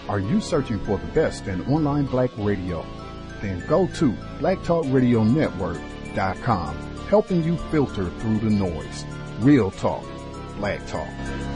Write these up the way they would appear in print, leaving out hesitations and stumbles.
Are you searching for the best in online black radio? Then go to blacktalkradionetwork.com, helping you filter through the noise. Real talk, black talk.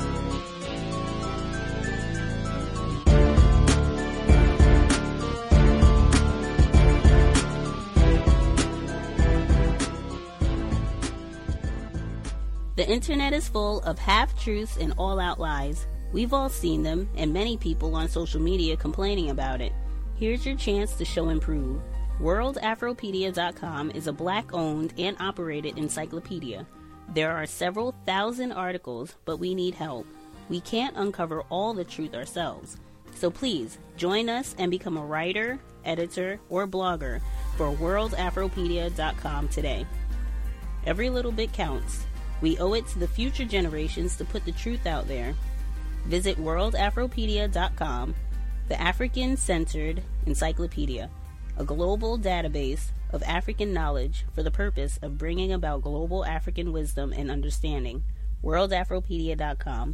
The internet is full of half-truths and all-out lies. We've all seen them, and many people on social media complaining about it. Here's your chance to show and prove. WorldAfropedia.com is a black-owned and operated encyclopedia. There are several thousand articles, but we need help. We can't uncover all the truth ourselves. So please, join us and become a writer, editor, or blogger for WorldAfropedia.com today. Every little bit counts. We owe it to the future generations to put the truth out there. Visit WorldAfropedia.com, the African-centered encyclopedia, a global database of African knowledge for the purpose of bringing about global African wisdom and understanding. WorldAfropedia.com.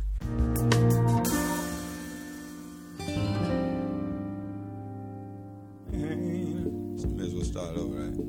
May as well start over, right?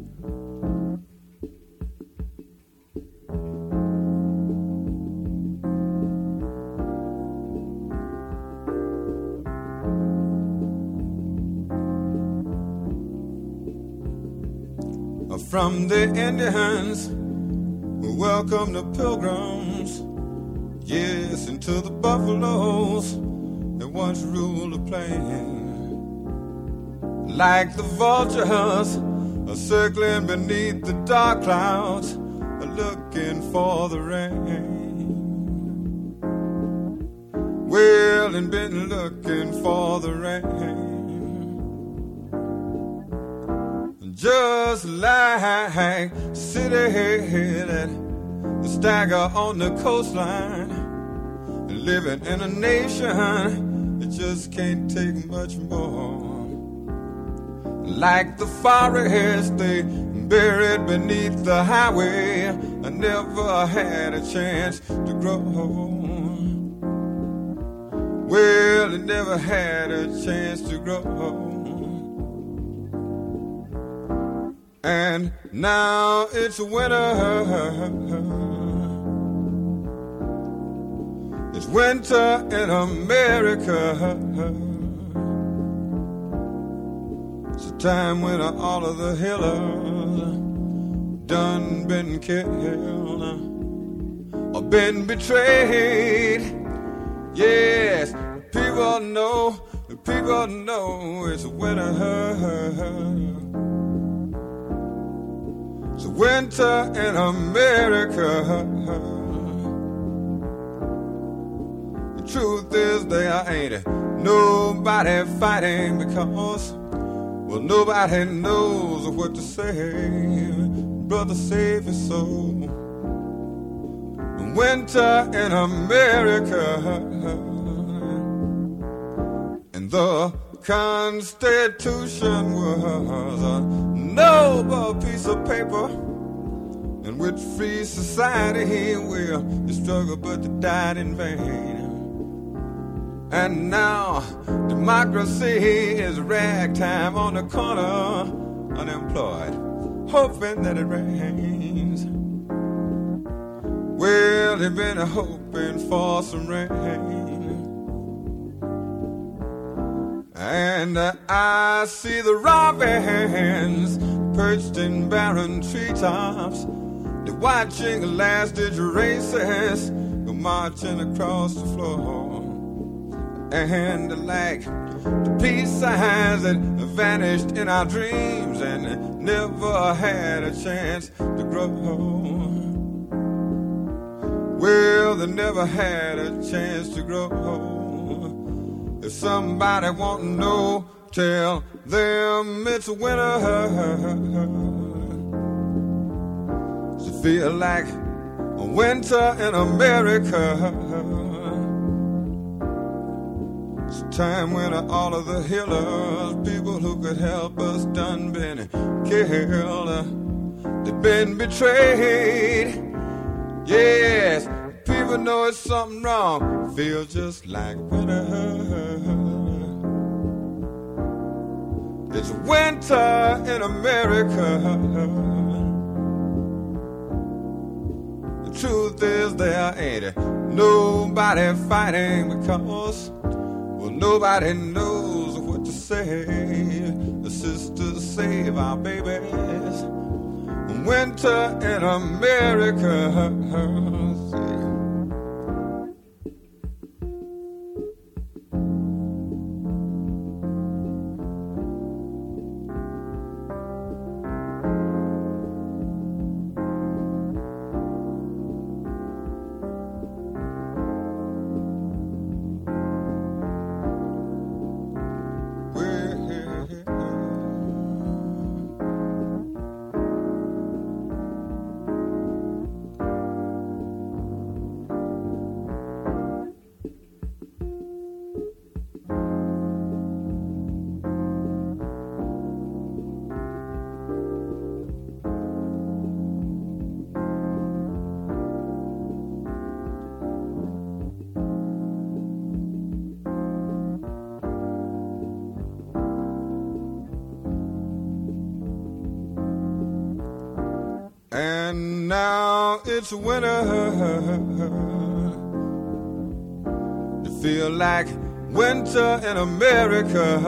From the Indians who welcome the pilgrims, yes, and to the buffaloes that once ruled the plain. Like the vultures are circling beneath the dark clouds, are looking for the rain. Well, and been looking for the rain. Just like city that stagger on the coastline, living in a nation that just can't take much more. Like the forest they buried beneath the highway, I never had a chance to grow. Well, I never had a chance to grow. And now it's winter. It's winter in America. It's a time when all of the healers done been killed or been betrayed. Yes, people know it's winter. It's winter in America. The truth is there ain't nobody fighting because, well, nobody knows what to say. Brother, save your soul. Winter in America. And the Constitution was a noble piece of paper, and with free society will they struggle, but they died in vain. And now democracy is ragtime on the corner, unemployed, hoping that it rains. Well, they've been hoping for some rain. And I see the robins perched in barren treetops. They're watching last-ditch races go marching across the floor. And like the peace signs that vanished in our dreams and never had a chance to grow. Well, they never had a chance to grow. If somebody want to know, tell them it's winter. Does it feel like a winter in America? It's a time when all of the healers, people who could help us, done been killed. They've been betrayed. Yes, people know it's something wrong. Feels just like winter. It's winter in America. The truth is there ain't nobody fighting because, well, nobody knows what to say. The sisters save our babies. Winter in America. And now it's winter. To feel like winter in America.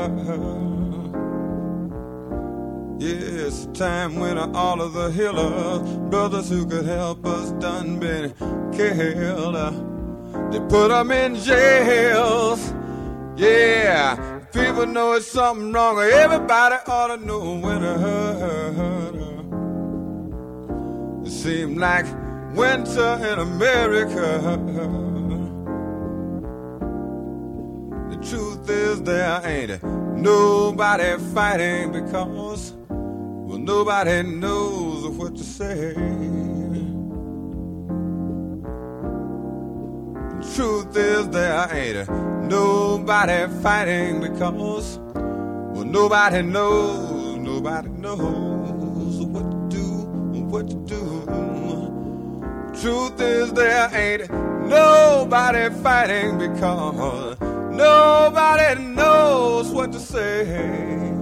Yeah, it's a time when all of the healers, brothers who could help us, done been killed. They put them in jails. Yeah, people know it's something wrong. Everybody ought to know winter. Seem like winter in America. The truth is there ain't nobody fighting because, well, nobody knows what to say. The truth is there ain't nobody fighting because, well, nobody knows what to do. Truth is there ain't nobody fighting because nobody knows what to say.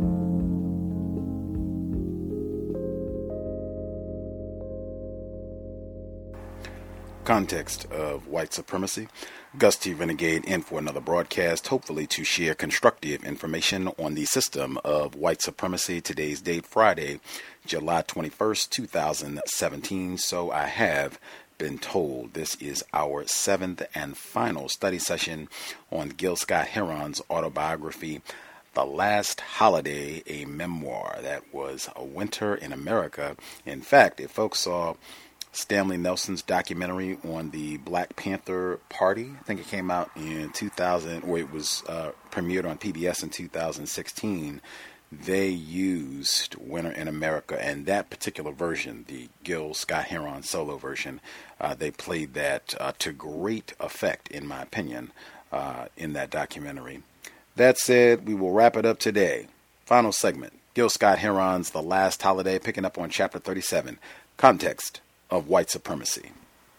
Context of white supremacy. Gus T. Renegade in for another broadcast, hopefully to share constructive information on the system of white supremacy. Today's date, Friday, July 21st, 2017. So I have been told. This is our 7th and final study session on Gil Scott-Heron's autobiography, The Last Holiday, a memoir. That was A Winter in America. In fact, if folks saw Stanley Nelson's documentary on the Black Panther Party, I think it came out in 2000, or it was premiered on PBS in 2016. They used Winter in America, and that particular version, the Gil Scott-Heron solo version, they played that to great effect, in my opinion, in that documentary. That said, we will wrap it up today. Final segment, Gil Scott-Heron's The Last Holiday, picking up on Chapter 37, Context of White Supremacy.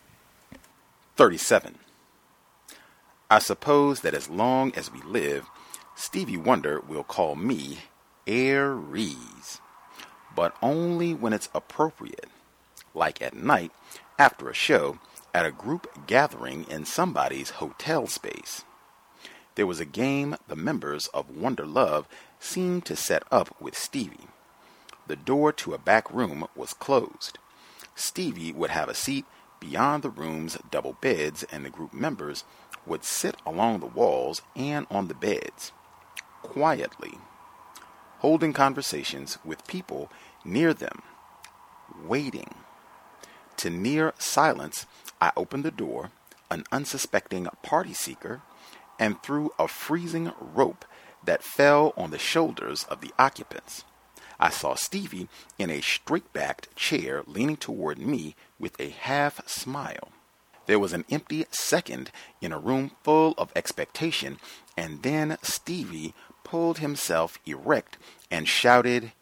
37. I suppose that as long as we live, Stevie Wonder will call me Aries, but only when it's appropriate, like at night after a show at a group gathering in somebody's hotel space. There was a game the members of Wonder Love seemed to set up with Stevie. The door to a back room was closed. Stevie would have a seat beyond the room's double beds, and the group members would sit along the walls and on the beds, quietly, holding conversations with people near them, waiting. To near silence, I opened the door, an unsuspecting party seeker, and threw a freezing rope that fell on the shoulders of the occupants. I saw Stevie in a straight-backed chair leaning toward me with a half smile. There was an empty second in a room full of expectation, and then Stevie pulled himself erect and shouted,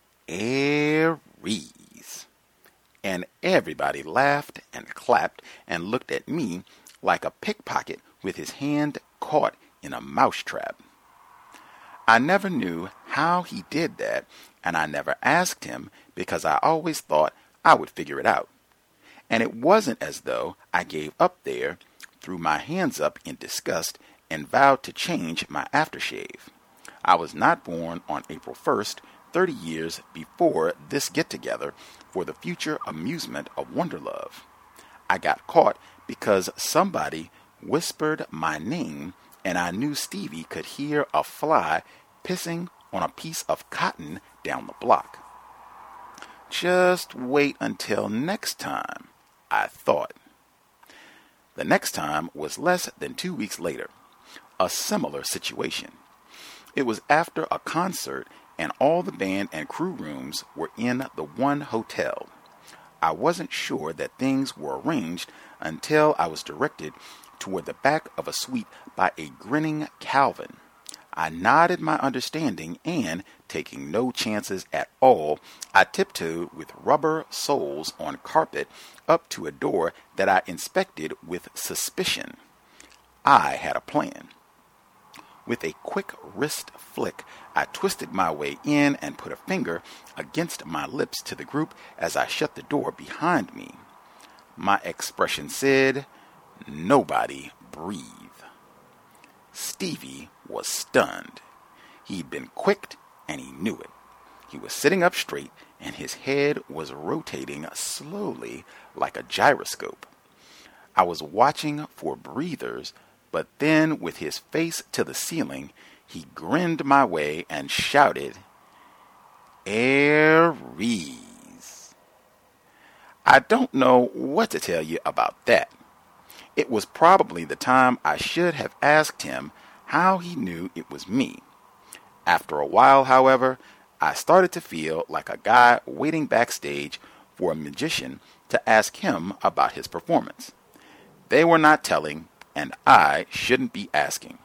"Aries." And everybody laughed and clapped and looked at me like a pickpocket with his hand caught in a mousetrap. I never knew how he did that, and I never asked him because I always thought I would figure it out. And it wasn't as though I gave up there, threw my hands up in disgust, and vowed to change my aftershave. I was not born on April 1st, 30 years before this get-together for the future amusement of Wonderlove. I got caught because somebody whispered my name, and I knew Stevie could hear a fly pissing on a piece of cotton down the block. Just wait until next time, I thought. The next time was less than 2 weeks later. A similar situation. It was after a concert, and all the band and crew rooms were in the one hotel. I wasn't sure that things were arranged until I was directed toward the back of a suite by a grinning Calvin. I nodded my understanding, and, taking no chances at all, I tiptoed with rubber soles on carpet up to a door that I inspected with suspicion. I had a plan. With a quick wrist flick, I twisted my way in and put a finger against my lips to the group as I shut the door behind me. My expression said, "Nobody breathe." Stevie was stunned. He'd been quicked, and he knew it. He was sitting up straight, and his head was rotating slowly like a gyroscope. I was watching for breathers, but then, with his face to the ceiling, he grinned my way and shouted, "Aries." I don't know what to tell you about that. It was probably the time I should have asked him how he knew it was me. After a while, however, I started to feel like a guy waiting backstage for a magician to ask him about his performance. They were not telling, and I shouldn't be asking.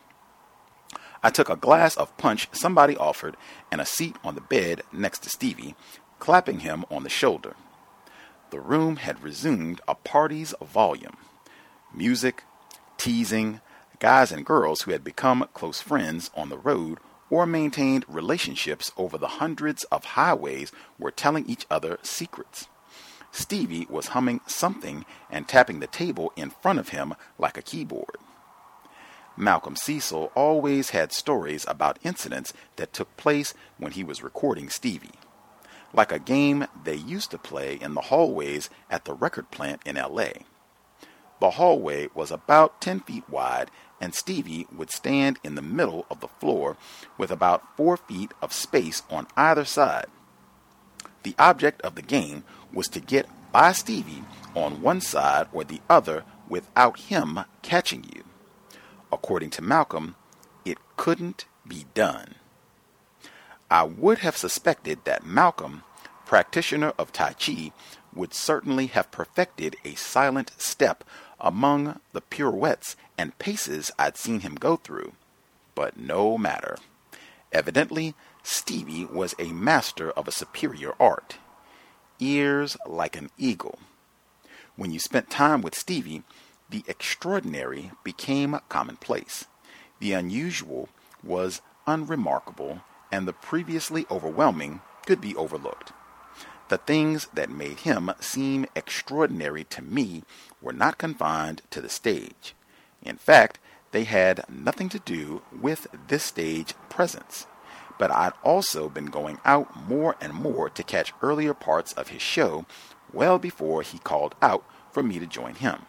I took a glass of punch somebody offered and a seat on the bed next to Stevie, clapping him on the shoulder. The room had resumed a party's volume. Music, teasing, guys and girls who had become close friends on the road or maintained relationships over the hundreds of highways were telling each other secrets. Stevie was humming something and tapping the table in front of him like a keyboard. Malcolm Cecil always had stories about incidents that took place when he was recording Stevie. Like a game they used to play in the hallways at the record plant in L.A. The hallway was about 10 feet wide, and Stevie would stand in the middle of the floor with about 4 feet of space on either side. The object of the game was to get by Stevie on one side or the other without him catching you. According to Malcolm, it couldn't be done. I would have suspected that Malcolm, practitioner of Tai Chi, would certainly have perfected a silent step among the pirouettes and paces I'd seen him go through. But no matter. Evidently, Stevie was a master of a superior art. Ears like an eagle. When you spent time with Stevie, the extraordinary became commonplace. The unusual was unremarkable, and the previously overwhelming could be overlooked. The things that made him seem extraordinary to me were not confined to the stage. In fact, they had nothing to do with this stage presence. But I'd also been going out more and more to catch earlier parts of his show well before he called out for me to join him.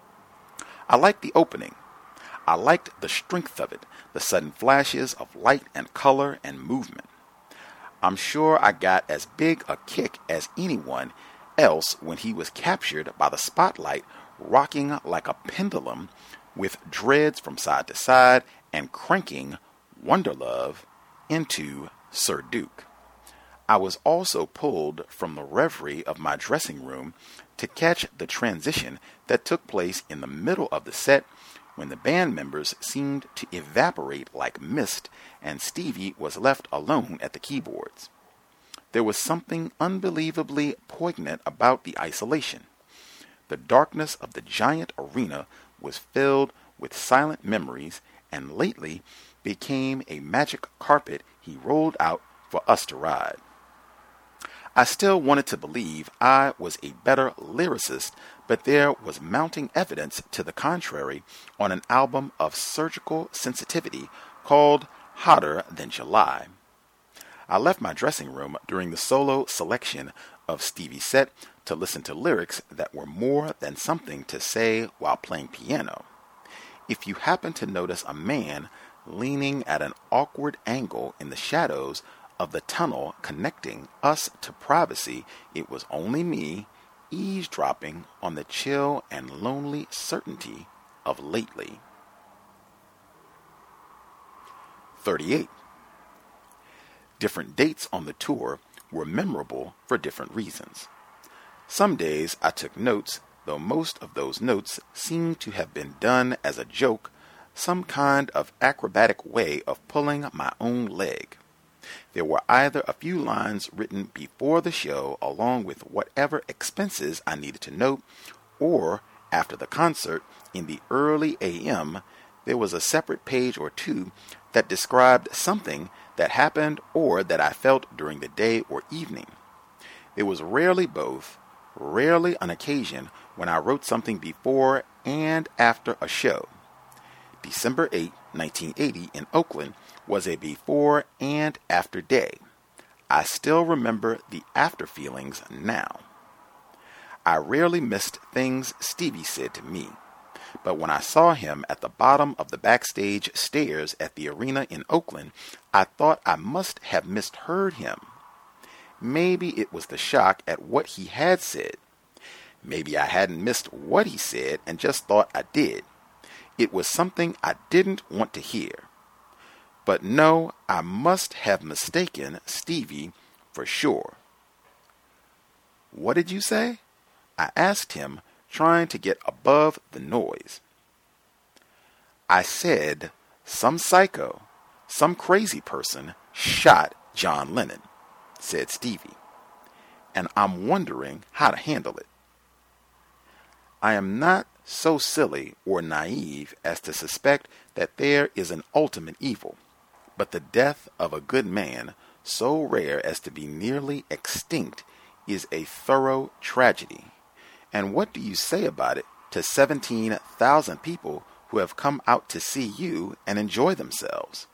I liked the opening. I liked the strength of it, the sudden flashes of light and color and movement. I'm sure I got as big a kick as anyone else when he was captured by the spotlight, rocking like a pendulum with dreads from side to side and cranking Wonderlove into Sir Duke. I was also pulled from the reverie of my dressing room to catch the transition that took place in the middle of the set when the band members seemed to evaporate like mist and Stevie was left alone at the keyboards. There was something unbelievably poignant about the isolation. The darkness of the giant arena was filled with silent memories and lately became a magic carpet he rolled out for us to ride. I still wanted to believe I was a better lyricist, but there was mounting evidence to the contrary on an album of surgical sensitivity called Hotter Than July. I left my dressing room during the solo selection of Stevie's set to listen to lyrics that were more than something to say while playing piano. If you happen to notice a man leaning at an awkward angle in the shadows of the tunnel connecting us to privacy, it was only me eavesdropping on the chill and lonely certainty of lately. 38. Different dates on the tour were memorable for different reasons. Some days I took notes, though most of those notes seemed to have been done as a joke, some kind of acrobatic way of pulling my own leg. There were either a few lines written before the show along with whatever expenses I needed to note, or after the concert in the early AM, there was a separate page or two that described something that happened or that I felt during the day or evening. There was rarely both, rarely an occasion when I wrote something before and after a show. December 8, 1980 in Oakland was a before and after day. I still remember the after feelings now. I rarely missed things Stevie said to me, but when I saw him at the bottom of the backstage stairs at the arena in Oakland, I thought I must have misheard him. Maybe it was the shock at what he had said. Maybe I hadn't missed what he said and just thought I did. It was something I didn't want to hear. But no, I must have mistaken Stevie for sure. "What did you say?" I asked him, trying to get above the noise. "I said some psycho, some crazy person shot John Lennon," said Stevie, "and I'm wondering how to handle it." I am not so silly or naive as to suspect that there is an ultimate evil, but the death of a good man, so rare as to be nearly extinct, is a thorough tragedy. And what do you say about it to 17,000 people who have come out to see you and enjoy themselves?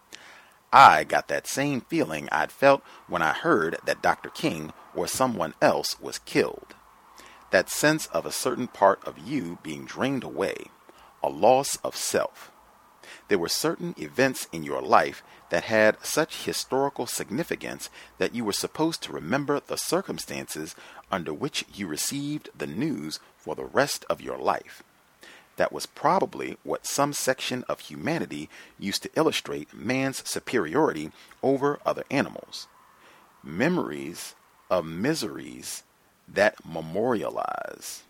I got that same feeling I'd felt when I heard that Dr. King or someone else was killed. That sense of a certain part of you being drained away, a loss of self. There were certain events in your life that had such historical significance that you were supposed to remember the circumstances under which you received the news for the rest of your life. That was probably what some section of humanity used to illustrate man's superiority over other animals. Memories of miseries that memorialize.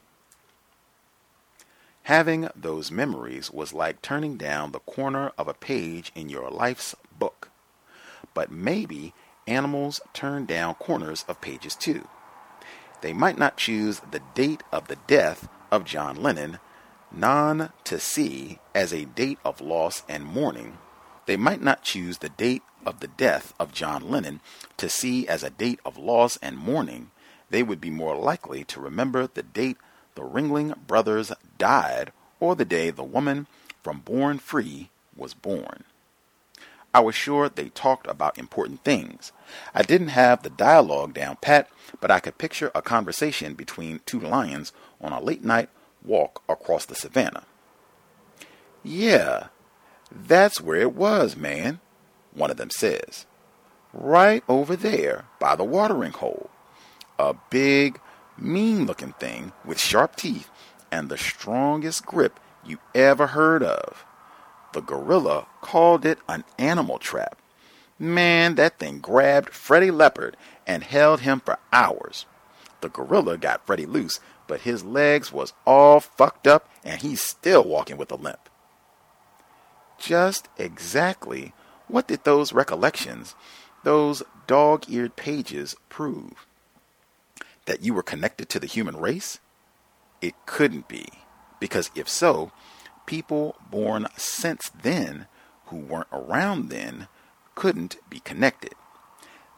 Having those memories was like turning down the corner of a page in your life's book. But maybe animals turn down corners of pages too. They might not choose the date of the death of John Lennon, non to see as a date of loss and mourning. They might not choose the date of the death of John Lennon to see as a date of loss and mourning. They would be more likely to remember the date the Ringling Brothers died or the day the woman from Born Free was born. I was sure they talked about important things. I didn't have the dialogue down pat, but I could picture a conversation between two lions on a late-night walk across the savannah. "Yeah, that's where it was, man," one of them says. "Right over there by the watering hole. A big, mean-looking thing with sharp teeth and the strongest grip you ever heard of. The gorilla called it an animal trap. Man, that thing grabbed Freddie Leopard and held him for hours. The gorilla got Freddie loose, but his legs was all fucked up and he's still walking with a limp." Just exactly what did those recollections, those dog-eared pages, prove? That you were connected to the human race? It couldn't be, because if so, people born since then who weren't around then couldn't be connected.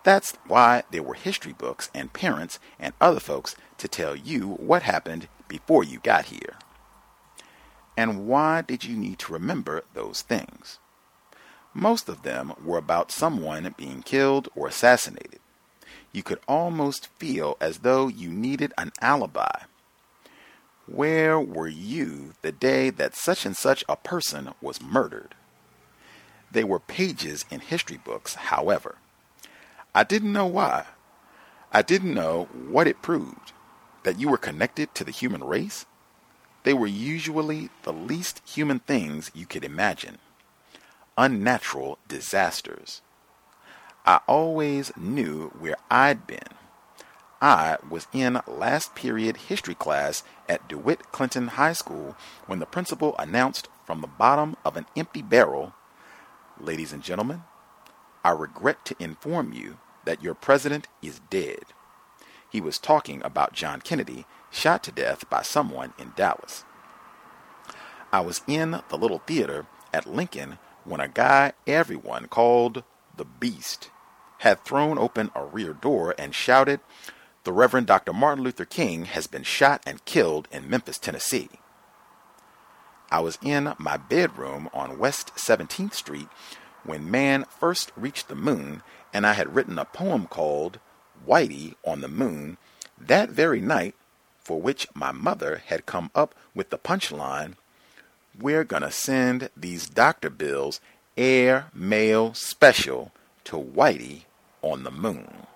That's why there were history books and parents and other folks to tell you what happened before you got here. And why did you need to remember those things? Most of them were about someone being killed or assassinated. You could almost feel as though you needed an alibi. Where were you the day that such and such a person was murdered? They were pages in history books, however. I didn't know why. I didn't know what it proved. That you were connected to the human race? They were usually the least human things you could imagine. Unnatural disasters. I always knew where I'd been. I was in last period history class at DeWitt Clinton High School when the principal announced from the bottom of an empty barrel, "Ladies and gentlemen, I regret to inform you that your president is dead." He was talking about John Kennedy, shot to death by someone in Dallas. I was in the little theater at Lincoln when a guy everyone called the Beast had thrown open a rear door and shouted, "The Reverend Dr. Martin Luther King has been shot and killed in Memphis, Tennessee." I was in my bedroom on West 17th Street when man first reached the moon, and I had written a poem called Whitey on the Moon that very night, for which my mother had come up with the punchline, "We're gonna send these doctor bills air mail special to Whitey on the Moon."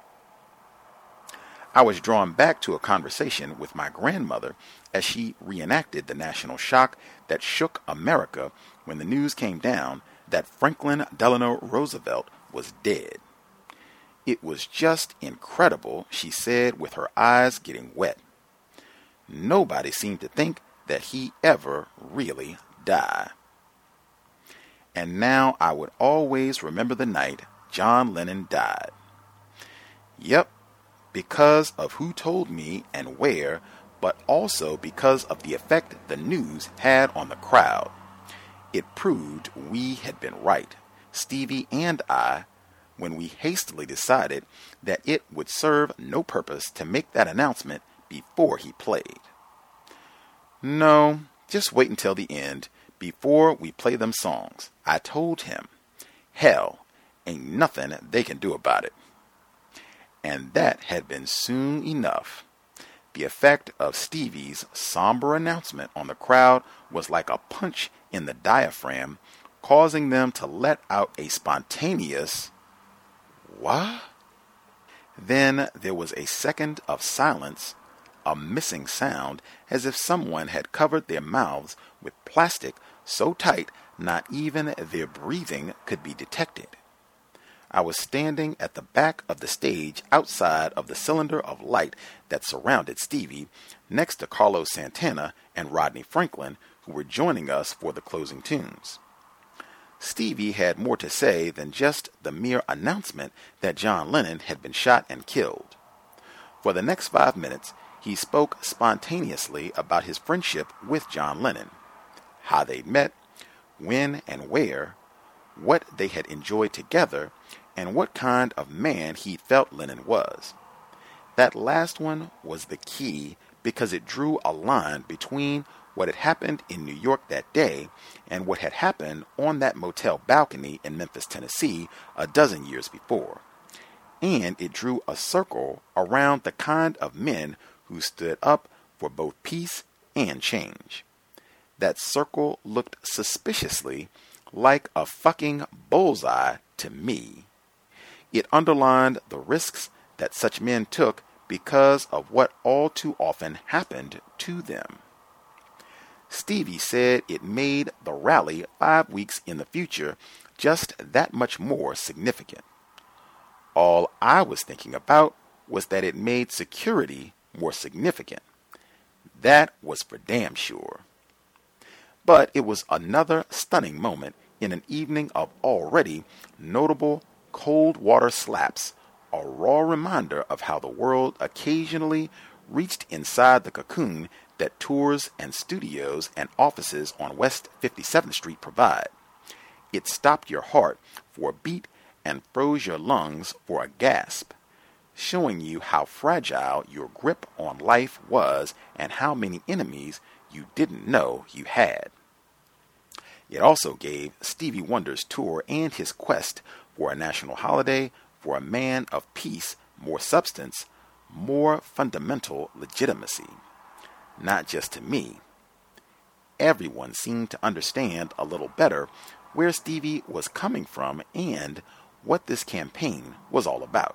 I was drawn back to a conversation with my grandmother as she reenacted the national shock that shook America when the news came down that Franklin Delano Roosevelt was dead. "It was just incredible," she said with her eyes getting wet. Nobody seemed to think that he ever really died. And now I would always remember the night John Lennon died. Yep, because of who told me and where, but also because of the effect the news had on the crowd. It proved we had been right, Stevie and I, when we hastily decided that it would serve no purpose to make that announcement before he played. "No, just wait until the end, before we play them songs," I told him. "Hell, ain't nothing they can do about it." And that had been soon enough. The effect of Stevie's somber announcement on the crowd was like a punch in the diaphragm, causing them to let out a spontaneous, "What?" Then there was a second of silence, a missing sound, as if someone had covered their mouths with plastic so tight not even their breathing could be detected. I was standing at the back of the stage outside of the cylinder of light that surrounded Stevie, next to Carlos Santana and Rodney Franklin, who were joining us for the closing tunes. Stevie had more to say than just the mere announcement that John Lennon had been shot and killed. For the next 5 minutes, he spoke spontaneously about his friendship with John Lennon, how they'd met, when and where, what they had enjoyed together, and what kind of man he felt Lennon was. That last one was the key because it drew a line between what had happened in New York that day and what had happened on that motel balcony in Memphis, Tennessee a dozen years before. And it drew a circle around the kind of men who stood up for both peace and change. That circle looked suspiciously like a fucking bullseye to me. It underlined the risks that such men took because of what all too often happened to them. Stevie said it made the rally 5 weeks in the future just that much more significant. All I was thinking about was that it made security more significant. That was for damn sure. But it was another stunning moment in an evening of already notable cold water slaps, a raw reminder of how the world occasionally reached inside the cocoon that tours and studios and offices on West 57th Street provide. It stopped your heart for a beat and froze your lungs for a gasp, showing you how fragile your grip on life was and how many enemies you didn't know you had. It also gave Stevie Wonder's tour and his quest for a national holiday for a man of peace more substance, more fundamental legitimacy. Not just to me. Everyone seemed to understand a little better where Stevie was coming from and what this campaign was all about.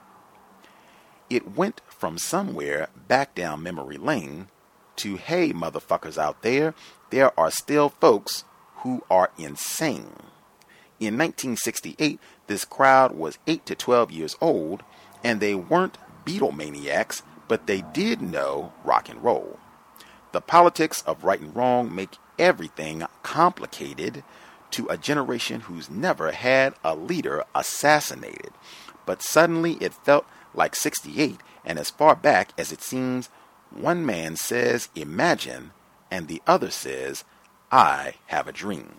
It went from somewhere back down memory lane to, hey, motherfuckers out there are still folks who are insane. In 1968, this crowd was 8 to 12 years old, and they weren't Beatlemaniacs, but they did know rock and roll. The politics of right and wrong make everything complicated to a generation who's never had a leader assassinated. But suddenly it felt like 68, and as far back as it seems, one man says, imagine, and the other says, I have a dream.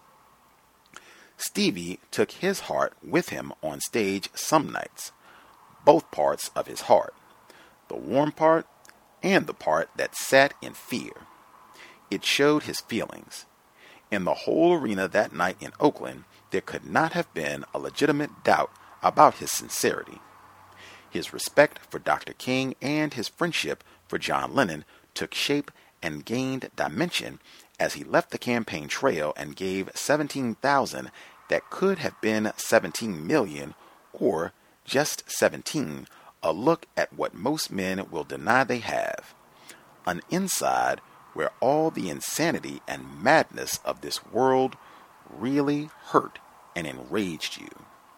Stevie took his heart with him on stage some nights, both parts of his heart, the warm part and the part that sat in fear. It showed his feelings. In the whole arena that night in Oakland, there could not have been a legitimate doubt about his sincerity. His respect for Dr. King and his friendship for John Lennon took shape and gained dimension as he left the campaign trail and gave 17,000 that could have been 17 million or just 17 a look at what most men will deny they have. An inside where all the insanity and madness of this world really hurt and enraged you.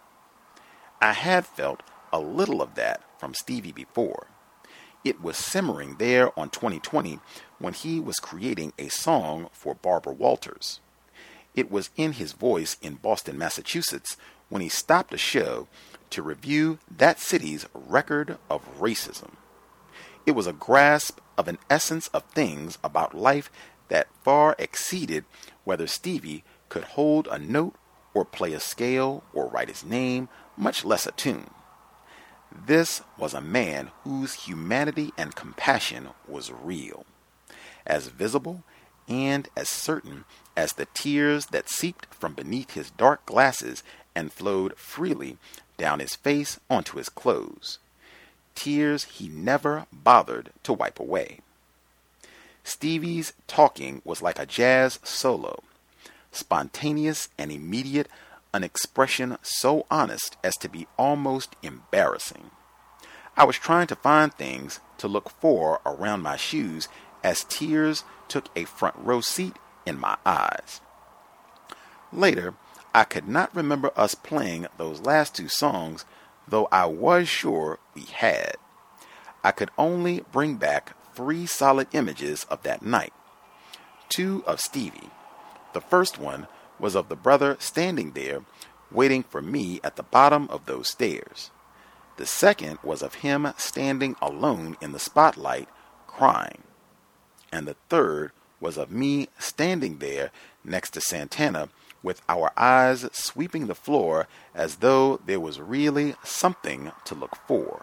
I had felt a little of that from Stevie before. It was simmering there on 2020 when he was creating a song for Barbara Walters. It was in his voice in Boston, Massachusetts, when he stopped a show to review that city's record of racism. It was a grasp of an essence of things about life that far exceeded whether Stevie could hold a note or play a scale or write his name, much less a tune. This was a man whose humanity and compassion was real, as visible and as certain as the tears that seeped from beneath his dark glasses and flowed freely down his face onto his clothes. Tears he never bothered to wipe away. Stevie's talking was like a jazz solo, spontaneous and immediate, an expression so honest as to be almost embarrassing. I was trying to find things to look for around my shoes as tears took a front row seat in my eyes. Later, I could not remember us playing those last two songs, though I was sure we had. I could only bring back 3 solid images of that night. 2 of Stevie. The first one was of the brother standing there, waiting for me at the bottom of those stairs. The second was of him standing alone in the spotlight, crying. And the third was of me standing there next to Santana, with our eyes sweeping the floor as though there was really something to look for.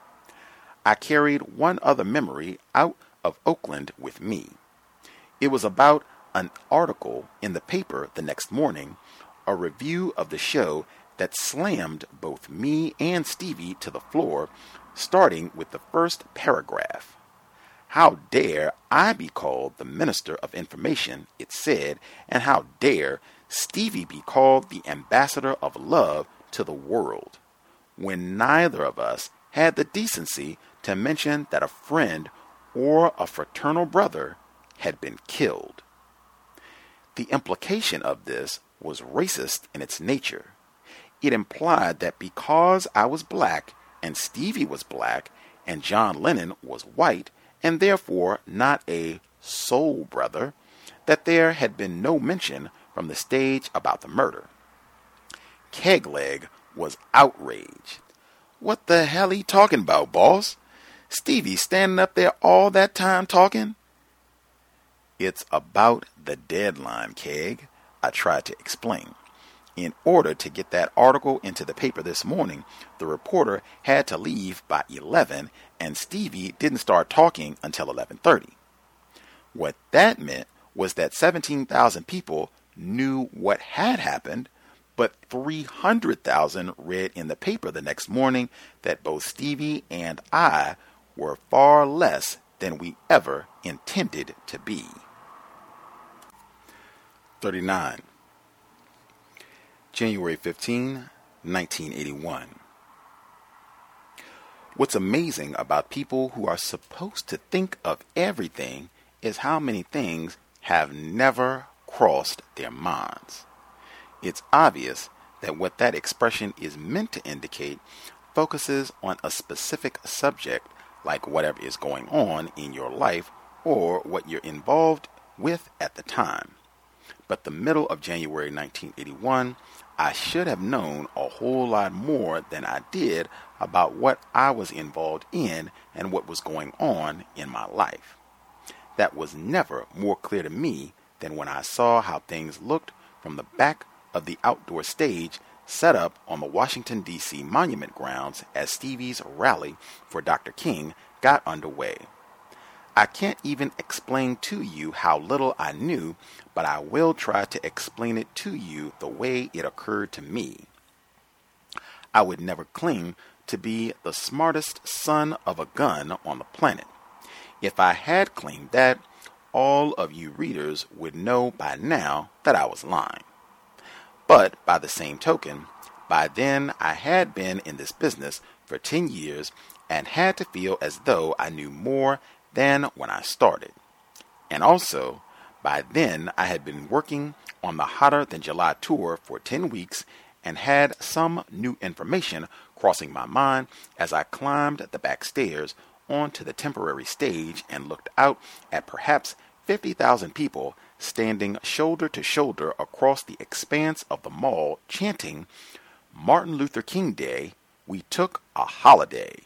I carried one other memory out of Oakland with me. It was about an article in the paper the next morning, a review of the show that slammed both me and Stevie to the floor, starting with the first paragraph. How dare I be called the Minister of Information, it said, and how dare Stevie be called the Ambassador of Love to the world, when neither of us had the decency to mention that a friend or a fraternal brother had been killed. The implication of this was racist in its nature. It implied that because I was black and Stevie was black and John Lennon was white and therefore not a soul brother, that there had been no mention from the stage about the murder. Kegleg was outraged. What the hell he talking about, boss? Stevie standing up there all that time talking? It's about the deadline, Keg, I tried to explain. In order to get that article into the paper this morning, the reporter had to leave by 11, and Stevie didn't start talking until 11:30. What that meant was that 17,000 people knew what had happened, but 300,000 read in the paper the next morning that both Stevie and I were far less than we ever intended to be. 39. January 15, 1981. What's amazing about people who are supposed to think of everything is how many things have never crossed their minds. It's obvious that what that expression is meant to indicate focuses on a specific subject, like whatever is going on in your life or what you're involved with at the time. But the middle of January 1981, I should have known a whole lot more than I did about what I was involved in and what was going on in my life. That was never more clear to me than when I saw how things looked from the back of the outdoor stage set up on the Washington, D.C. Monument grounds as Stevie's rally for Dr. King got underway. I can't even explain to you how little I knew, but I will try to explain it to you the way it occurred to me. I would never claim to be the smartest son of a gun on the planet. If I had claimed that, all of you readers would know by now that I was lying. But by the same token, by then I had been in this business for 10 years and had to feel as though I knew more than when I started. And also, by then I had been working on the Hotter Than July tour for 10 weeks and had some new information crossing my mind as I climbed the back stairs onto the temporary stage and looked out at perhaps 50,000 people standing shoulder to shoulder across the expanse of the mall chanting, "Martin Luther King Day, we took a holiday."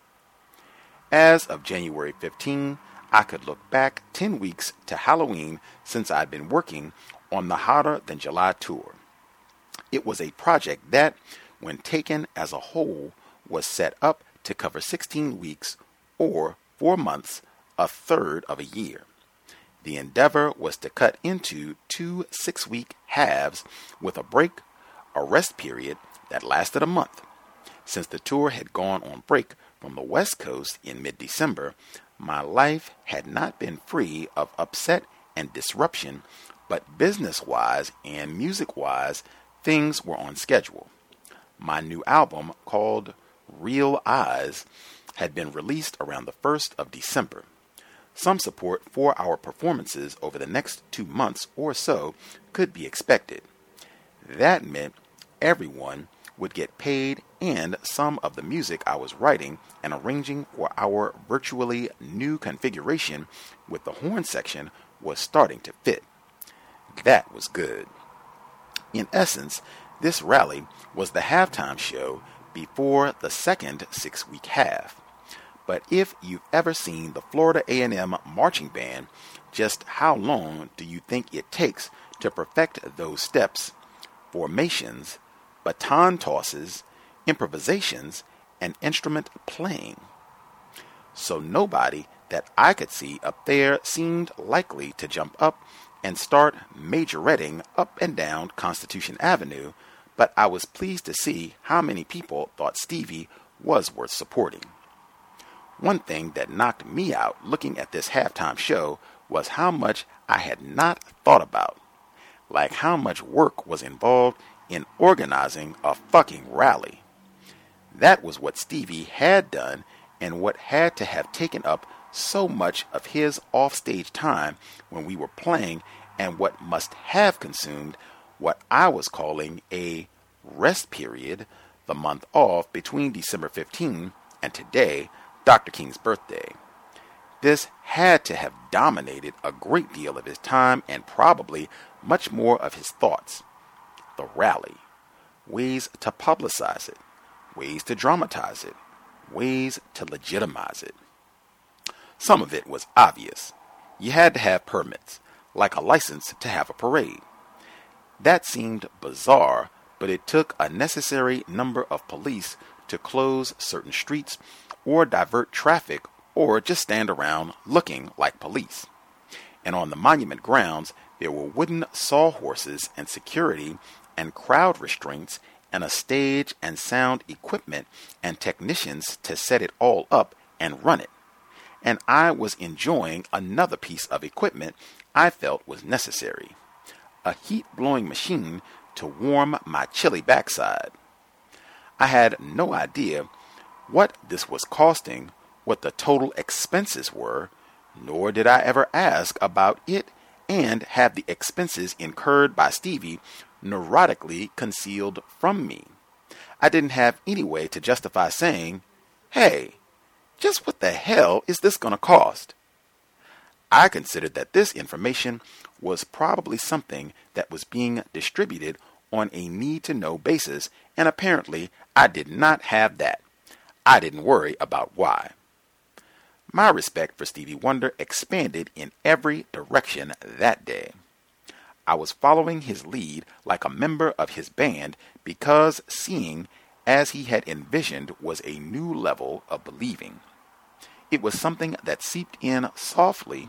As of January 15, I could look back 10 weeks to Halloween since I'd been working on the Hotter Than July tour. It was a project that, when taken as a whole, was set up to cover 16 weeks or 4 months, a third of a year. The endeavor was to cut into 2 6-week halves with a break, a rest period that lasted a month. Since the tour had gone on break from the West Coast in mid-December, my life had not been free of upset and disruption, but business-wise and music-wise, things were on schedule. My new album, called Real Eyes, had been released around the 1st of December. Some support for our performances over the next 2 months or so could be expected. That meant everyone would get paid, and some of the music I was writing and arranging for our virtually new configuration with the horn section was starting to fit. That was good. In essence, this rally was the halftime show before the second 6-week half. But if you've ever seen the Florida A&M marching band, just how long do you think it takes to perfect those steps, formations, baton tosses, improvisations, and instrument playing? So nobody that I could see up there seemed likely to jump up and start majoretting up and down Constitution Avenue, but I was pleased to see how many people thought Stevie was worth supporting. One thing that knocked me out looking at this halftime show was how much I had not thought about, like how much work was involved in organizing a fucking rally. That was what Stevie had done and what had to have taken up so much of his offstage time when we were playing, and what must have consumed what I was calling a rest period, the month off between December 15 and today, Dr. King's birthday. This had to have dominated a great deal of his time and probably much more of his thoughts. The rally. Ways to publicize it. Ways to dramatize it. Ways to legitimize it. Some of it was obvious. You had to have permits, like a license to have a parade. That seemed bizarre, but it took a necessary number of police to close certain streets or divert traffic or just stand around looking like police. And on the monument grounds, there were wooden sawhorses and security and crowd restraints and a stage and sound equipment and technicians to set it all up and run it. And I was enjoying another piece of equipment I felt was necessary: a heat-blowing machine to warm my chilly backside. I had no idea what this was costing, what the total expenses were, nor did I ever ask about it and have the expenses incurred by Stevie neurotically concealed from me. I didn't have any way to justify saying, "Hey, just what the hell is this going to cost?" I considered that this information was probably something that was being distributed on a need-to-know basis, and apparently I did not have that. I didn't worry about why. My respect for Stevie Wonder expanded in every direction that day. I was following his lead like a member of his band because seeing as he had envisioned was a new level of believing. It was something that seeped in softly,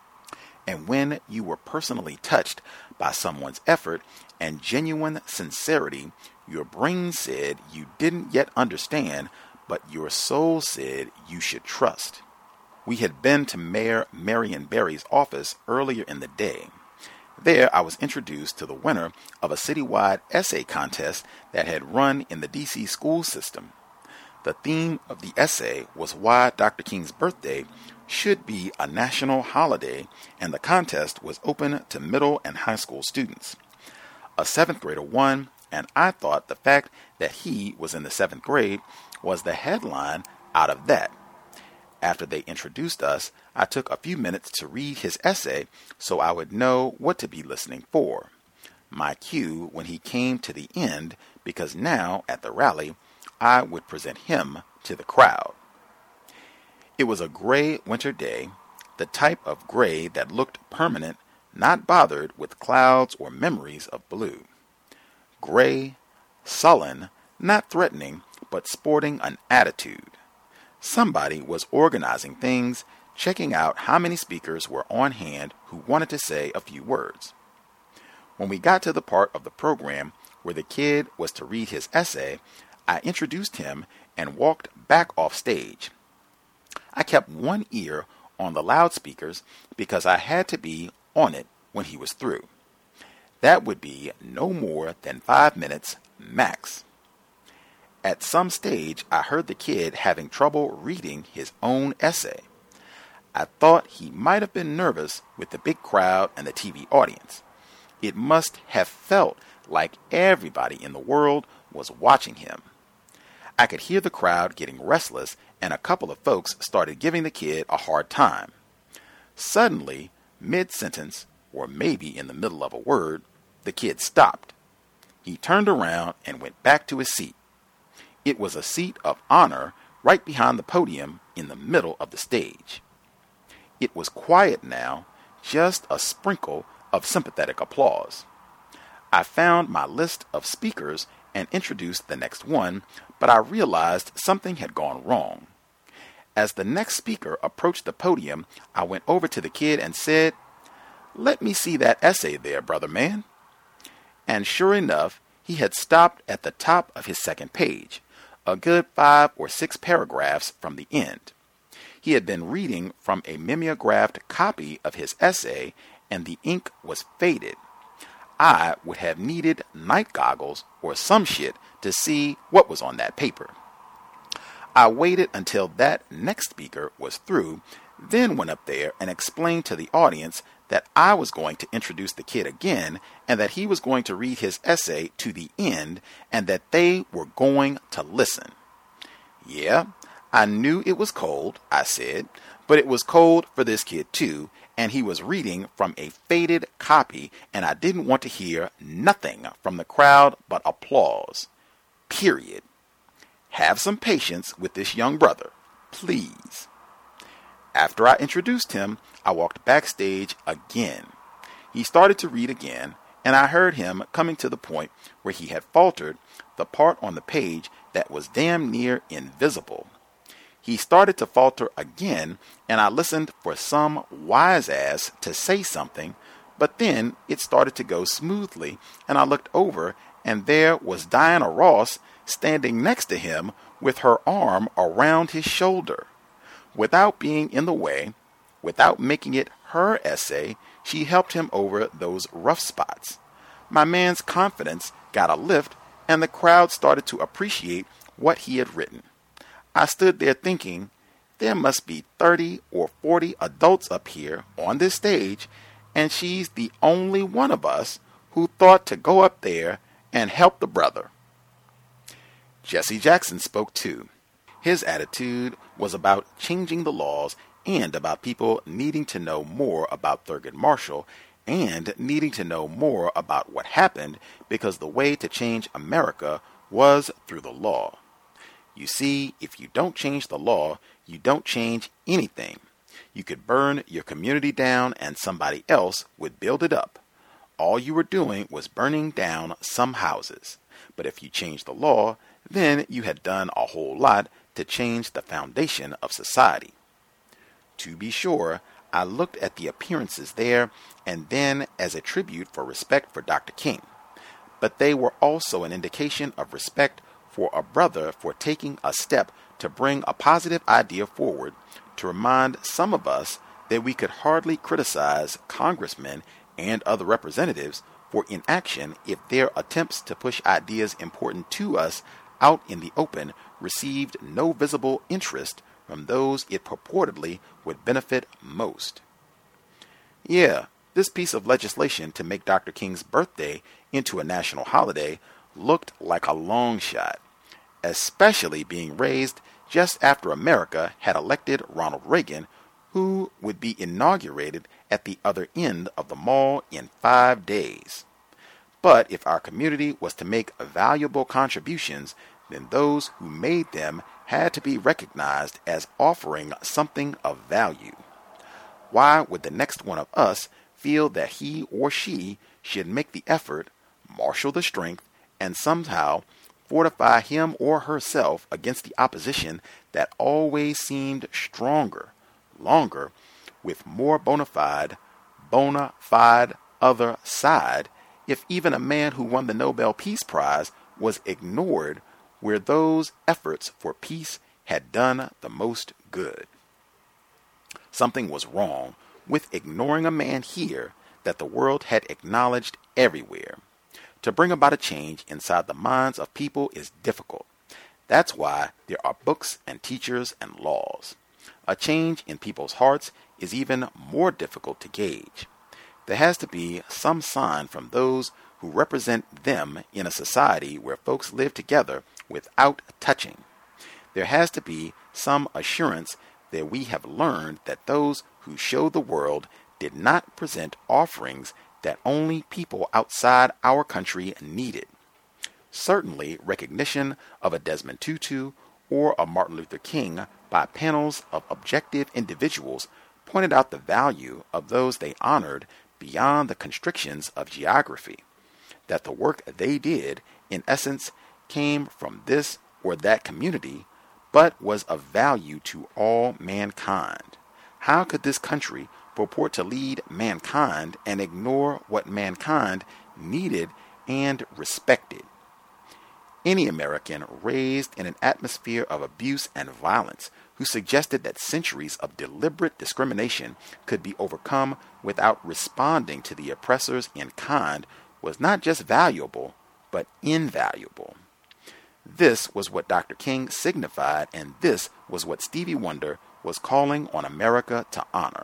and when you were personally touched by someone's effort and genuine sincerity, your brain said you didn't yet understand, but your soul said you should trust. We had been to Mayor Marion Barry's office earlier in the day. There I was introduced to the winner of a citywide essay contest that had run in the D.C. school system. The theme of the essay was why Dr. King's birthday should be a national holiday, and the contest was open to middle and high school students. A 7th grader won, and I thought the fact that he was in the 7th grade was the headline out of that. After they introduced us, I took a few minutes to read his essay so I would know what to be listening for. My cue when he came to the end, because now, at the rally, I would present him to the crowd. It was a gray winter day, the type of gray that looked permanent, not bothered with clouds or memories of blue. Gray, sullen, not threatening, but sporting an attitude. Somebody was organizing things, checking out how many speakers were on hand who wanted to say a few words. When we got to the part of the program where the kid was to read his essay, I introduced him and walked back off stage. I kept one ear on the loudspeakers because I had to be on it when he was through. That would be no more than 5 minutes max. At some stage, I heard the kid having trouble reading his own essay. I thought he might have been nervous with the big crowd and the TV audience. It must have felt like everybody in the world was watching him. I could hear the crowd getting restless, and a couple of folks started giving the kid a hard time. Suddenly, mid-sentence, or maybe in the middle of a word, the kid stopped. He turned around and went back to his seat. It was a seat of honor right behind the podium in the middle of the stage. It was quiet now, just a sprinkle of sympathetic applause. I found my list of speakers and introduced the next one, but I realized something had gone wrong. As the next speaker approached the podium, I went over to the kid and said, "Let me see that essay there, brother man." And sure enough, he had stopped at the top of his second page, a good 5 or 6 paragraphs from the end. He had been reading from a mimeographed copy of his essay, and the ink was faded. I would have needed night goggles or some shit to see what was on that paper. I waited until that next speaker was through, then went up there and explained to the audience that I was going to introduce the kid again, and that he was going to read his essay to the end, and that they were going to listen. "Yeah, I knew it was cold," I said, "but it was cold for this kid too, and he was reading from a faded copy, and I didn't want to hear nothing from the crowd but applause. Period. Have some patience with this young brother, please." After I introduced him, I walked backstage again. He started to read again, and I heard him coming to the point where he had faltered the part on the page that was damn near invisible. He started to falter again, and I listened for some wise ass to say something, but then it started to go smoothly, and I looked over, and there was Diana Ross standing next to him with her arm around his shoulder. Without being in the way, without making it her essay, she helped him over those rough spots. My man's confidence got a lift, and the crowd started to appreciate what he had written. I stood there thinking, there must be 30 or 40 adults up here on this stage, and she's the only one of us who thought to go up there and help the brother. Jesse Jackson spoke too. His attitude was about changing the laws and about people needing to know more about Thurgood Marshall and needing to know more about what happened, because the way to change America was through the law. You see, if you don't change the law, you don't change anything. You could burn your community down and somebody else would build it up. All you were doing was burning down some houses. But if you changed the law, then you had done a whole lot to change the foundation of society. To be sure, I looked at the appearances there and then as a tribute for respect for Dr. King. But they were also an indication of respect for a brother for taking a step to bring a positive idea forward, to remind some of us that we could hardly criticize congressmen and other representatives for inaction if their attempts to push ideas important to us out in the open received no visible interest from those it purportedly would benefit most. Yeah, this piece of legislation to make Dr. King's birthday into a national holiday looked like a long shot, especially being raised just after America had elected Ronald Reagan, who would be inaugurated at the other end of the mall in 5 days. But if our community was to make valuable contributions, then those who made them had to be recognized as offering something of value. Why would the next one of us feel that he or she should make the effort, marshal the strength, and somehow fortify him or herself against the opposition that always seemed stronger, longer, with more bona fide other side, if even a man who won the Nobel Peace Prize was ignored where those efforts for peace had done the most good? Something was wrong with ignoring a man here that the world had acknowledged everywhere. To bring about a change inside the minds of people is difficult. That's why there are books and teachers and laws. A change in people's hearts is even more difficult to gauge. There has to be some sign from those who represent them in a society where folks live together without touching. There has to be some assurance that we have learned that those who show the world did not present offerings that only people outside our country needed. Certainly, recognition of a Desmond Tutu or a Martin Luther King by panels of objective individuals pointed out the value of those they honored beyond the constrictions of geography, that the work they did, in essence, came from this or that community, but was of value to all mankind. How could this country purport to lead mankind and ignore what mankind needed and respected? Any American raised in an atmosphere of abuse and violence who suggested that centuries of deliberate discrimination could be overcome without responding to the oppressors in kind was not just valuable, but invaluable. This was what Dr. King signified, and this was what Stevie Wonder was calling on America to honor.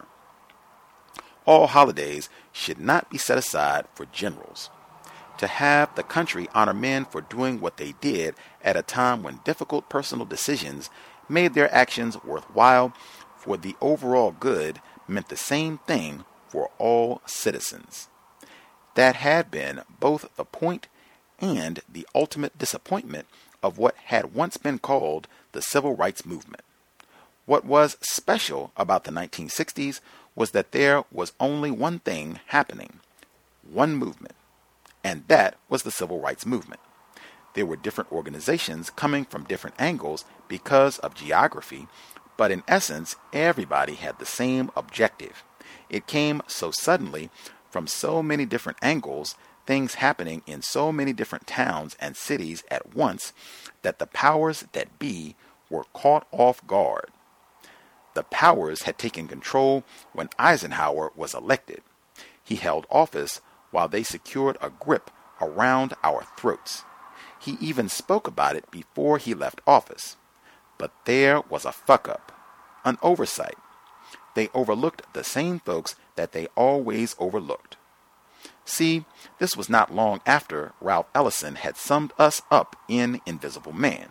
All holidays should not be set aside for generals. To have the country honor men for doing what they did at a time when difficult personal decisions made their actions worthwhile for the overall good meant the same thing for all citizens. That had been both the point and the ultimate disappointment of what had once been called the Civil Rights Movement. What was special about the 1960s was that there was only one thing happening, one movement, and that was the civil rights movement. There were different organizations coming from different angles because of geography, but in essence, everybody had the same objective. It came so suddenly from so many different angles, things happening in so many different towns and cities at once, that the powers that be were caught off guard. The powers had taken control when Eisenhower was elected. He held office while they secured a grip around our throats. He even spoke about it before he left office. But there was a fuck-up, an oversight. They overlooked the same folks that they always overlooked. See, this was not long after Ralph Ellison had summed us up in Invisible Man.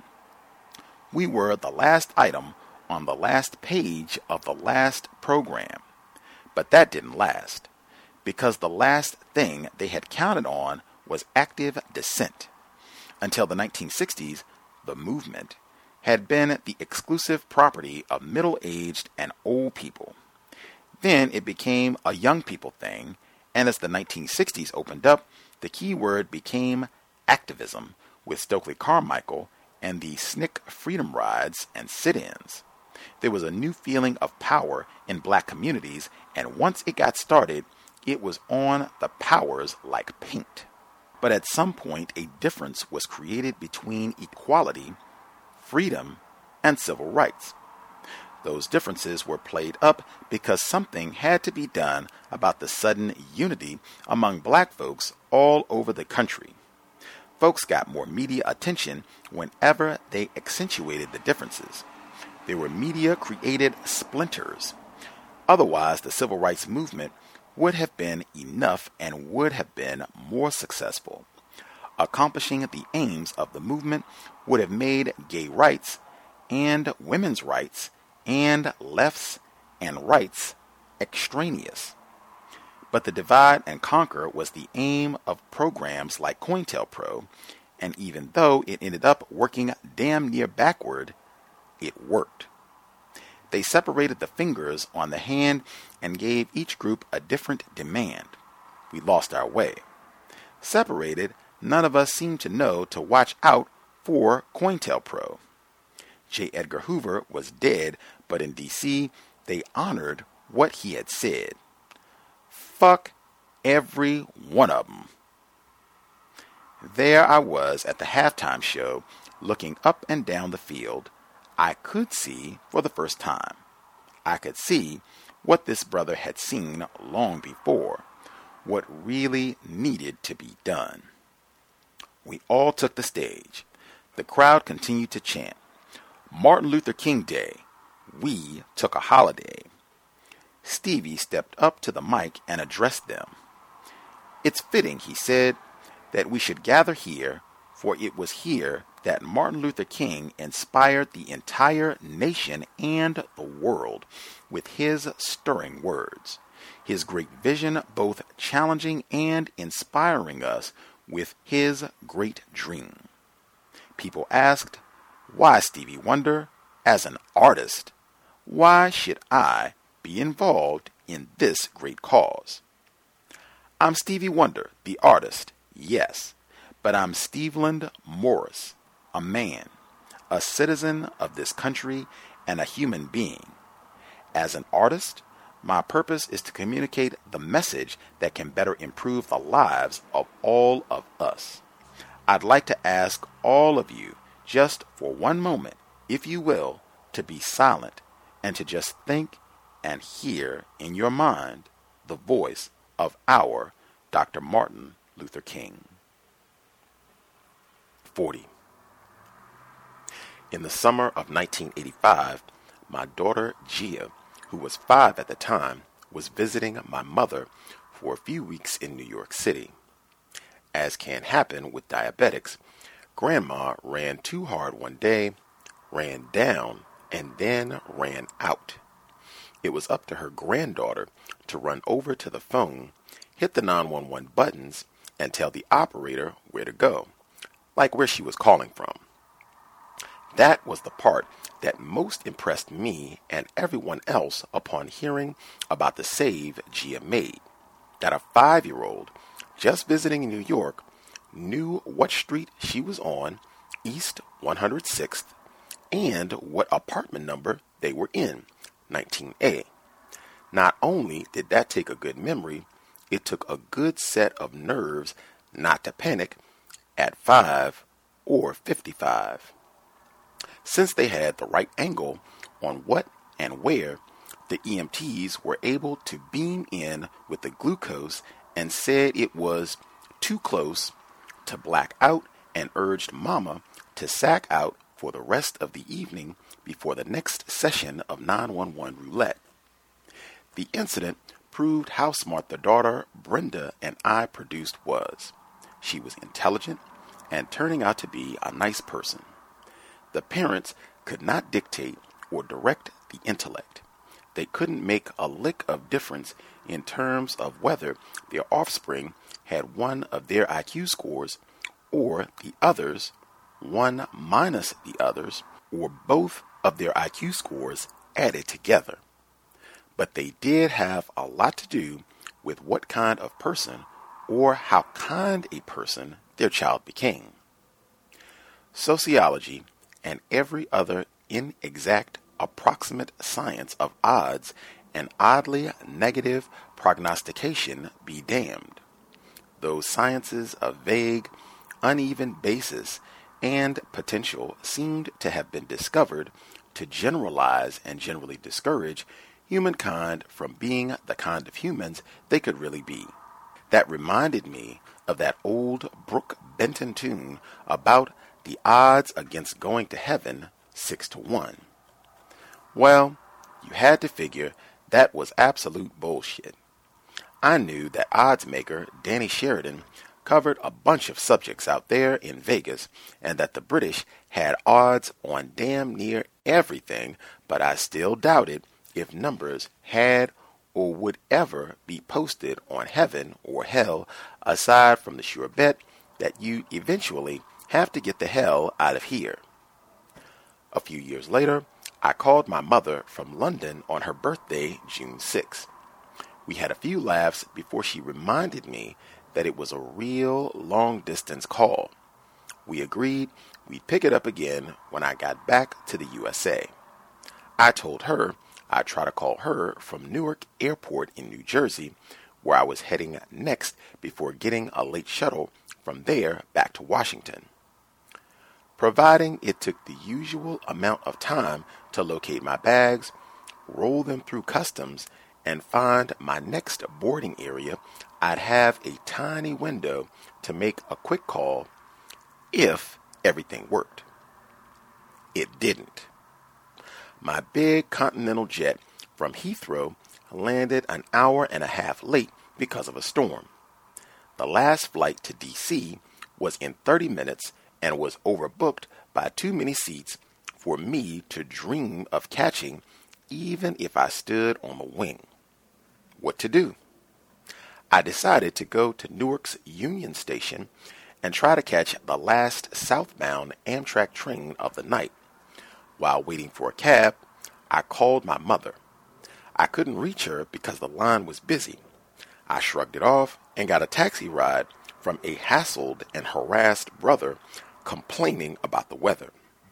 We were the last item on the last page of the last program. But that didn't last, because the last thing they had counted on was active dissent. Until the 1960s, the movement had been the exclusive property of middle-aged and old people. Then it became a young people thing, and as the 1960s opened up, the key word became activism, with Stokely Carmichael and the SNCC freedom rides and sit-ins. There was a new feeling of power in black communities, and once it got started, it was on the powers like paint. But at some point, a difference was created between equality, freedom, and civil rights. Those differences were played up because something had to be done about the sudden unity among black folks all over the country. Folks got more media attention whenever they accentuated the differences. There were media-created splinters. Otherwise, the civil rights movement would have been enough and would have been more successful. Accomplishing the aims of the movement would have made gay rights and women's rights and lefts and rights extraneous. But the divide and conquer was the aim of programs like COINTELPRO, and even though it ended up working damn near backward, it worked. They separated the fingers on the hand and gave each group a different demand. We lost our way. Separated, none of us seemed to know to watch out for COINTELPRO. J. Edgar Hoover was dead, but in D.C., they honored what he had said. Fuck every one of them. There I was at the halftime show, looking up and down the field. I could see for the first time. I could see what this brother had seen long before, what really needed to be done. We all took the stage. The crowd continued to chant, Martin Luther King Day. We took a holiday. Stevie stepped up to the mic and addressed them. It's fitting, he said, that we should gather here, for it was here that Martin Luther King inspired the entire nation and the world with his stirring words, his great vision both challenging and inspiring us with his great dream. People asked, why Stevie Wonder, as an artist? Why should I be involved in this great cause? I'm Stevie Wonder, the artist, yes, but I'm Steveland Morris, a man, a citizen of this country, and a human being. As an artist, my purpose is to communicate the message that can better improve the lives of all of us. I'd like to ask all of you, just for one moment, if you will, to be silent and to just think and hear in your mind the voice of our Dr. Martin Luther King. 40. In the summer of 1985, my daughter Gia, who was 5 at the time, was visiting my mother for a few weeks in New York City. As can happen with diabetics, Grandma ran too hard one day, ran down, and then ran out. It was up to her granddaughter to run over to the phone, hit the 911 buttons, and tell the operator where to go, like where she was calling from. That was the part that most impressed me and everyone else upon hearing about the save Gia made, that a 5-year-old just visiting in New York knew what street she was on, East 106th, and what apartment number they were in, 19A. Not only did that take a good memory, it took a good set of nerves not to panic at 5 or 55. Since they had the right angle on what and where, the EMTs were able to beam in with the glucose and said it was too close to black out and urged Mama to sack out for the rest of the evening before the next session of 911 roulette. The incident proved how smart the daughter Brenda and I produced was. She was intelligent and turning out to be a nice person. The parents could not dictate or direct the intellect. They couldn't make a lick of difference in terms of whether their offspring had one of their IQ scores or the others, one minus the others, or both of their IQ scores added together. But they did have a lot to do with what kind of person or how kind a person their child became. Sociology and every other inexact approximate science of odds and oddly negative prognostication be damned. Those sciences of vague, uneven basis and potential seemed to have been discovered to generalize and generally discourage humankind from being the kind of humans they could really be. That reminded me of that old Brooke Benton tune about the odds against going to heaven 6-1. Well, you had to figure that was absolute bullshit. I knew that odds maker Danny Sheridan covered a bunch of subjects out there in Vegas and that the British had odds on damn near everything, but I still doubted if numbers had or would ever be posted on heaven or hell, aside from the sure bet that you eventually have to get the hell out of here. A few years later, I called my mother from London on her birthday, June 6. We had a few laughs before she reminded me that it was a real long-distance call. We agreed we'd pick it up again when I got back to the USA. I told her I'd try to call her from Newark Airport in New Jersey, where I was heading next before getting a late shuttle from there back to Washington. Providing it took the usual amount of time to locate my bags, roll them through customs, and find my next boarding area, I'd have a tiny window to make a quick call if everything worked. It didn't. My big Continental jet from Heathrow landed an hour and a half late because of a storm. The last flight to D.C. was in 30 minutes and was overbooked by too many seats for me to dream of catching, even if I stood on the wing. What to do? I decided to go to Newark's Union Station and try to catch the last southbound Amtrak train of the night. While waiting for a cab, I called my mother. I couldn't reach her because the line was busy. I shrugged it off and got a taxi ride from a hassled and harassed brother complaining about the weather.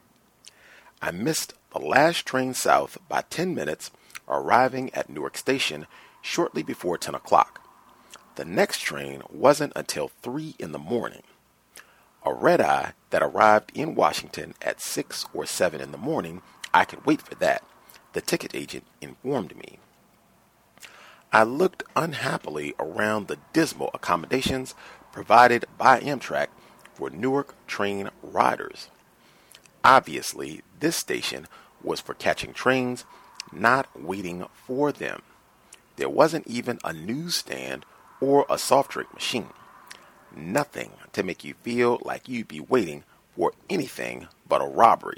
I missed the last train south by 10 minutes, arriving at Newark Station shortly before 10 o'clock. The next train wasn't until 3 in the morning. A red-eye that arrived in Washington at 6 or 7 in the morning, I could wait for that, the ticket agent informed me. I looked unhappily around the dismal accommodations provided by Amtrak for Newark train riders. Obviously, this station was for catching trains, not waiting for them. There wasn't even a newsstand or a soft drink machine. Nothing to make you feel like you'd be waiting for anything but a robbery.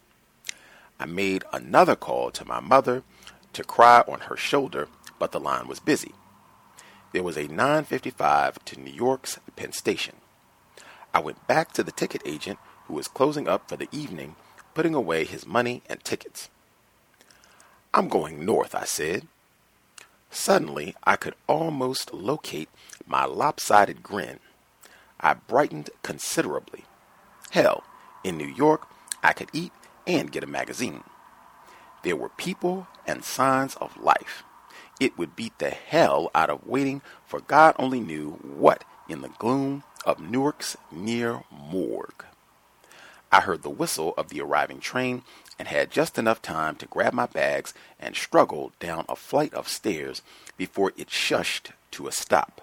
I made another call to my mother to cry on her shoulder, but the line was busy. There was a 9:55 to New York's Penn Station. I went back to the ticket agent who was closing up for the evening, putting away his money and tickets. "I'm going north," I said. Suddenly, I could almost locate my lopsided grin. I brightened considerably. Hell, in New York, I could eat and get a magazine. There were people and signs of life. It would beat the hell out of waiting for God only knew what in the gloom of Newark's near morgue. I heard the whistle of the arriving train and had just enough time to grab my bags and struggle down a flight of stairs before it shushed to a stop.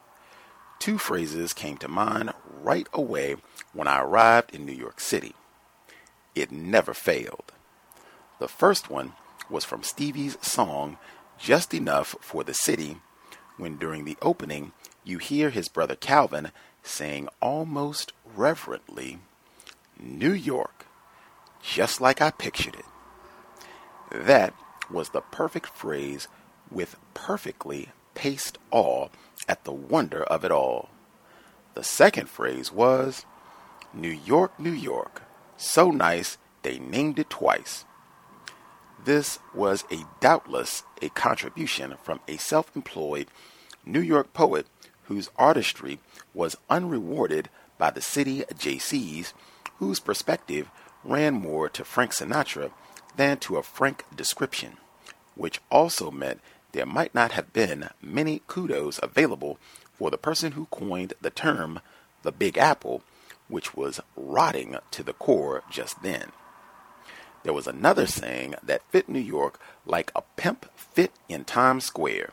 2 phrases came to mind right away when I arrived in New York City. It never failed. The first one was from Stevie's song, Just Enough for the City, when during the opening you hear his brother Calvin saying almost reverently, New York, just like I pictured it. That was the perfect phrase with perfectly paced awe at the wonder of it all. The second phrase was, New York, New York, so nice they named it twice. This was doubtless a contribution from a self-employed New York poet whose artistry was unrewarded by the city JCs, whose perspective ran more to Frank Sinatra than to a frank description, which also meant there might not have been many kudos available for the person who coined the term the Big Apple, which was rotting to the core just then. There was another saying that fit New York like a pimp fit in Times Square,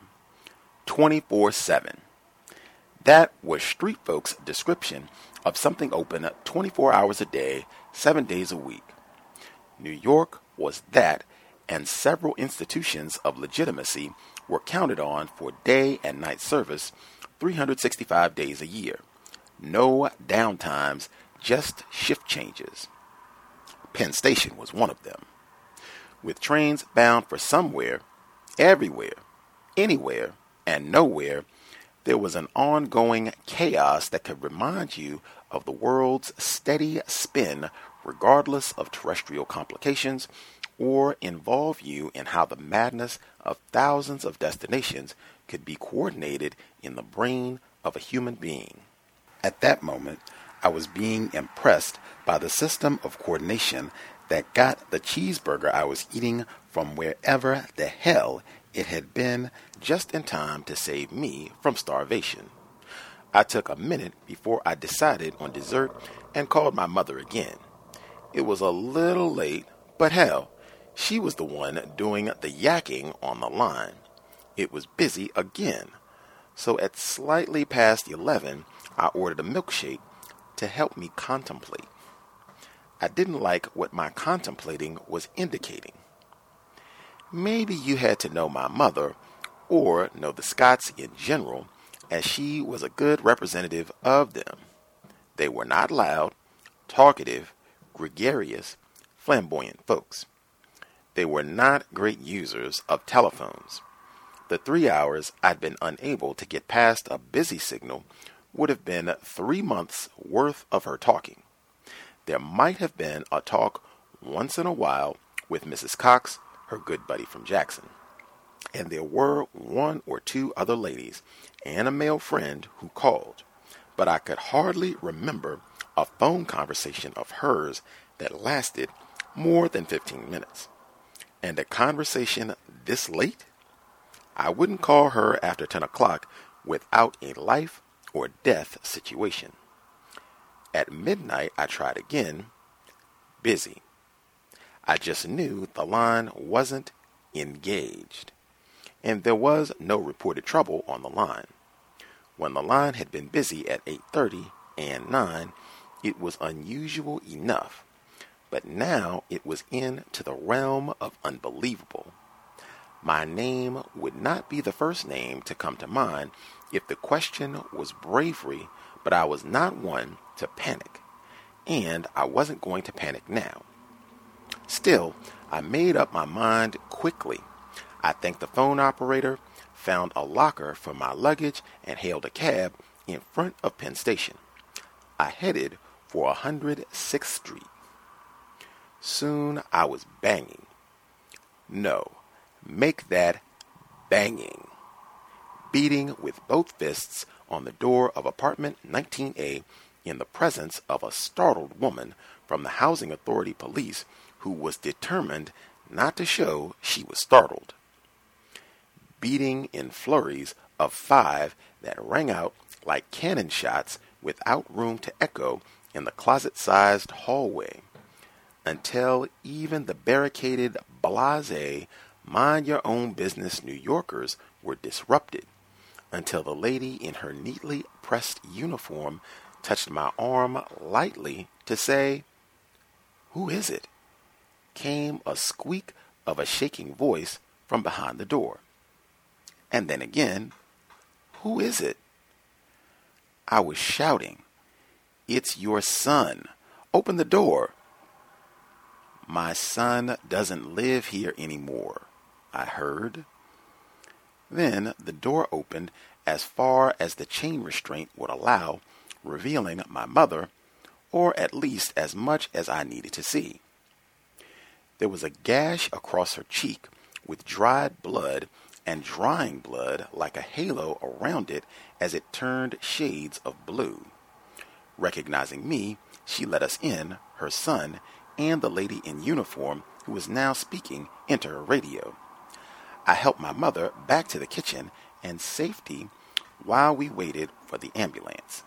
24/7. That was street folks' description of something open 24 hours a day, 7 days a week. New York was that, and several institutions of legitimacy were counted on for day and night service 365 days a year. No downtimes, just shift changes. Penn Station was one of them. With trains bound for somewhere, everywhere, anywhere, and nowhere, there was an ongoing chaos that could remind you of the world's steady spin regardless of terrestrial complications, or involve you in how the madness of thousands of destinations could be coordinated in the brain of a human being. At that moment, I was being impressed by the system of coordination that got the cheeseburger I was eating from wherever the hell it had been just in time to save me from starvation. I took a minute before I decided on dessert and called my mother again. It was a little late, but hell, she was the one doing the yakking on the line. It was busy again. So at slightly past 11, I ordered a milkshake to help me contemplate. I didn't like what my contemplating was indicating. Maybe you had to know my mother, or know the Scotts in general, as she was a good representative of them. They were not loud, talkative, gregarious, flamboyant folks. They were not great users of telephones. The 3 hours I'd been unable to get past a busy signal would have been 3 months worth of her talking. There might have been a talk once in a while with Mrs. Cox, her good buddy from Jackson. And there were 1 or 2 other ladies and a male friend who called, but I could hardly remember a phone conversation of hers that lasted more than 15 minutes. And a conversation this late? I wouldn't call her after 10 o'clock without a life or death situation. At midnight, I tried again. Busy. I just knew the line wasn't engaged, and there was no reported trouble on the line. When the line had been busy at 8:30 and 9, it was unusual enough, but now it was into the realm of unbelievable. My name would not be the first name to come to mind if the question was bravery, but I was not one to panic, and I wasn't going to panic now. Still, I made up my mind quickly. I thanked the phone operator, found a locker for my luggage, and hailed a cab in front of Penn Station. I headed for 106th Street. Soon I was banging. No, make that banging. beating with both fists on the door of apartment 19A in the presence of a startled woman from the Housing Authority Police who was determined not to show she was startled. Beating in flurries of 5 that rang out like cannon shots without room to echo in the closet-sized hallway, until even the barricaded, blasé, mind-your-own-business New Yorkers were disrupted, until the lady in her neatly pressed uniform touched my arm lightly to say, "Who is it?" came a squeak of a shaking voice from behind the door. And then again, "Who is it?" I was shouting, "It's your son. Open the door." "My son doesn't live here anymore," I heard. Then the door opened as far as the chain restraint would allow, revealing my mother, or at least as much as I needed to see. There was a gash across her cheek with dried blood and drying blood like a halo around it as it turned shades of blue. Recognizing me, she let us in, her son, and the lady in uniform who was now speaking into her radio. I helped my mother back to the kitchen and safety while we waited for the ambulance.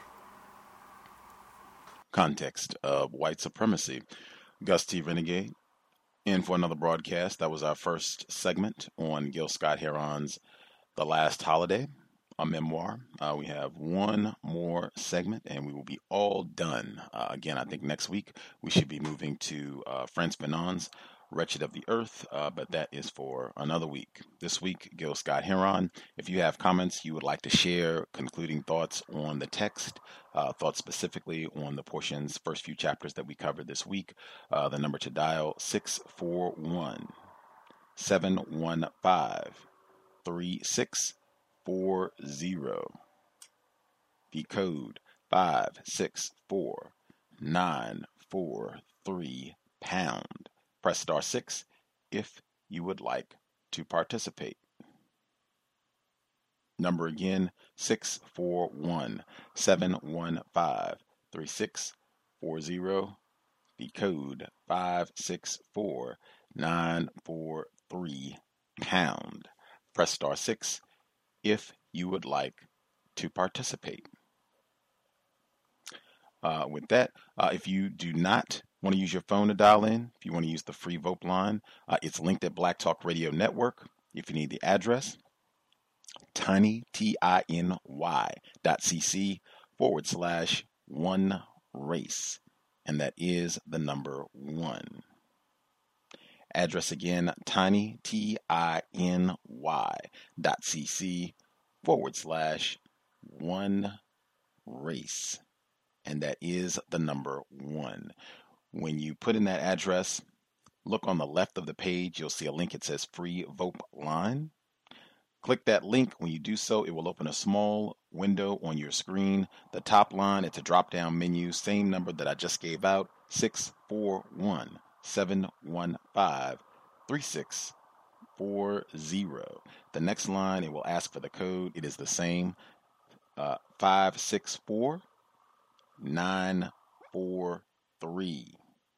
Context of white supremacy. Gus T. Renegade in for another broadcast. That was our first segment on Gil Scott-Heron's The Last Holiday, a memoir. We have one more segment and we will be all done. Again, I think next week we should be moving to Frantz Fanon's Wretched of the Earth, but that is for another week. This week, Gil Scott-Heron. If you have comments you would like to share, concluding thoughts on the text, thoughts specifically on the portions, first few chapters that we covered this week, the number to dial 641-715-3640. The code 564943#. Press star 6 if you would like to participate. Number again, 641-715-3640. The code 564943#. Press star 6 if you would like to participate. With that, if you do not want to use your phone to dial in, if you want to use the free VOPE line, it's linked at Black Talk Radio Network. If you need the address, tinyty.cc/1race, and that is the number 1. Address again, tinyty.cc/1race, and that is the number 1. When you put in that address, look on the left of the page. You'll see a link. It says free VOPE line. Click that link. When you do so, it will open a small window on your screen. The top line, it's a drop-down menu. Same number that I just gave out, 641-715-3640. The next line, it will ask for the code. It is the same, 564943.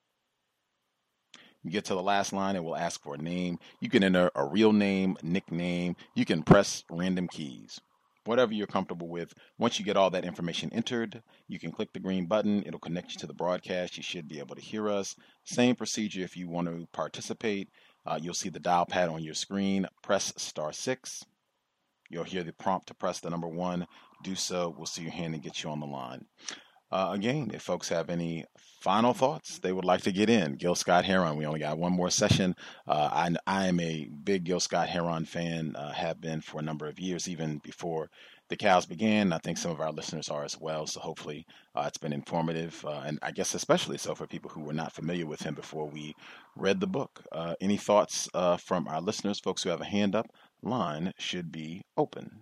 You get to the last line, it will ask for a name. You can enter a real name, nickname. You can press random keys, whatever you're comfortable with. Once you get all that information entered, you can click the green button. It'll connect you to the broadcast. You should be able to hear us. Same procedure if you want to participate. You'll see the dial pad on your screen. Press star 6. You'll hear the prompt to press the number 1. Do so. We'll see your hand and get you on the line. Again, if folks have any final thoughts they would like to get in, Gil Scott-Heron, we only got one more session. I am a big Gil Scott-Heron fan, have been for a number of years, even before the cows began. I think some of our listeners are as well, so hopefully it's been informative, and I guess especially so for people who were not familiar with him before we read the book. Any thoughts from our listeners? Folks who have a hand up, line should be open.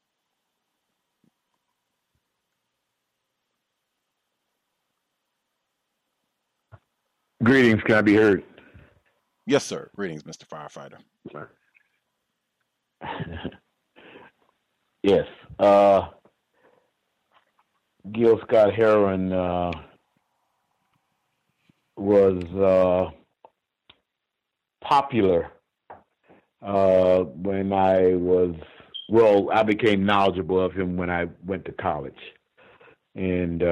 Greetings, can I be heard? Yes, sir. Greetings, Mr. Firefighter. Yes. Gil Scott Heron was popular when I became knowledgeable of him when I went to college. And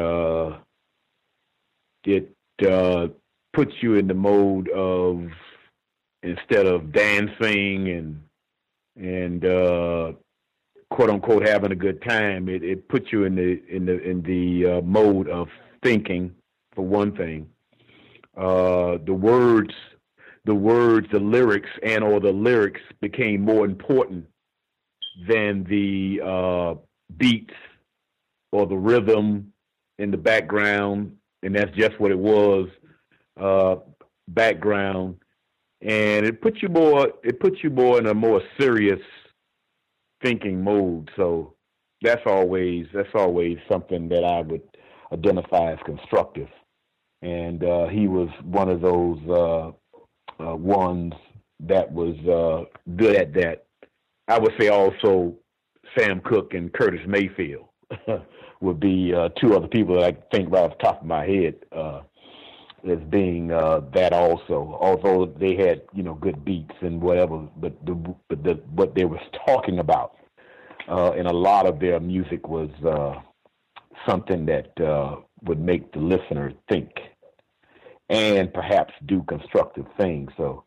it puts you in the mode of, instead of dancing and quote unquote having a good time, it puts you in the mode of thinking, for one thing. The lyrics or the lyrics became more important than the beats or the rhythm in the background, and that's just what it was, background. And it puts you more in a more serious thinking mode. So that's always something that I would identify as constructive. And he was one of those ones that was good at that. I would say also Sam Cooke and Curtis Mayfield would be two other people that I think right off the top of my head as being that also. Although they had good beats and whatever, but what they was talking about in a lot of their music was something that would make the listener think and perhaps do constructive things. So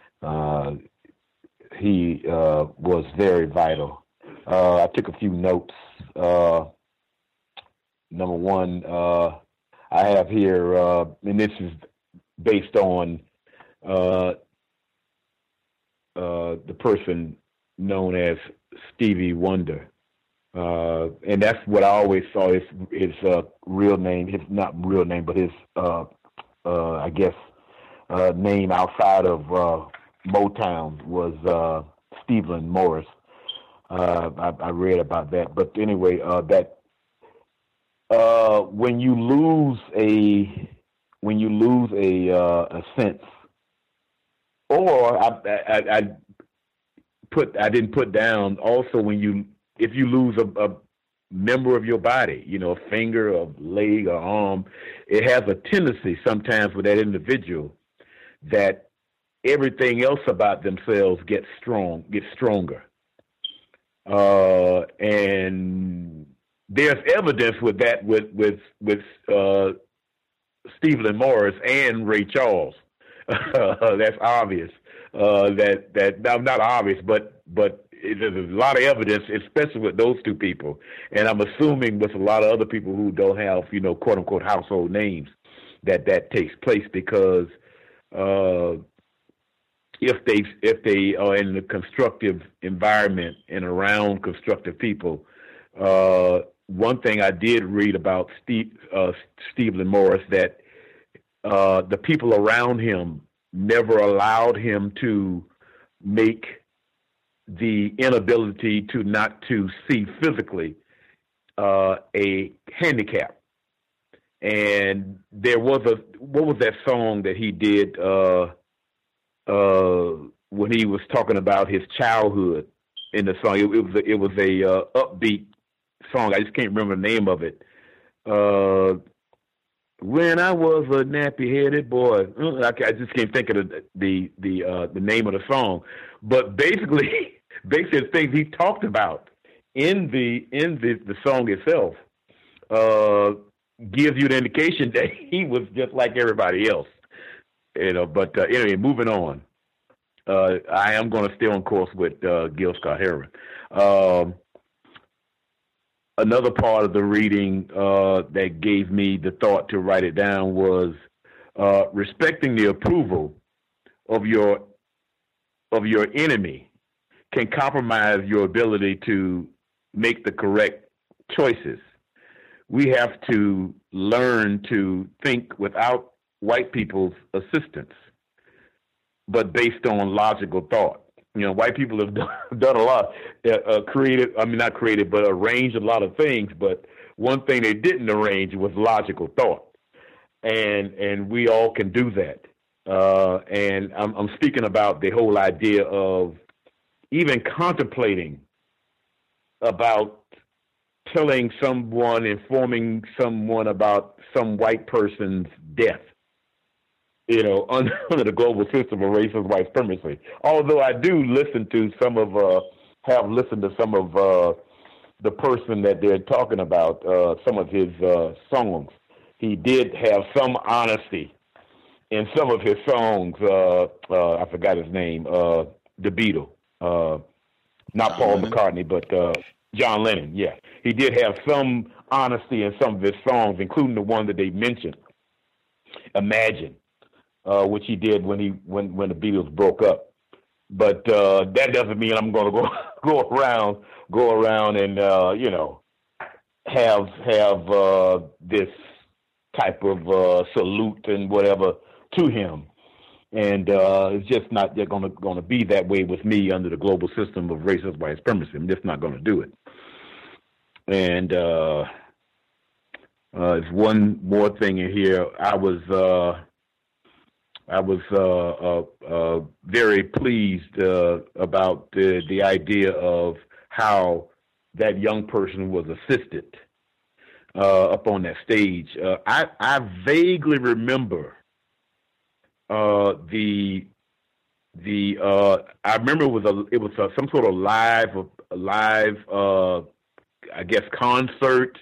he was very vital. I took a few notes. Number one, I have here, and this is based on the person known as Stevie Wonder. And that's what I always saw his real name, his not real name, but his, I guess, name outside of Motown was Stevland Morris. I read about that. But anyway, that when you lose a sense, or I didn't put down also if you lose a member of your body, a finger, a leg, or arm, it has a tendency sometimes with that individual that everything else about themselves gets stronger. And there's evidence with that with Stevland Morris and Ray Charles. That's obvious. That not obvious, but there's a lot of evidence, especially with those two people, and I'm assuming with a lot of other people who don't have, quote unquote household names, that takes place because if they are in a constructive environment and around constructive people. One thing I did read about Stevland Morris, that the people around him never allowed him to make the inability to not to see physically a handicap. And there was what was that song that he did when he was talking about his childhood in the song? It was a upbeat song. I just can't remember the name of it. When I was a nappy-headed boy, I just can't think of the name of the song. But basically the things he talked about in the song itself gives you the indication that he was just like everybody else, But anyway, moving on. I am going to stay on course with Gil Scott Heron. Another part of the reading that gave me the thought to write it down was respecting the approval of your enemy can compromise your ability to make the correct choices. We have to learn to think without white people's assistance, but based on logical thought. White people have done a lot, not created, but arranged a lot of things. But one thing they didn't arrange was logical thought. And we all can do that. And I'm speaking about the whole idea of even contemplating about telling someone, informing someone about some white person's death, under the global system of racist white supremacy. Although I do listen to have listened to some of the person that they're talking about, some of his songs. He did have some honesty in some of his songs. I forgot his name, the Beatle. Not John Paul Lennon? McCartney, but John Lennon. Yeah, he did have some honesty in some of his songs, including the one that they mentioned, "Imagine," which he did when the Beatles broke up. But that doesn't mean I'm going to go around and have this type of salute and whatever to him. And it's just not going to be that way with me under the global system of racist white supremacy. I'm just not going to do it. And there's one more thing in here. I was very pleased about the idea of how that young person was assisted up on that stage. I vaguely remember I remember it was some sort of live I guess concert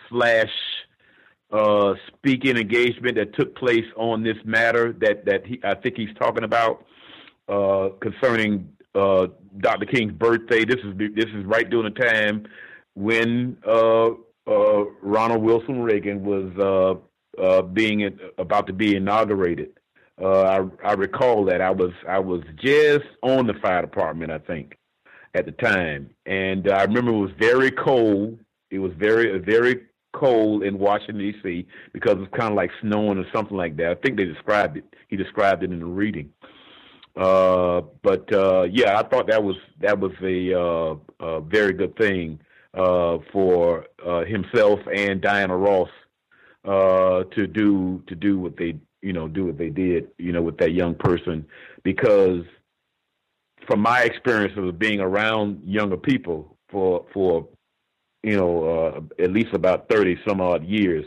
/ speaking engagement that took place on this matter that I think he's talking about concerning Dr. King's birthday. This is right during the time when Ronald Wilson Reagan was about to be inaugurated. I recall that I was just on the fire department, I think, at the time, and I remember it was very cold. It was very cold in Washington D.C. because it was kind of like snowing or something like that. I think they described it. He described it in the reading. But I thought that was a very good thing for himself and Diana Ross to do what they did with that young person, because from my experience of being around younger people for at least about 30 some odd years,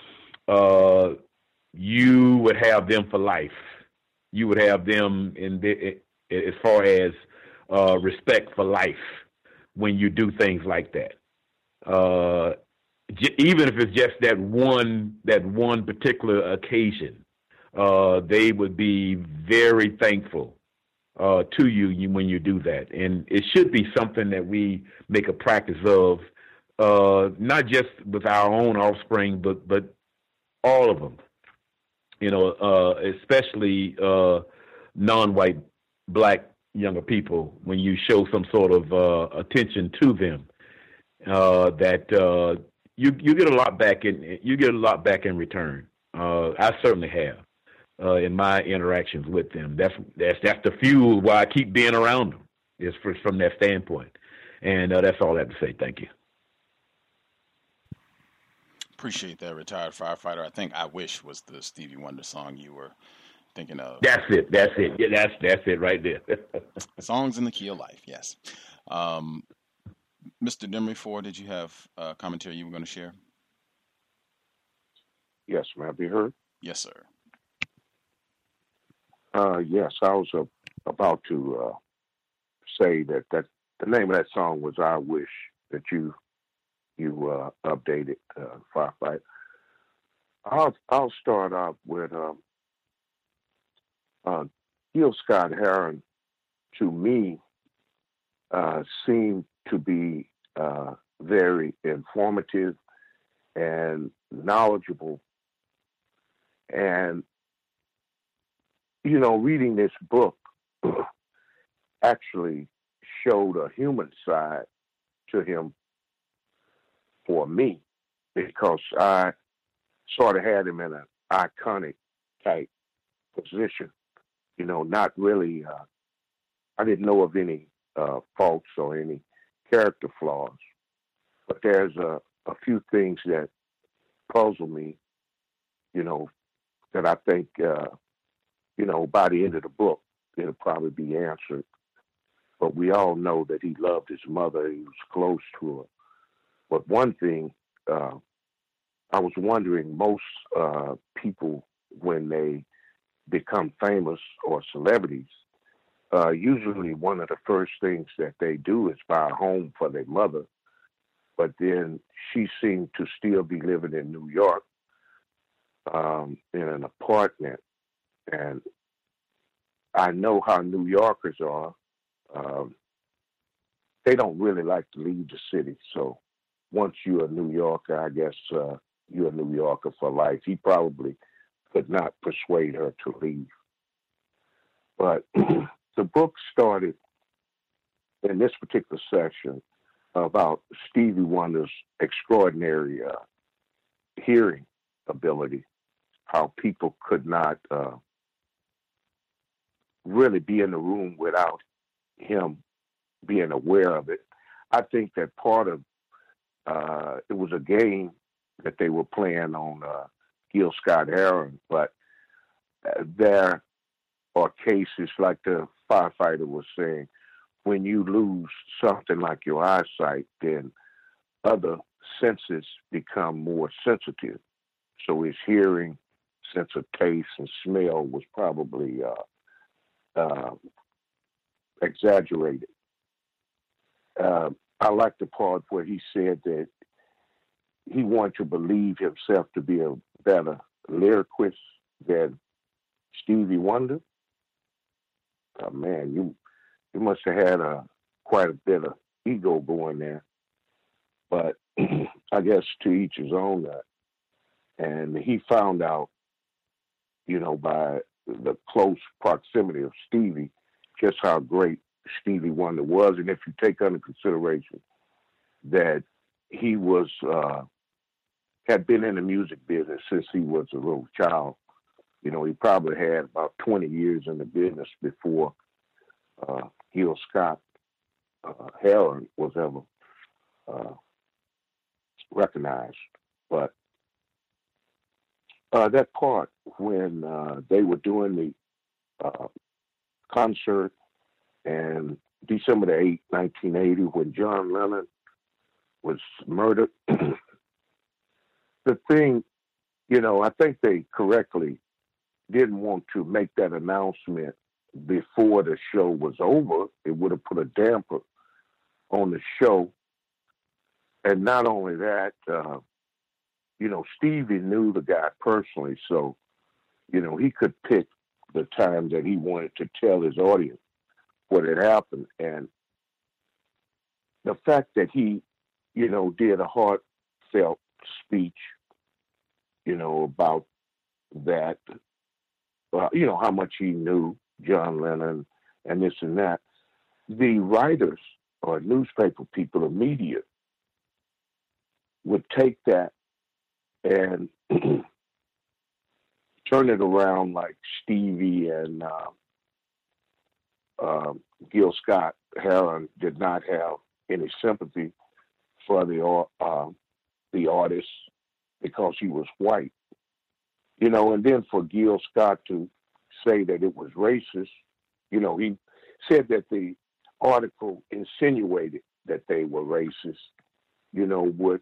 you would have them for life. You would have them as far as respect for life when you do things like that. Even if it's just that one particular occasion, they would be very thankful to you when you do that. And it should be something that we make a practice of, not just with our own offspring, but all of them, especially non-white black younger people, when you show some sort of attention to them, that you get a lot back in return. I certainly have. In my interactions with them, that's the fuel why I keep being around them. Is from that standpoint, and that's all I have to say. Thank you. Appreciate that, retired firefighter. I think "I Wish" was the Stevie Wonder song you were thinking of. That's it. Yeah, that's it right there. Songs in the key of life. Yes. Mr. Demery Ford, did you have commentary you were going to share? Yes, may I be heard? Yes, sir. Yes, I was about to say that the name of that song was "I Wish," that you updated, Firefight. I'll start off with Gil Scott-Heron. To me, seemed to be very informative and knowledgeable, and reading this book actually showed a human side to him for me, because I sort of had him in an iconic type position. Not really, I didn't know of any faults or any character flaws, but there's a few things that puzzle me, that I think, by the end of the book, it'll probably be answered. but we all know that he loved his mother. He was close to her. But one thing, I was wondering, most people, when they become famous or celebrities, usually one of the first things that they do is buy a home for their mother. But then she seemed to still be living in New York in an apartment. And I know how New Yorkers are. They don't really like to leave the city. So once you're a New Yorker, I guess you're a New Yorker for life. He probably could not persuade her to leave. But the book started in this particular section about Stevie Wonder's extraordinary hearing ability, how people could not really be in the room without him being aware of it. I think that part of it was a game that they were playing on Gil Scott-Heron, but there are cases like the firefighter was saying, when you lose something like your eyesight, then other senses become more sensitive. So his hearing, sense of taste and smell was probably exaggerated. I like the part where he said that he wanted to believe himself to be a better lyricist than Stevie Wonder. Man, you must have had quite a bit of ego going there. But I guess to each his own. And he found out, by the close proximity of Stevie, just how great Stevie Wonder was. And if you take under consideration that he was had been in the music business since he was a little child, he probably had about 20 years in the business before Gil Scott-Heron was ever recognized. But that part when they were doing the concert and December the 8th, 1980, when John Lennon was murdered, the thing, I think they correctly didn't want to make that announcement before the show was over. It would have put a damper on the show. And not only that, Stevie knew the guy personally, so, he could pick the time that he wanted to tell his audience what had happened. And the fact that he, did a heartfelt speech, about that, how much he knew John Lennon and this and that, the writers or newspaper people or media would take that and turn it around like Stevie and Gil Scott-Heron did not have any sympathy for the artist because he was white. And then for Gil Scott to say that it was racist, he said that the article insinuated that they were racist, would,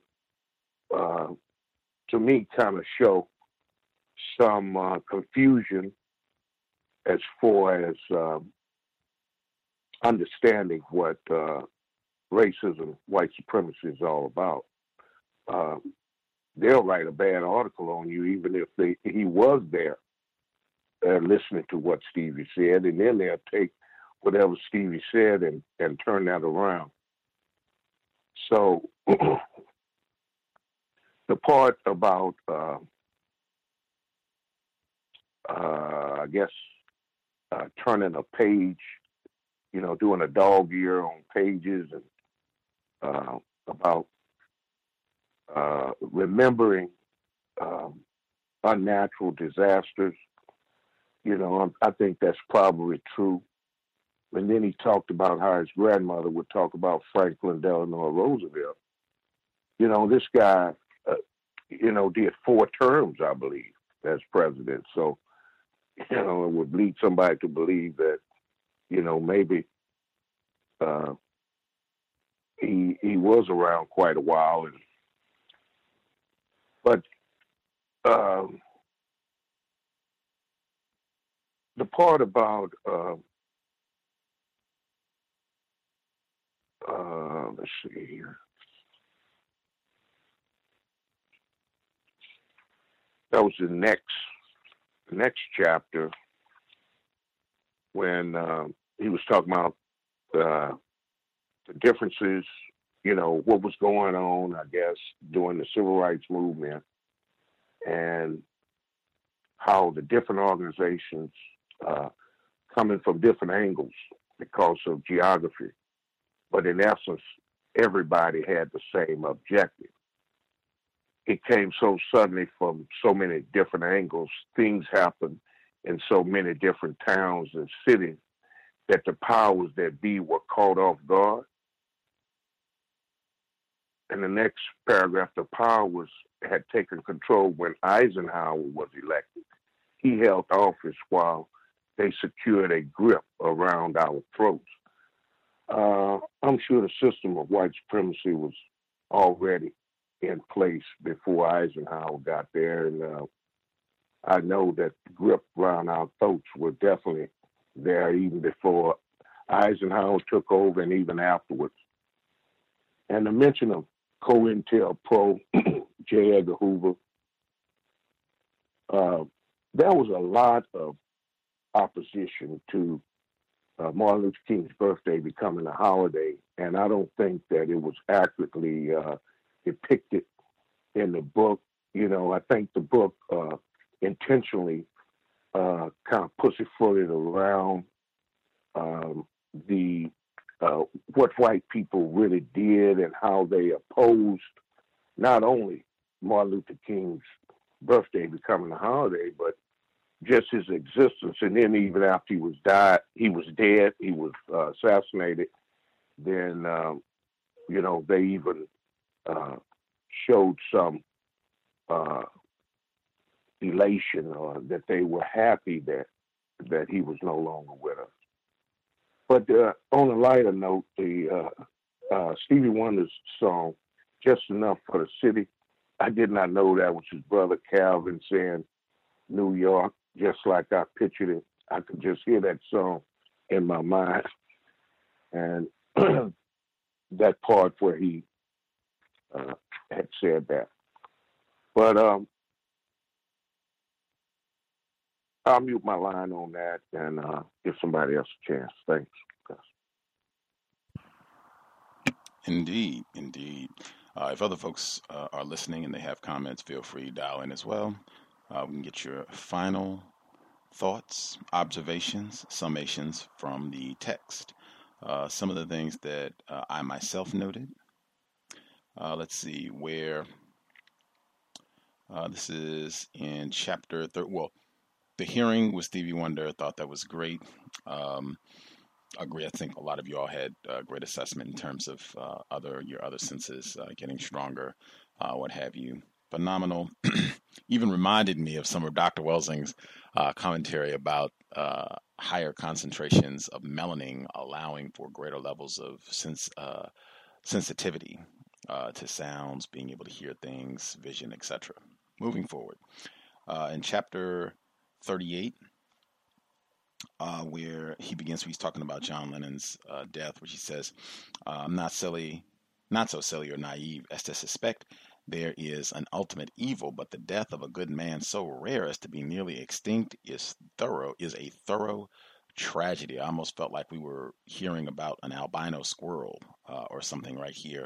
to me, kind of show some confusion as far as understanding what racism, white supremacy is all about. They'll write a bad article on you even if he was there listening to what Stevie said, and then they'll take whatever Stevie said and turn that around. So the part about, I guess, turning a page, doing a dog ear on pages and about remembering unnatural disasters, I think that's probably true. And then he talked about how his grandmother would talk about Franklin Delano Roosevelt. This guy, did 4 terms, I believe, as president. So, it would lead somebody to believe that, maybe uh, he was around quite a while, but the part about let's see here. That was the next chapter when he was talking about the differences, what was going on, I guess, during the civil rights movement, and how the different organizations coming from different angles because of geography. But in essence, everybody had the same objective. It came so suddenly from so many different angles. Things happened in so many different towns and cities that the powers that be were caught off guard. In the next paragraph, the powers had taken control when Eisenhower was elected. He held office while they secured a grip around our throats. I'm sure the system of white supremacy was already in place before Eisenhower got there, and I know that the grip around our throats were definitely there even before Eisenhower took over and even afterwards. And the mention of COINTELPRO, J. Edgar Hoover, there was a lot of opposition to Martin Luther King's birthday becoming a holiday, and I don't think that it was accurately depicted in the book. I think the book intentionally kind of pussyfooted around the what white people really did and how they opposed not only Martin Luther King's birthday becoming a holiday, but just his existence. And then even after he was dead, he was assassinated, then, they even showed some elation, or that they were happy that he was no longer with us. But on a lighter note, the Stevie Wonder's song, Just Enough for the City, I did not know that was his brother Calvin saying New York, just like I pictured it. I could just hear that song in my mind. And that part where he had said that. But I'll mute my line on that and give somebody else a chance. Thanks. Indeed, indeed. If other folks are listening and they have comments, feel free to dial in as well. We can get your final thoughts, observations, summations from the text. Some of the things that I myself noted. Let's see where this is in chapter 3. Well, the hearing with Stevie Wonder, thought that was great. Agree. I think a lot of you all had a great assessment in terms of your other senses getting stronger, what have you. Phenomenal. Even reminded me of some of Dr. Welsing's commentary about higher concentrations of melanin allowing for greater levels of sensitivity to sounds, being able to hear things, vision, etc. Moving forward. In chapter 38, where he's talking about John Lennon's death, which he says, I'm not so silly or naive as to suspect there is an ultimate evil, but the death of a good man so rare as to be nearly extinct is a thorough tragedy. I almost felt like we were hearing about an albino squirrel or something right here.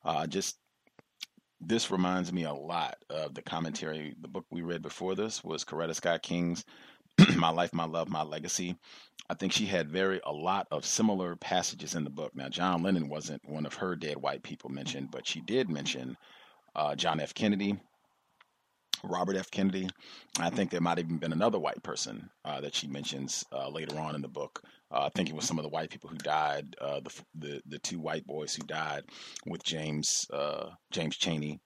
This reminds me a lot of the commentary. The book we read before this was Coretta Scott King's My Life, My Love, My Legacy. I think she had a lot of similar passages in the book. Now, John Lennon wasn't one of her dead white people mentioned, but she did mention John F. Kennedy, Robert F. Kennedy. I think there might have even been another white person that she mentions later on in the book. I think it was some of the white people who died, the two white boys who died with James Chaney,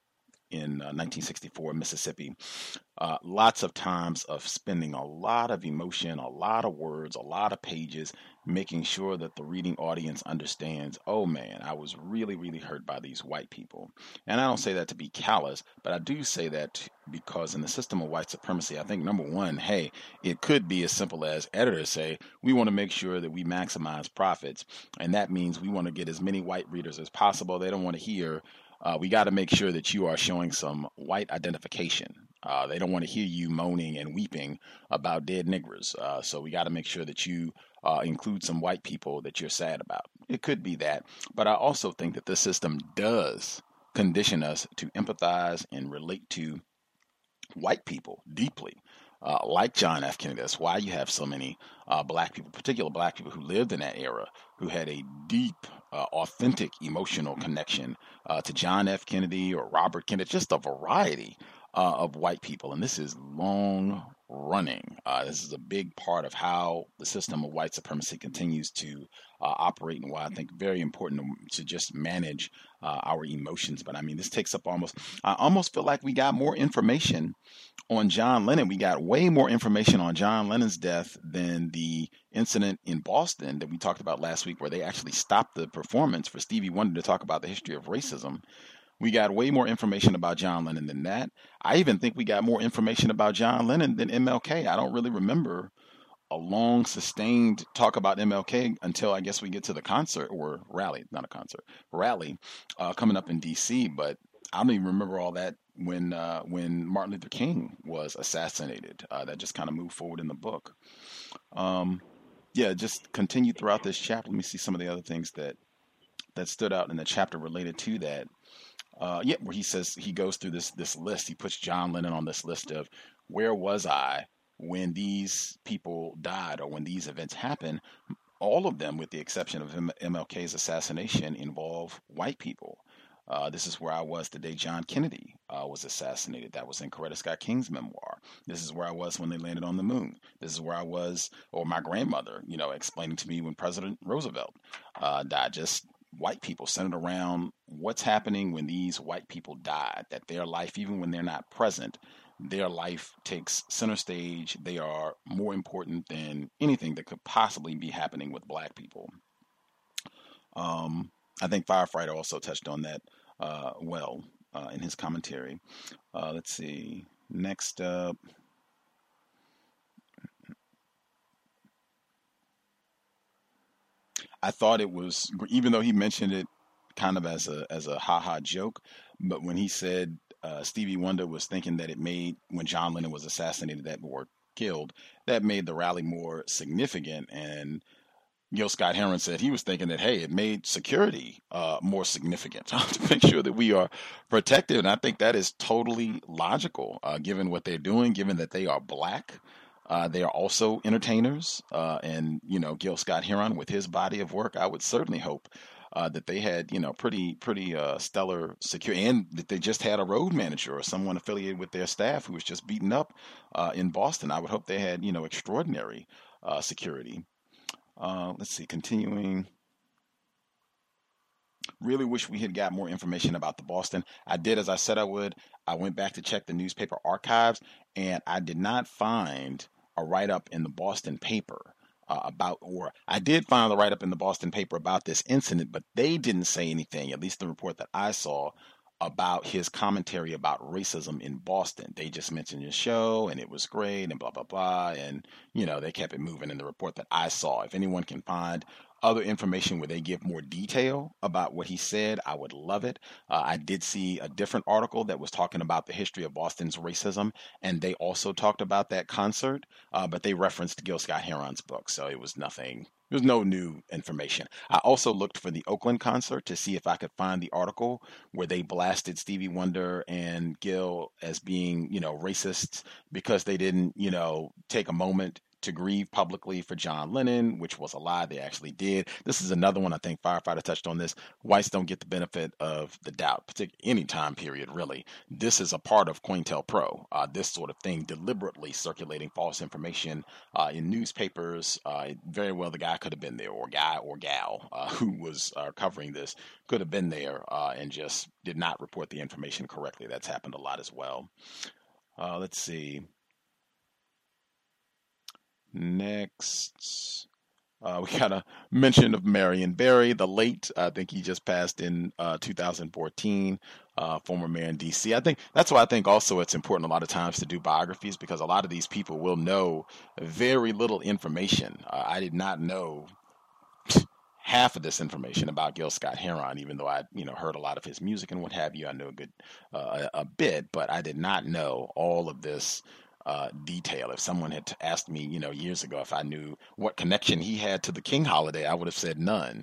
in 1964 in Mississippi. Lots of times of spending a lot of emotion, a lot of words, a lot of pages, making sure that the reading audience understands, oh man, I was really, really hurt by these white people. And I don't say that to be callous, but I do say that because in the system of white supremacy, I think number one, hey, it could be as simple as editors say, we want to make sure that we maximize profits. And that means we want to get as many white readers as possible. They don't want to hear, we got to make sure that you are showing some white identification. They don't want to hear you moaning and weeping about dead niggers. So we got to make sure that you include some white people that you're sad about. It could be that. But I also think that this system does condition us to empathize and relate to white people deeply. Like John F. Kennedy. That's why you have so many black people, particular black people who lived in that era, who had a deep, authentic emotional connection to John F. Kennedy or Robert Kennedy, just a variety of white people. And this is long running. This is a big part of how the system of white supremacy continues to operate, and why I think very important to just manage our emotions. But I mean, this takes up I almost feel like we got more information on John Lennon. We got way more information on John Lennon's death than the incident in Boston that we talked about last week, where they actually stopped the performance for Stevie Wonder to talk about the history of racism. We got way more information about John Lennon than that. I even think we got more information about John Lennon than MLK. I don't really remember a long, sustained talk about MLK until I guess we get to the concert or rally, not a concert, rally coming up in D.C. But I don't even remember all that when Martin Luther King was assassinated. That just kind of moved forward in the book. Just continued throughout this chapter. Let me see some of the other things that stood out in the chapter related to that. Where he says, he goes through this list. He puts John Lennon on this list of where was I when these people died or when these events happened. All of them, with the exception of MLK's assassination, involve white people. This is where I was the day John Kennedy was assassinated. That was in Coretta Scott King's memoir. This is where I was when they landed on the moon. This is where I was, or my grandmother, explaining to me when President Roosevelt died. Just white people centered around what's happening when these white people died, that their life, even when they're not present, their life takes center stage. They are more important than anything that could possibly be happening with black people. I think Firefighter also touched on that in his commentary. Let's see. Next up. I thought it was, even though he mentioned it kind of as a ha-ha joke, but when he said Stevie Wonder was thinking that it made, when John Lennon was assassinated or killed, that made the rally more significant. And Gil Scott-Heron said he was thinking that, hey, it made security more significant to make sure that we are protected. And I think that is totally logical, given what they're doing, given that they are black. They are also entertainers, and Gil Scott-Heron, with his body of work, I would certainly hope that they had pretty stellar security, and that they just had a road manager or someone affiliated with their staff who was just beaten up in Boston. I would hope they had extraordinary security. Let's see, continuing. Really wish we had got more information about the Boston. I did, as I said I would. I went back to check the newspaper archives, and I did not find a write-up in the Boston paper I did find the write-up in the Boston paper about this incident, but they didn't say anything, at least the report that I saw, about his commentary about racism in Boston. They just mentioned his show, and it was great, and blah, blah, blah, and, they kept it moving in the report that I saw. If anyone can find other information where they give more detail about what he said, I would love it. I did see a different article that was talking about the history of Boston's racism, and they also talked about that concert, but they referenced Gil Scott-Heron's book, so it was nothing. There's no new information. I also looked for the Oakland concert to see if I could find the article where they blasted Stevie Wonder and Gil as being, racists because they didn't, take a moment to grieve publicly for John Lennon, which was a lie. They actually did. This is another one. I think Firefighter touched on this. Whites don't get the benefit of the doubt, particularly any time period, really. This is a part of COINTELPRO, this sort of thing, deliberately circulating false information in newspapers. Very well, the guy could have been there, or guy or gal who was covering this could have been there and just did not report the information correctly. That's happened a lot as well. Let's see. Next, we got a mention of Marion Barry, the late. I think he just passed in 2014. Former mayor in D.C. I think that's why I think also it's important a lot of times to do biographies, because a lot of these people will know very little information. I did not know half of this information about Gil Scott-Heron, even though I, heard a lot of his music and what have you. I knew a bit, but I did not know all of this detail. If someone had asked me, years ago, if I knew what connection he had to the King holiday, I would have said none.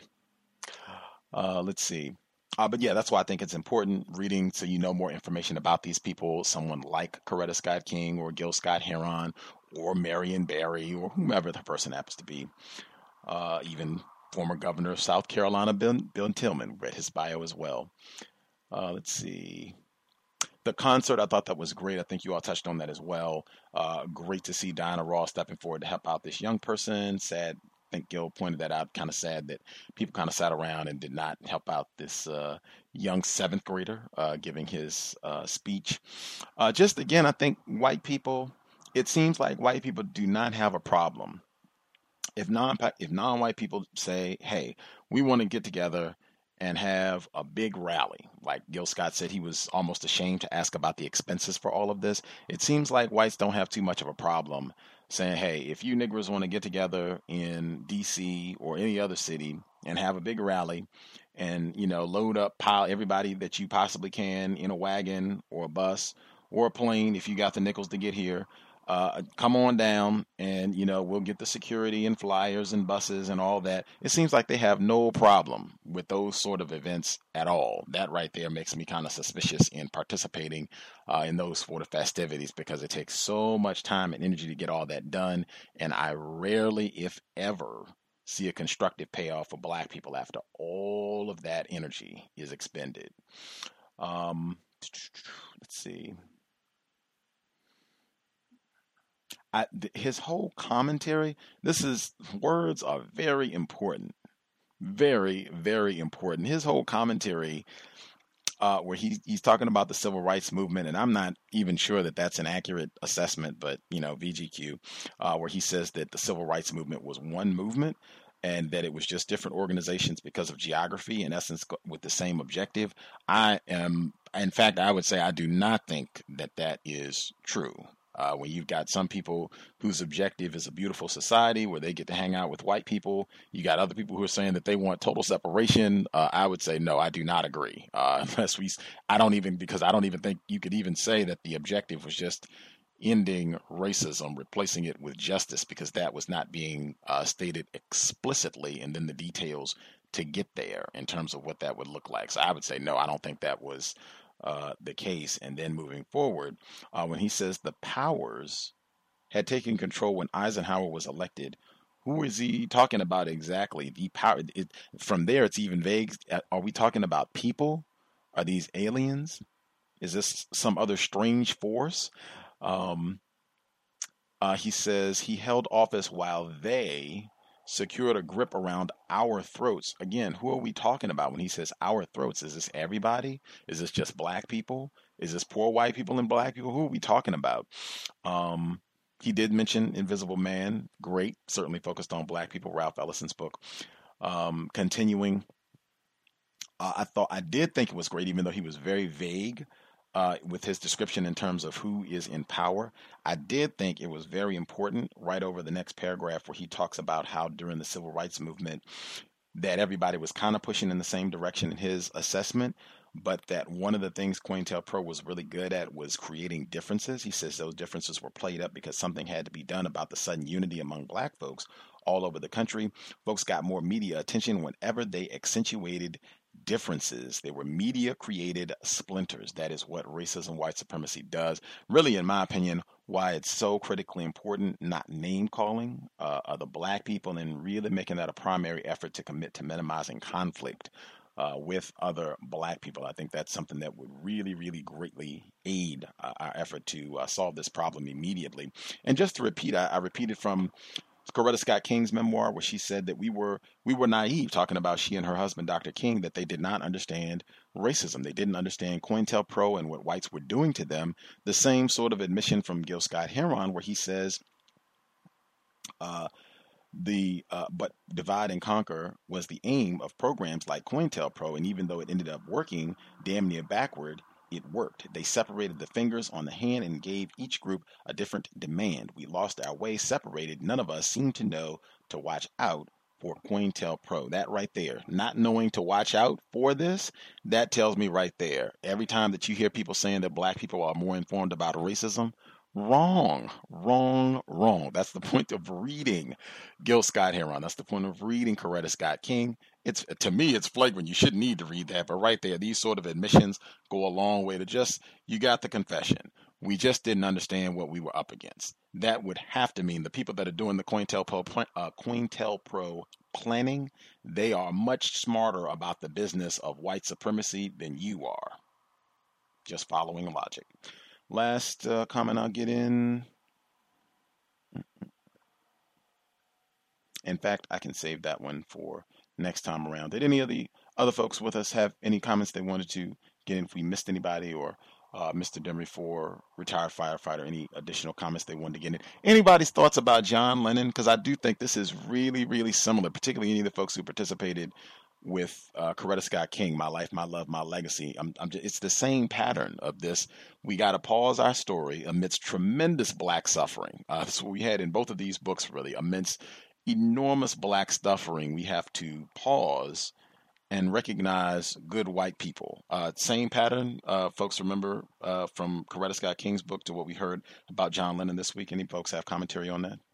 Let's see. But yeah, that's why I think it's important reading so you know more information about these people. Someone like Coretta Scott King or Gil Scott-Heron or Marion Barry or whomever the person happens to be. Even former governor of South Carolina, Bill Tillman, read his bio as well. Let's see. The concert, I thought that was great. I think you all touched on that as well. Great to see Diana Ross stepping forward to help out this young person. Sad, I think Gil pointed that out, kind of sad that people kind of sat around and did not help out this young 7th grader giving his speech. Just again, I think it seems like white people do not have a problem. If non-white people say, hey, we want to get together and have a big rally, like Gil Scott said, he was almost ashamed to ask about the expenses for all of this. It seems like whites don't have too much of a problem saying, hey, if you niggers want to get together in D.C. or any other city and have a big rally and, load up, pile everybody that you possibly can in a wagon or a bus or a plane if you got the nickels to get here, come on down and, we'll get the security and flyers and buses and all that. It seems like they have no problem with those sort of events at all. That right there makes me kind of suspicious in participating in those sort of festivities, because it takes so much time and energy to get all that done. And I rarely, if ever, see a constructive payoff for Black people after all of that energy is expended. Let's see. His whole commentary, words are very important. Very, very important. His whole commentary, where he's talking about the civil rights movement, and I'm not even sure that that's an accurate assessment, but, VGQ, where he says that the civil rights movement was one movement and that it was just different organizations because of geography, in essence, with the same objective. In fact, I would say I do not think that that is true. When you've got some people whose objective is a beautiful society where they get to hang out with white people, you got other people who are saying that they want total separation. I would say, no, I do not agree. Because I don't even think you could even say that the objective was just ending racism, replacing it with justice, because that was not being stated explicitly, and then the details to get there in terms of what that would look like. So I would say, no, I don't think that was the case. And then moving forward, when he says the powers had taken control when Eisenhower was elected, who is he talking about exactly? The power. From there, it's even vague. Are we talking about people? Are these aliens? Is this some other strange force? He says he held office while they secured a grip around our throats. Again, who are we talking about when he says our throats? Is this everybody? Is this just Black people? Is this poor white people and Black people? Who are we talking about? He did mention Invisible Man. Great. Certainly focused on Black people. Ralph Ellison's book. Continuing, I did think it was great, even though he was very vague with his description in terms of who is in power. I did think it was very important right over the next paragraph where he talks about how during the civil rights movement that everybody was kind of pushing in the same direction in his assessment, but that one of the things COINTELPRO was really good at was creating differences. He says those differences were played up because something had to be done about the sudden unity among Black folks all over the country. Folks got more media attention whenever they accentuated differences. They were media created splinters. That is what racism, white supremacy does. Really, in my opinion, why it's so critically important not name calling other black people and really making that a primary effort to commit to minimizing conflict with other black people. I think that's something that would really, really greatly aid our effort to solve this problem immediately. And just to repeat, I repeated from Coretta Scott King's memoir, where she said that we were naive, talking about she and her husband, Dr. King, that they did not understand racism. They didn't understand COINTELPRO and what whites were doing to them. The same sort of admission from Gil Scott-Heron, where he says, but divide and conquer was the aim of programs like COINTELPRO, and even though it ended up working damn near backward, it worked. They separated the fingers on the hand and gave each group a different demand. We lost our way, separated. None of us seemed to know to watch out for COINTELPRO. That right there, not knowing to watch out for this, that tells me right there. Every time that you hear people saying that black people are more informed about racism, wrong. That's the point of reading Gil Scott-Heron. That's the point of reading Coretta Scott King. To me, it's flagrant. You shouldn't need to read that, but right there, these sort of admissions go a long way to just, you got the confession. We just didn't understand what we were up against. That would have to mean the people that are doing the COINTELPRO planning, they are much smarter about the business of white supremacy than you are. Just following logic. Last comment I'll get in. In fact, I can save that one for next time around. Did any of the other folks with us have any comments they wanted to get in? If we missed anybody, or Mr. Demery for retired firefighter, any additional comments they wanted to get in? Anybody's thoughts about John Lennon? Because I do think this is really, really similar, particularly any of the folks who participated with Coretta Scott King, My Life, My Love, My Legacy. It's the same pattern of this. We got to pause our story amidst tremendous black suffering. That's what we had in both of these books, really. Amidst enormous black suffering, we have to pause and recognize good white people. Same pattern, folks remember from Coretta Scott King's book to what we heard about John Lennon this week. Any folks have commentary on that?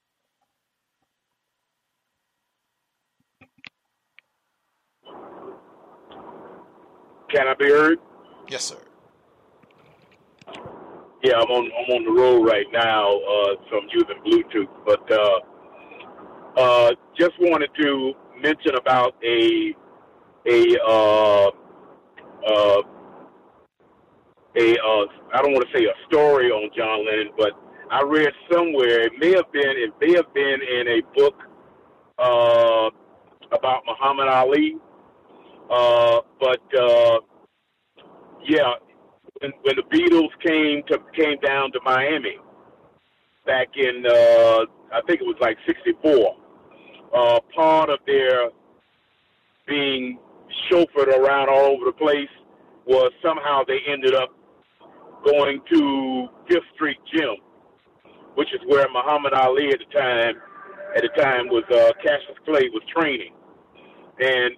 Can I be heard? Yes, sir. Yeah, I'm on the road right now, so I'm using Bluetooth. But just wanted to mention about I don't want to say a story on John Lennon, but I read somewhere it may have been in a book about Muhammad Ali. Yeah, when the Beatles came down to Miami back in I think it was like '64, part of their being chauffeured around all over the place was somehow they ended up going to Fifth Street Gym, which is where Muhammad Ali at the time was Cassius Clay was training, and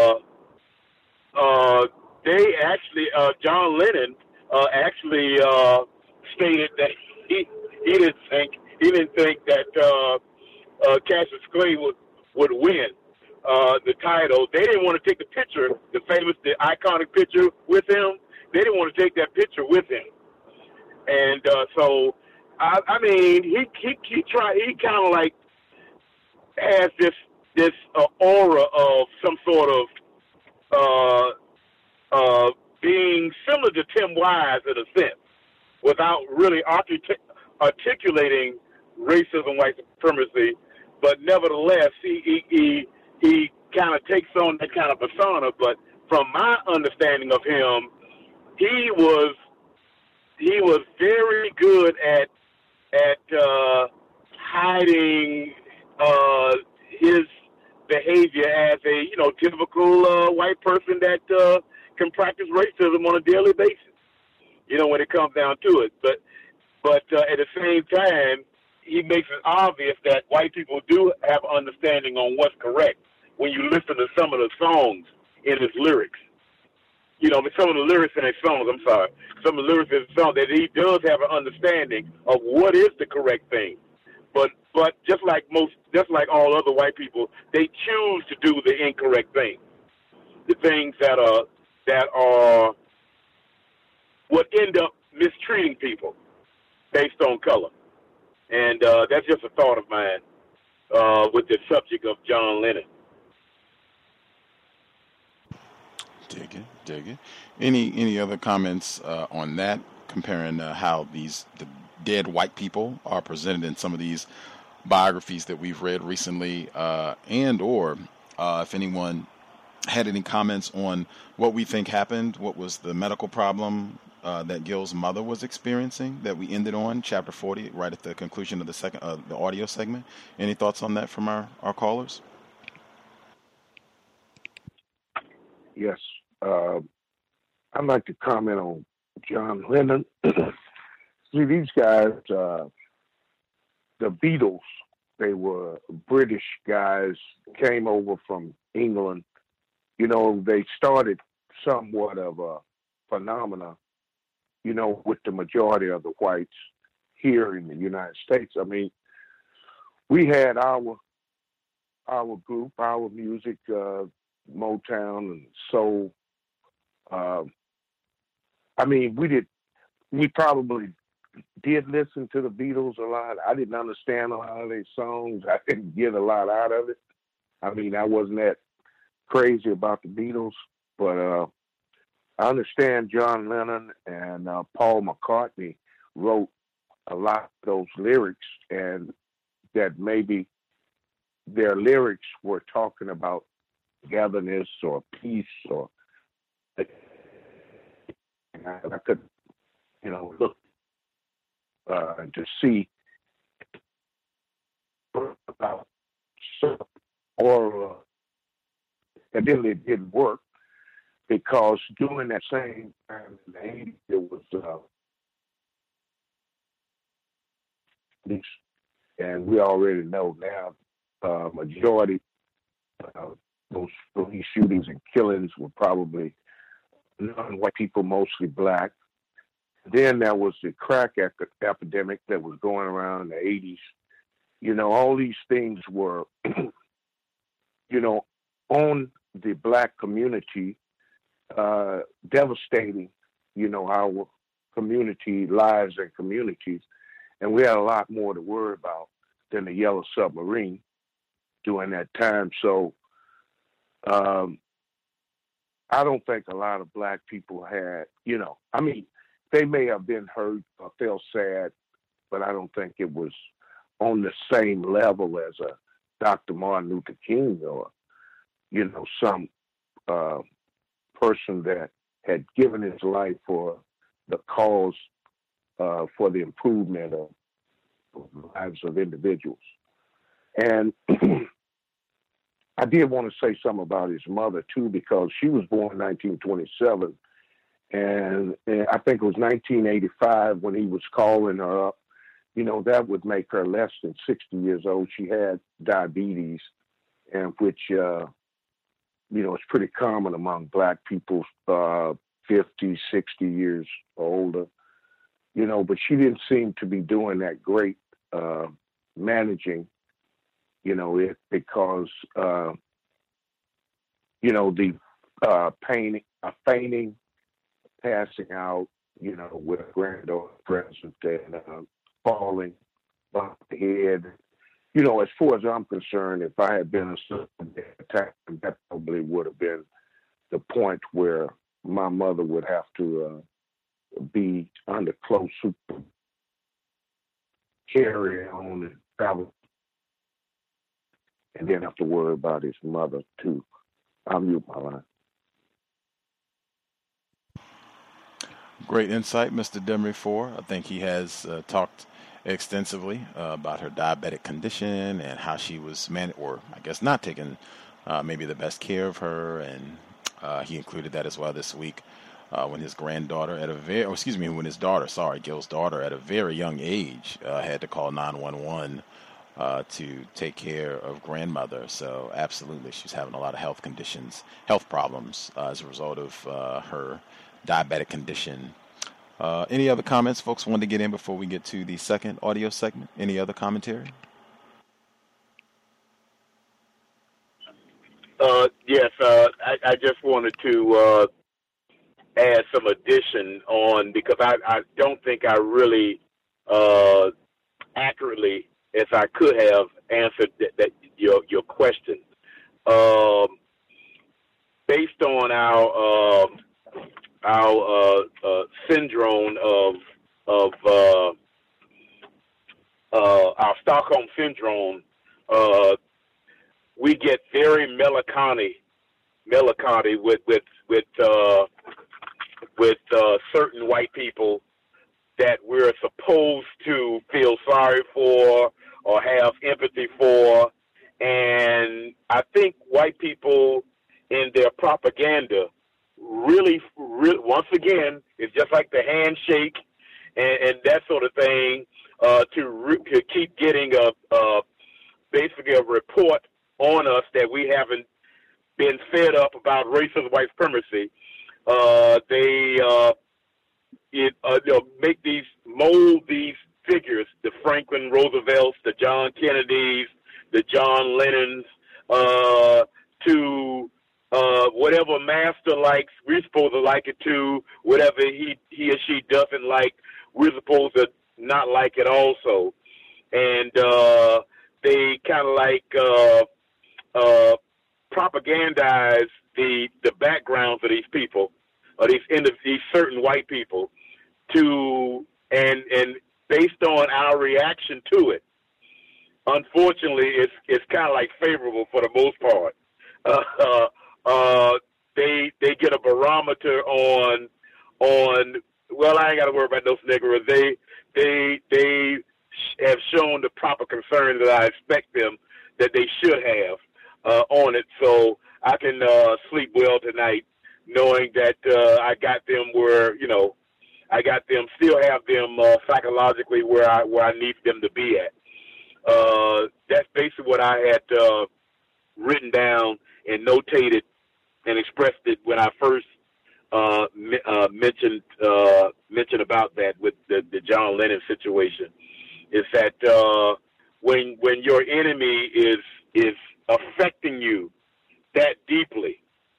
they actually, John Lennon actually stated that he didn't think that Cassius Clay would win the title. They didn't want to take the picture, the iconic picture with him. They didn't want to take that picture with him, and so I mean, he kind of like has this aura of some sort of being similar to Tim Wise in a sense, without really articulating racism, white supremacy, but nevertheless, he kind of takes on that kind of persona. But from my understanding of him, he was very good at hiding his behavior as a typical white person that can practice racism on a daily basis. When it comes down to it, but at the same time, he makes it obvious that white people do have understanding on what's correct when you listen to some of the songs in his lyrics. Some of the lyrics in his songs. I'm sorry, some of the lyrics in his songs, that he does have an understanding of what is the correct thing. But just like all other white people, they choose to do the incorrect thing, the things that are what end up mistreating people. based on color. And that's just a thought of mine with the subject of John Lennon. Dig it. Any other comments on that, comparing how the dead white people are presented in some of these biographies that we've read recently, or if anyone had any comments on what we think happened, what was the medical problem that Gil's mother was experiencing that we ended on, chapter 40, right at the conclusion of the audio segment. Any thoughts on that from our callers? Yes. I'd like to comment on John Lennon. See, these guys, the Beatles, they were British guys, came over from England. You know, they started somewhat of a phenomena, you know, with the majority of the whites here in the United States. I mean, we had our group, our music, Motown and soul. I mean, we probably did listen to the Beatles a lot. I didn't understand a lot of their songs. I didn't get a lot out of it. I mean, I wasn't that crazy about the Beatles, but I understand John Lennon and Paul McCartney wrote a lot of those lyrics, and that maybe their lyrics were talking about togetherness or peace, or I could, you know, look to see about or and then it didn't work because during that same time in the 80s, there was and we already know now majority those police shootings and killings were probably non-white people, mostly black. Then there was the crack epidemic that was going around in the 80s. You know, all these things were, you know, on the black community, devastating, you know, our community lives and communities. And we had a lot more to worry about than the Yellow Submarine during that time. So I don't think a lot of black people had, you know, I mean, they may have been hurt or felt sad, but I don't think it was on the same level as a Dr. Martin Luther King or, you know, some person that had given his life for the cause, for the improvement of the lives of individuals. And I did want to say something about his mother, too, because she was born in 1927. And I think it was 1985 when he was calling her up. You know, that would make her less than 60 years old. She had diabetes, and which, you know, it's pretty common among black people, 50, 60 years older. You know, but she didn't seem to be doing that great managing, you know, it because, you know, the fainting, passing out, you know, with a granddaughter present and falling off the head. You know, as far as I'm concerned, if I had been attacked, that probably would have been the point where my mother would have to be under close super carry on and travel, and then have to worry about his mother too. I'll mute my line. Great insight, Mr. Demery IV. I think he has talked extensively about her diabetic condition and how she was not taking maybe the best care of her, and he included that as well this week when his daughter, Gil's daughter, at a very young age had to call 911 to take care of grandmother. So absolutely, she's having a lot of health problems as a result of her diabetic condition. Any other comments folks wanted to get in before we get to the second audio segment? Any other commentary? Yes, I just wanted to add some addition on, because I don't think I really accurately as I could have answered your question. Based on our syndrome of our Stockholm syndrome, we get very melancholy with certain white people that we're supposed to feel sorry for or have empathy for. And I think white people in their propaganda really once again, it's just like the handshake and that sort of thing, to keep getting basically a report on us that we haven't been fed up about racist white supremacy. They mold these figures, the Franklin Roosevelts, the John Kennedys, the John Lennons, to whatever master likes, we're supposed to like it too. Whatever he or she doesn't like, we're supposed to not like it also. And they kind of like propagandize the backgrounds of these people, or these certain white people, and based on our reaction to it, unfortunately, it's kind of like favorable for the most part. They get a barometer on. Well, I ain't got to worry about those niggers. They have shown the proper concern that I expect them that they should have on it. So I can sleep well tonight, knowing that I got them where I got them, still have them psychologically where I need them to be at. That's basically what I had written down and notated and expressed it when I first mentioned about that with the John Lennon situation. Is that when your enemy is affecting you that deeply,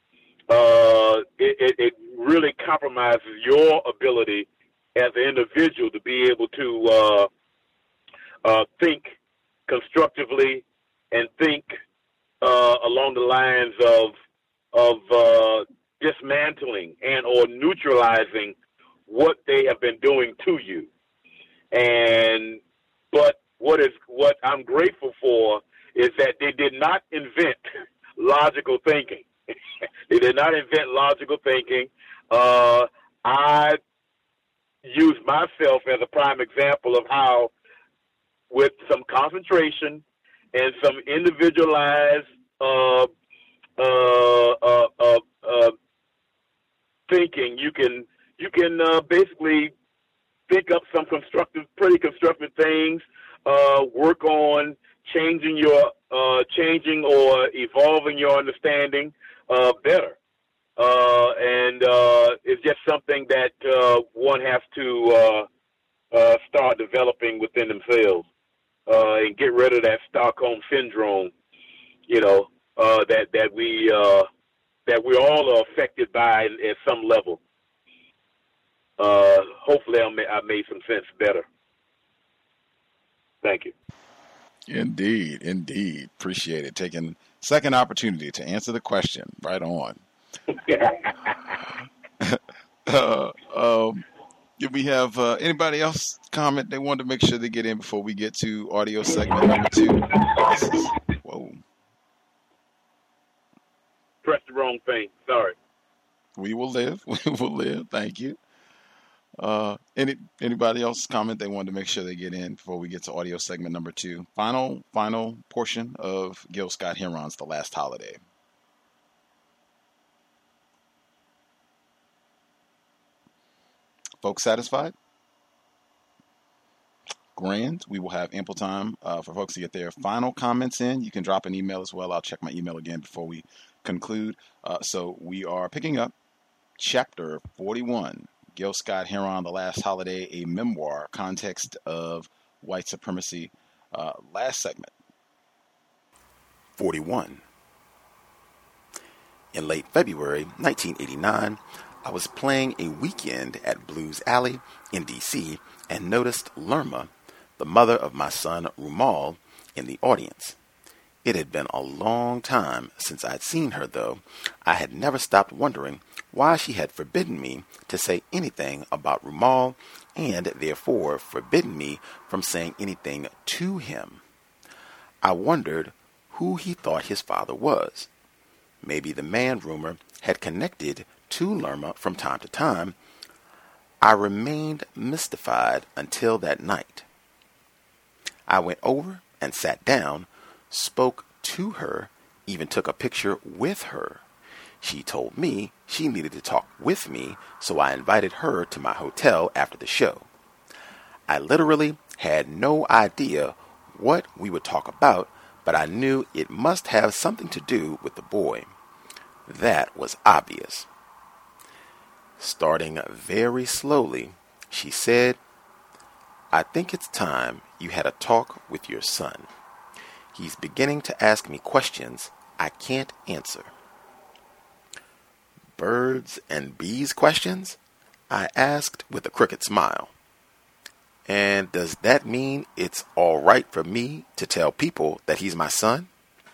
it really compromises your ability as an individual to be able to think constructively and think along the lines of dismantling and or neutralizing what they have been doing to you. But what I'm grateful for is that they did not invent logical thinking. They did not invent logical thinking. I use myself as a prime example of how, with some concentration and some individualized thinking, you can basically think up some pretty constructive things. Work on changing or evolving your understanding better. And it's just something that one has to start developing within themselves and get rid of that Stockholm syndrome, that we all are affected by at some level. Hopefully I made some sense better. Thank you. Indeed. Appreciate it. Taking second opportunity to answer the question. Right on. Do we have anybody else comment they wanted to make sure they get in before we get to audio segment number 2? Whoa. Pressed the wrong thing. Sorry. We will live. Thank you. Anybody else comment they wanted to make sure they get in before we get to audio segment number 2? Final portion of Gil Scott-Heron's The Last Holiday. Folks satisfied? Grand. We will have ample time for folks to get their final comments in. You can drop an email as well. I'll check my email again before we conclude. So we are picking up chapter 41. Gil Scott-Heron, The Last Holiday, a memoir, context of white supremacy. Last segment. 41. In late February 1989, I was playing a weekend at Blues Alley in D.C. and noticed Lerma, the mother of my son Rumal, in the audience. It had been a long time since I'd seen her, though. I had never stopped wondering why she had forbidden me to say anything about Rumal and therefore forbidden me from saying anything to him. I wondered who he thought his father was. Maybe the man rumor had connected to Lerma from time to time. I remained mystified until that night. I went over and sat down, spoke to her, even took a picture with her. She told me she needed to talk with me, so I invited her to my hotel after the show. I literally had no idea what we would talk about, but I knew it must have something to do with the boy. That was obvious. Starting very slowly, she said, "I think it's time you had a talk with your son. He's beginning to ask me questions I can't answer." Birds and bees questions? I asked with a crooked smile. And does that mean it's all right for me to tell people that he's my son?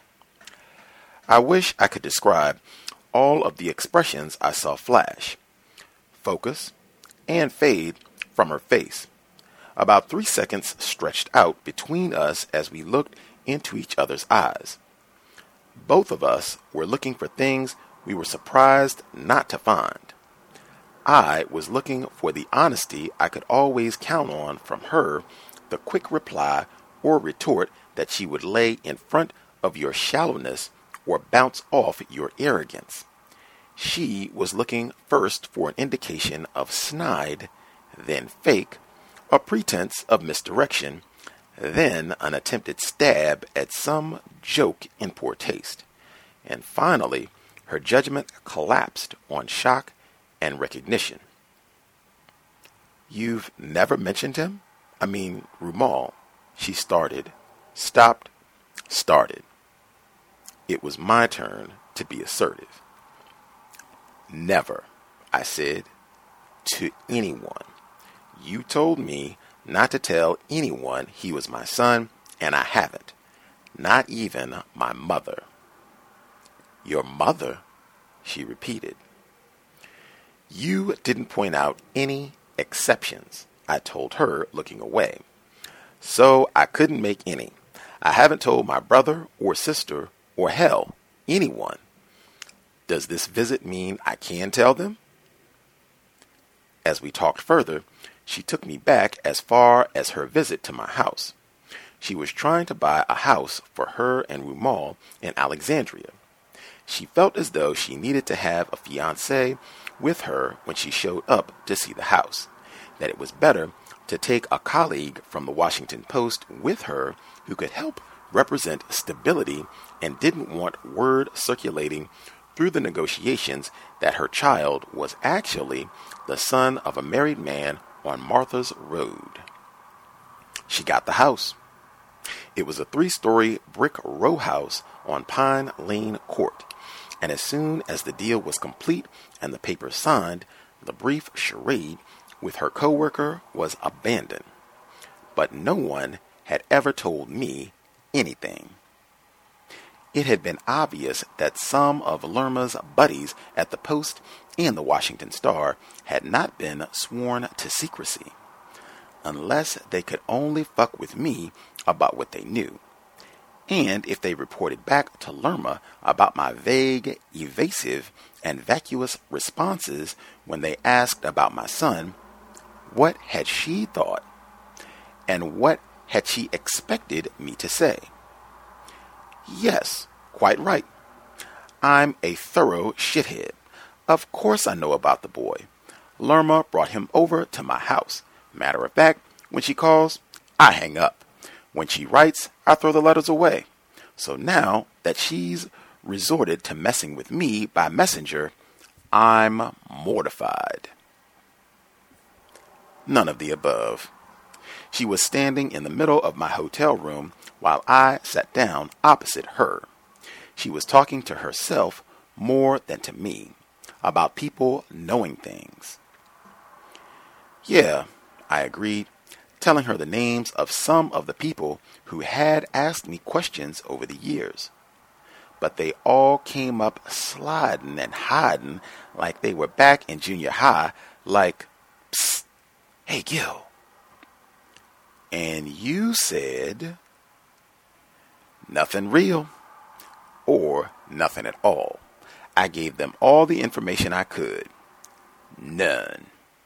I wish I could describe all of the expressions I saw flash, focus, and fade from her face. About 3 seconds stretched out between us as we looked into each other's eyes. Both of us were looking for things we were surprised not to find. I was looking for the honesty I could always count on from her, the quick reply or retort that she would lay in front of your shallowness or bounce off your arrogance. She was looking first for an indication of snide, then fake, a pretense of misdirection, then an attempted stab at some joke in poor taste. And finally, her judgment collapsed on shock and recognition. "You've never mentioned him? I mean, Rumal," she started, stopped, started. It was my turn to be assertive. "Never," I said, "to anyone. You told me not to tell anyone he was my son, and I haven't. Not even my mother." "Your mother?" she repeated. "You didn't point out any exceptions," I told her, looking away. "So I couldn't make any. I haven't told my brother or sister or hell, anyone. Does this visit mean I can tell them?" As we talked further, she took me back as far as her visit to my house. She was trying to buy a house for her and Rumal in Alexandria. She felt as though she needed to have a fiancé with her when she showed up to see the house, that it was better to take a colleague from the Washington Post with her who could help represent stability and didn't want word circulating through the negotiations that her child was actually the son of a married man on Martha's Road. She got the house. It was a 3-story brick row house on Pine Lane Court, and as soon as the deal was complete and the papers signed, the brief charade with her coworker was abandoned. But no one had ever told me anything. It had been obvious that some of Lerma's buddies at the Post and the Washington Star had not been sworn to secrecy, unless they could only fuck with me about what they knew. And if they reported back to Lerma about my vague, evasive, and vacuous responses when they asked about my son, what had she thought? And what had she expected me to say? Yes, quite right. I'm a thorough shithead. Of course I know about the boy. Lerma brought him over to my house. Matter of fact, when she calls, I hang up. When she writes, I throw the letters away. So now that she's resorted to messing with me by messenger, I'm mortified. None of the above. She was standing in the middle of my hotel room while I sat down opposite her. She was talking to herself more than to me. about people knowing things. Yeah, I agreed, telling her the names of some of the people who had asked me questions over the years. But they all came up sliding and hiding like they were back in junior high, like, "Psst, hey Gil." And you said, "Nothing real, or nothing at all." I gave them all the information I could. None.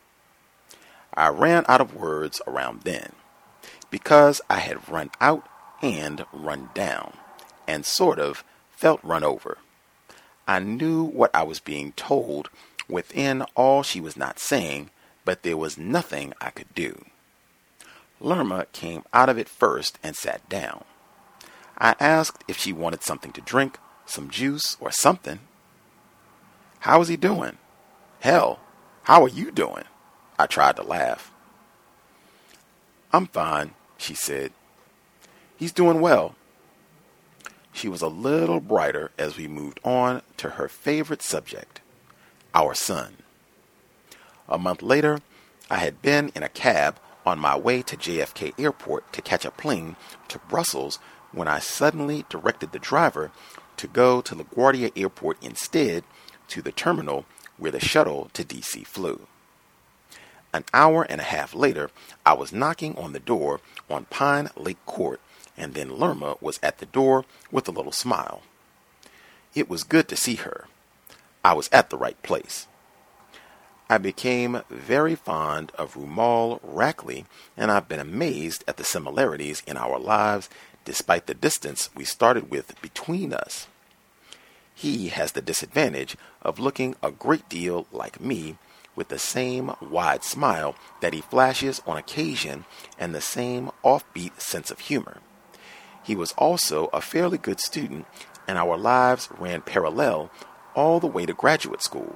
I ran out of words around then, because I had run out and run down, and sort of felt run over. I knew what I was being told within all she was not saying, but there was nothing I could do. Lerma came out of it first and sat down. I asked if she wanted something to drink, some juice or something. "How is he doing? Hell, how are you doing?" I tried to laugh. "I'm fine," she said. "He's doing well." She was a little brighter as we moved on to her favorite subject, our son. A month later, I had been in a cab on my way to JFK Airport to catch a plane to Brussels when I suddenly directed the driver to go to LaGuardia Airport instead, to the terminal where the shuttle to DC flew. An hour and a half later, I was knocking on the door on Pine Lake Court, and then Lerma was at the door with a little smile. It was good to see her. I was at the right place. I became very fond of Rumal Rackley, and I've been amazed at the similarities in our lives despite the distance we started with between us. He has the disadvantage of looking a great deal like me, with the same wide smile that he flashes on occasion and the same offbeat sense of humor. He was also a fairly good student, and our lives ran parallel all the way to graduate school.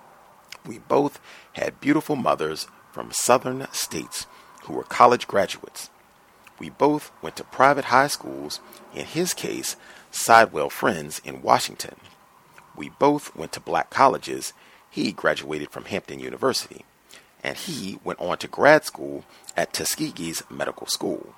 We both had beautiful mothers from southern states who were college graduates. We both went to private high schools, in his case, Sidewell Friends in Washington. We both went to black colleges. He graduated from Hampton University, and he went on to grad school at Tuskegee's Medical School.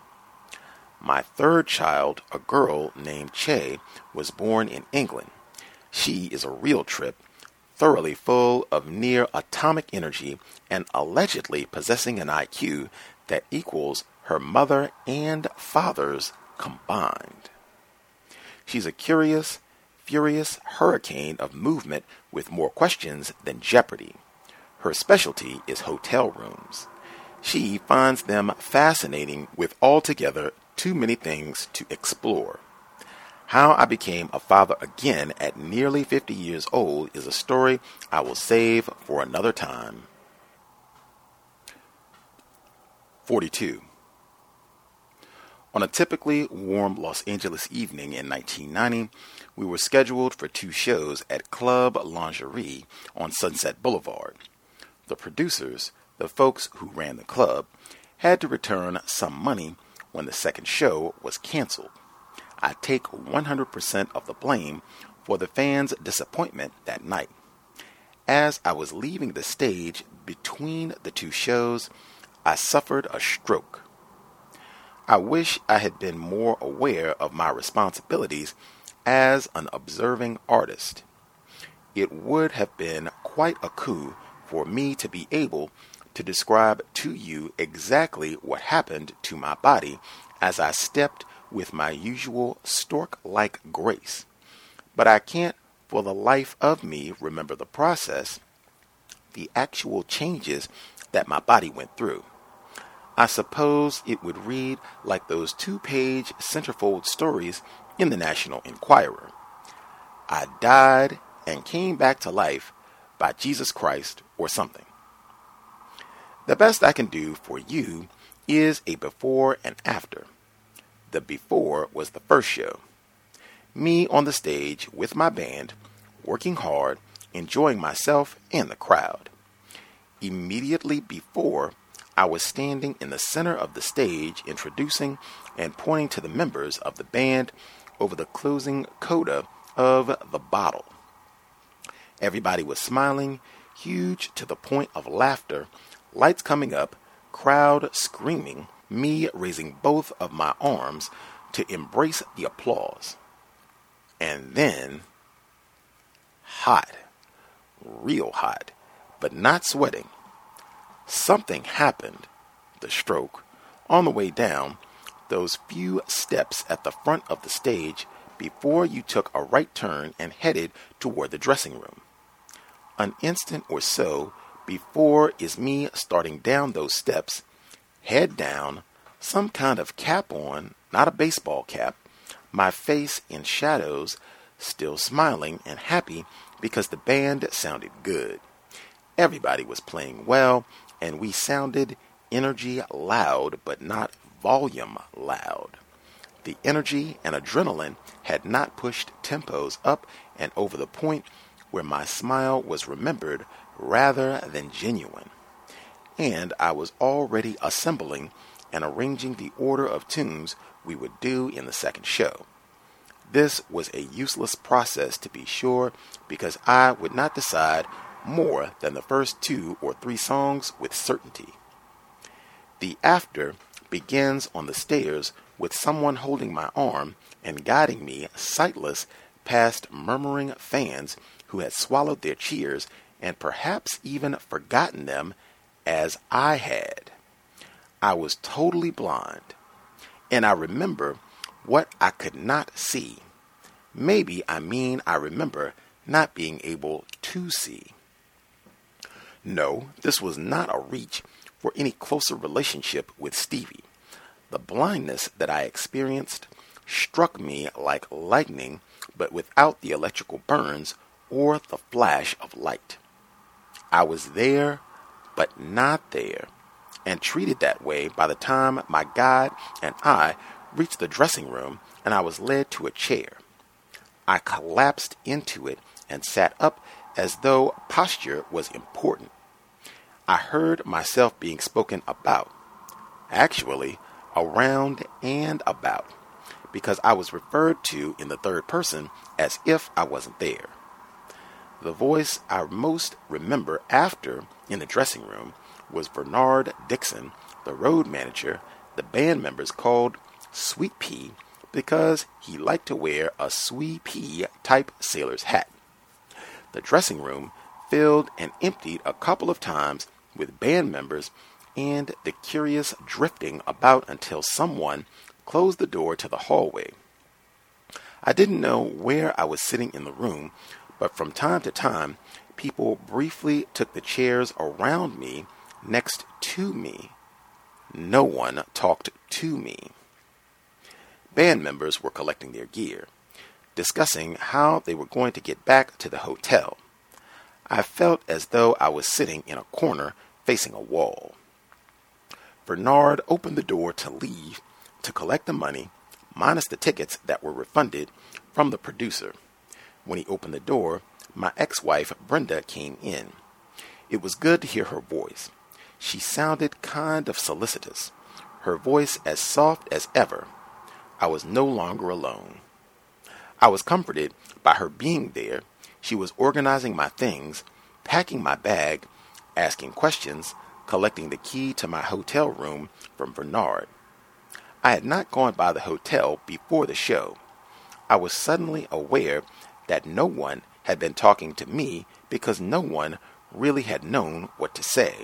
My third child, a girl named Che, was born in England. She is a real trip, thoroughly full of near-atomic energy and allegedly possessing an IQ that equals her mother and father's combined. She's a curious, furious hurricane of movement with more questions than jeopardy. Her specialty is hotel rooms. She finds them fascinating with altogether too many things to explore. How I became a father again at nearly 50 years old is a story I will save for another time. 42. On a typically warm Los Angeles evening in 1990, we were scheduled for 2 shows at Club Lingerie on Sunset Boulevard. The producers, the folks who ran the club, had to return some money when the second show was canceled. I take 100% of the blame for the fans' disappointment that night. As I was leaving the stage between the 2 shows, I suffered a stroke. I wish I had been more aware of my responsibilities as an observing artist. It would have been quite a coup for me to be able to describe to you exactly what happened to my body as I stepped with my usual stork-like grace. But I can't for the life of me remember the process, the actual changes that my body went through. I suppose it would read like those 2-page centerfold stories in the National Enquirer. I died and came back to life by Jesus Christ or something. The best I can do for you is a before and after. The before was the first show. Me on the stage with my band, working hard, enjoying myself and the crowd. Immediately before, I was standing in the center of the stage introducing and pointing to the members of the band over the closing coda of The Bottle. Everybody was smiling, huge to the point of laughter, lights coming up, crowd screaming, me raising both of my arms to embrace the applause. And then, hot, real hot, but not sweating. Something happened, the stroke, on the way down, those few steps at the front of the stage before you took a right turn and headed toward the dressing room. An instant or so before is me starting down those steps, head down, some kind of cap on, not a baseball cap, my face in shadows, still smiling and happy because the band sounded good. Everybody was playing well, and we sounded energy loud, but not volume loud. The energy and adrenaline had not pushed tempos up and over the point where my smile was remembered rather than genuine. And I was already assembling and arranging the order of tunes we would do in the second show. This was a useless process, to be sure, because I would not decide more than the first 2 or 3 songs with certainty. The after begins on the stairs with someone holding my arm and guiding me sightless past murmuring fans who had swallowed their cheers and perhaps even forgotten them as I had. I was totally blind, and I remember what I could not see. Maybe I remember not being able to see. No, this was not a reach for any closer relationship with Stevie. The blindness that I experienced struck me like lightning, but without the electrical burns or the flash of light. I was there, but not there, and treated that way by the time my guide and I reached the dressing room and I was led to a chair. I collapsed into it and sat up as though posture was important. I heard myself being spoken about, actually around and about, because I was referred to in the third person as if I wasn't there. The voice I most remember after in the dressing room was Bernard Dixon, the road manager the band members called Sweet Pea because he liked to wear a Sweet Pea type sailor's hat. The dressing room filled and emptied a couple of times with band members and the curious drifting about until someone closed the door to the hallway. I didn't know where I was sitting in the room, but from time to time, people briefly took the chairs around me, next to me. No one talked to me. Band members were collecting their gear, discussing how they were going to get back to the hotel. I felt as though I was sitting in a corner facing a wall. Bernard opened the door to leave to collect the money, minus the tickets that were refunded, from the producer. When he opened the door, my ex-wife Brenda came in. It was good to hear her voice. She sounded kind of solicitous, her voice as soft as ever. I was no longer alone. I was comforted by her being there. She was organizing my things, packing my bag, asking questions, collecting the key to my hotel room from Bernard. I had not gone by the hotel before the show. I was suddenly aware that no one had been talking to me because no one really had known what to say.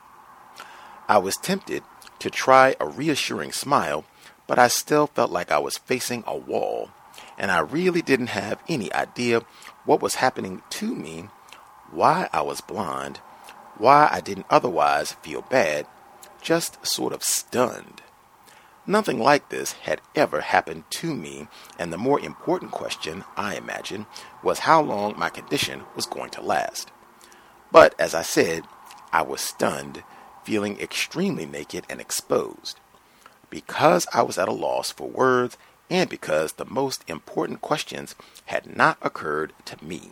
I was tempted to try a reassuring smile, but I still felt like I was facing a wall, and I really didn't have any idea what was happening to me, why I was blind, why I didn't otherwise feel bad, just sort of stunned. Nothing like this had ever happened to me, and the more important question, I imagine, was how long my condition was going to last. But, as I said, I was stunned, feeling extremely naked and exposed. Because I was at a loss for words, and because the most important questions had not occurred to me.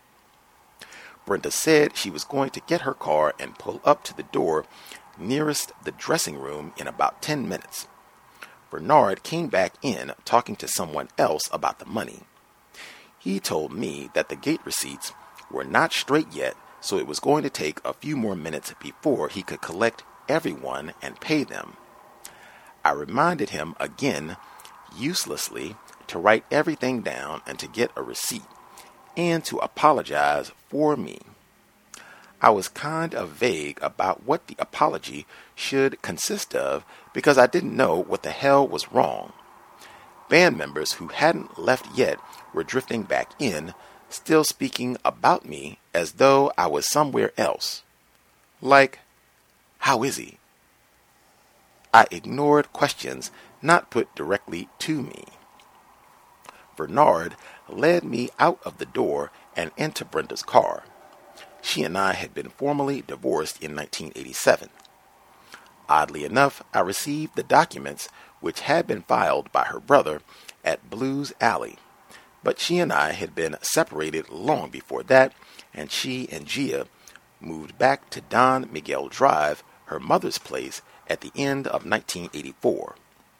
Brenda said she was going to get her car and pull up to the door nearest the dressing room in about 10 minutes. Bernard came back in talking to someone else about the money. He told me that the gate receipts were not straight yet, so it was going to take a few more minutes before he could collect everyone and pay them. I reminded him again, uselessly, to write everything down and to get a receipt, and to apologize for me. I was kind of vague about what the apology should consist of because I didn't know what the hell was wrong. Band members who hadn't left yet were drifting back in, still speaking about me as though I was somewhere else. Like, how is he? I ignored questions not put directly to me. Bernard led me out of the door and into Brenda's car. She and I had been formally divorced in 1987. Oddly enough, I received the documents which had been filed by her brother at Blues Alley, but she and I had been separated long before that, and she and Gia moved back to Don Miguel Drive, her mother's place, at the end of 1984.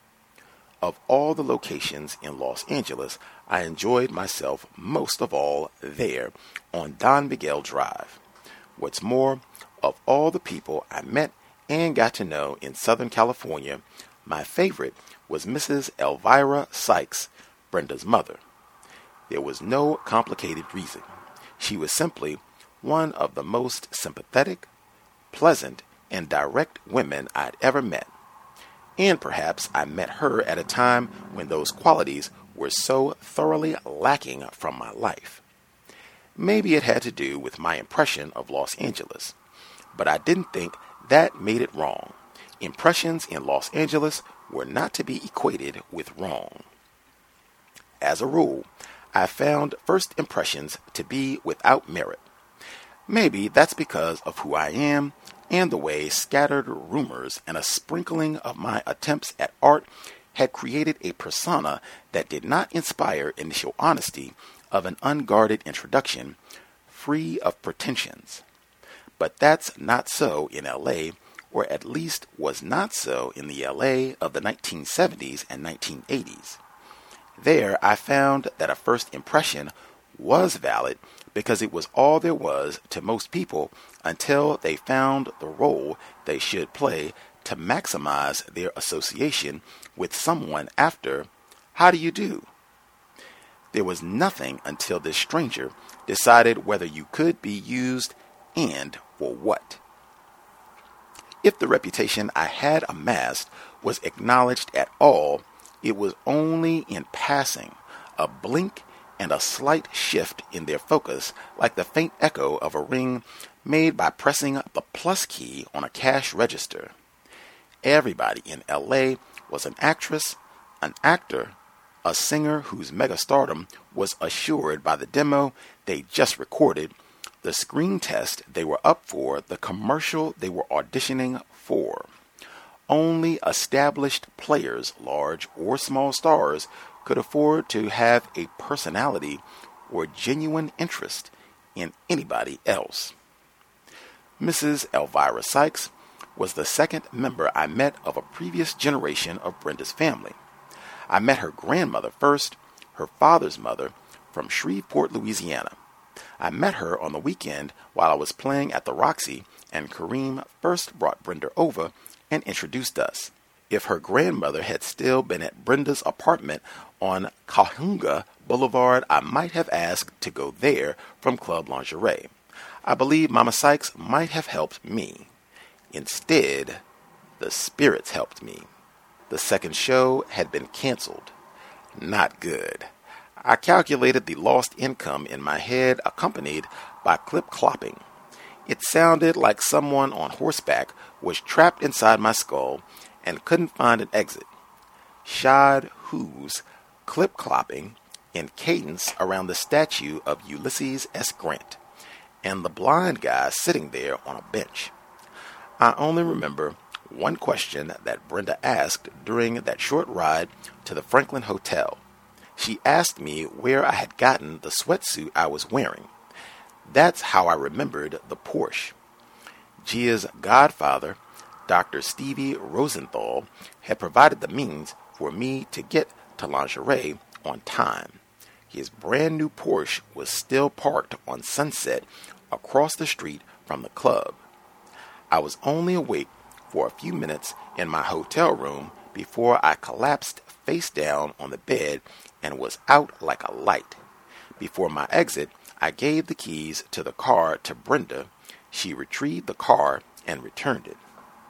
Of all the locations in Los Angeles, I enjoyed myself most of all there on Don Miguel Drive. What's more, of all the people I met and got to know in Southern California, my favorite was Mrs. Elvira Sykes, Brenda's mother. There was no complicated reason. She was simply one of the most sympathetic, pleasant, and direct women I'd ever met. And perhaps I met her at a time when those qualities were so thoroughly lacking from my life. Maybe it had to do with my impression of Los Angeles, but I didn't think that made it wrong. Impressions in Los Angeles were not to be equated with wrong. As a rule, I found first impressions to be without merit. Maybe that's because of who I am and the way scattered rumors and a sprinkling of my attempts at art had created a persona that did not inspire initial honesty of an unguarded introduction, free of pretensions. But that's not so in L.A., or at least was not so in the L.A. of the 1970s and 1980s. There I found that a first impression was valid because it was all there was to most people until they found the role they should play to maximize their association with someone after, "How do you do?" There was nothing until this stranger decided whether you could be used and for what. If the reputation I had amassed was acknowledged at all, it was only in passing, a blink and a slight shift in their focus, like the faint echo of a ring made by pressing the plus key on a cash register. Everybody in L.A. was an actress, an actor, a singer whose megastardom was assured by the demo they just recorded, the screen test they were up for, the commercial they were auditioning for. Only established players, large or small stars, could afford to have a personality or genuine interest in anybody else. Mrs. Elvira Sykes was the second member I met of a previous generation of Brenda's family. I met her grandmother first, her father's mother, from Shreveport, Louisiana. I met her on the weekend while I was playing at the Roxy, and Kareem first brought Brenda over and introduced us. If her grandmother had still been at Brenda's apartment on Cahuenga Boulevard, I might have asked to go there from Club Lingerie. I believe Mama Sykes might have helped me. Instead, the spirits helped me. The second show had been canceled. Not good. I calculated the lost income in my head, accompanied by clip-clopping. It sounded like someone on horseback was trapped inside my skull and couldn't find an exit. Shad Who's clip-clopping in cadence around the statue of Ulysses S. Grant, and the blind guy sitting there on a bench. I only remember one question that Brenda asked during that short ride to the Franklin Hotel. She asked me where I had gotten the sweatsuit I was wearing. That's how I remembered the Porsche. Gia's godfather, Dr. Stevie Rosenthal, had provided the means for me to get to lingerie on time. his brand new Porsche was still parked on Sunset across the street from the club. I was only awake for a few minutes in my hotel room before I collapsed face down on the bed and was out like a light. Before my exit, I gave the keys to the car to Brenda. She retrieved the car and returned it.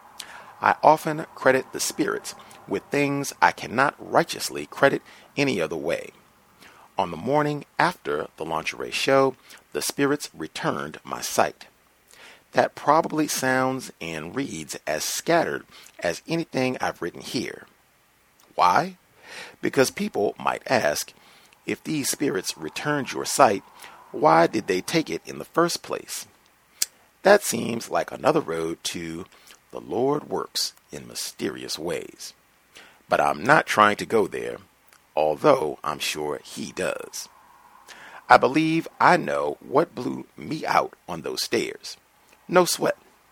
I often credit the spirits with things I cannot righteously credit any other way. On the morning after the lingerie show, the spirits returned my sight. That probably sounds and reads as scattered as anything I've written here. Why? Because people might ask, if these spirits returned your sight, why did they take it in the first place? That seems like another road to the Lord works in mysterious ways. But I'm not trying to go there, although I'm sure he does. I believe I know what blew me out on those stairs. No sweat.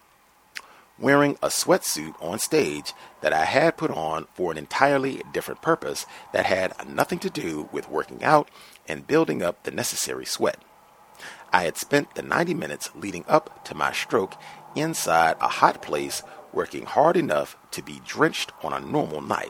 Wearing a sweatsuit on stage that I had put on for an entirely different purpose that had nothing to do with working out and building up the necessary sweat. I had spent the 90 minutes leading up to my stroke inside a hot place working hard enough to be drenched on a normal night.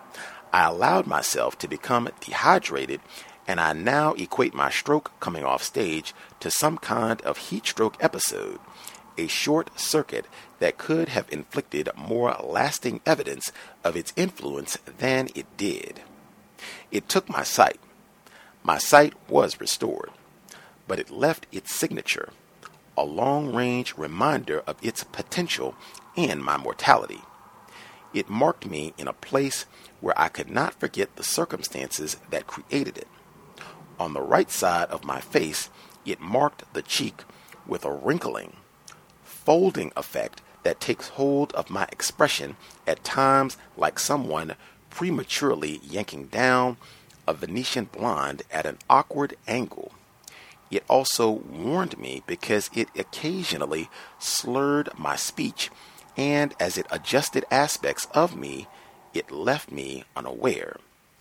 I allowed myself to become dehydrated, and I now equate my stroke coming off stage to some kind of heat stroke episode, a short circuit that could have inflicted more lasting evidence of its influence than it did. It took my sight. My sight was restored, but it left its signature, a long-range reminder of its potential and my mortality. It marked me in a place where I could not forget the circumstances that created it. On the right side of my face, it marked the cheek with a wrinkling, folding effect that takes hold of my expression at times like someone prematurely yanking down a Venetian blonde at an awkward angle. It also warned me because it occasionally slurred my speech, and as it adjusted aspects of me, it left me unaware.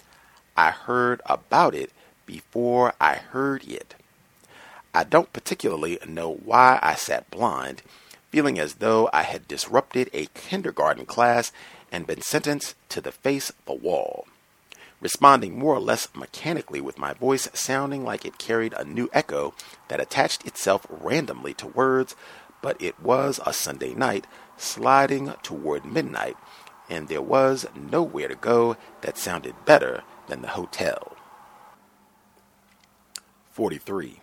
I heard about it before I heard it. I don't particularly know why I sat blind, feeling as though I had disrupted a kindergarten class and been sentenced to face the wall, responding more or less mechanically with my voice sounding like it carried a new echo that attached itself randomly to words, but it was a Sunday night, sliding toward midnight, and there was nowhere to go that sounded better than the hotel. 43.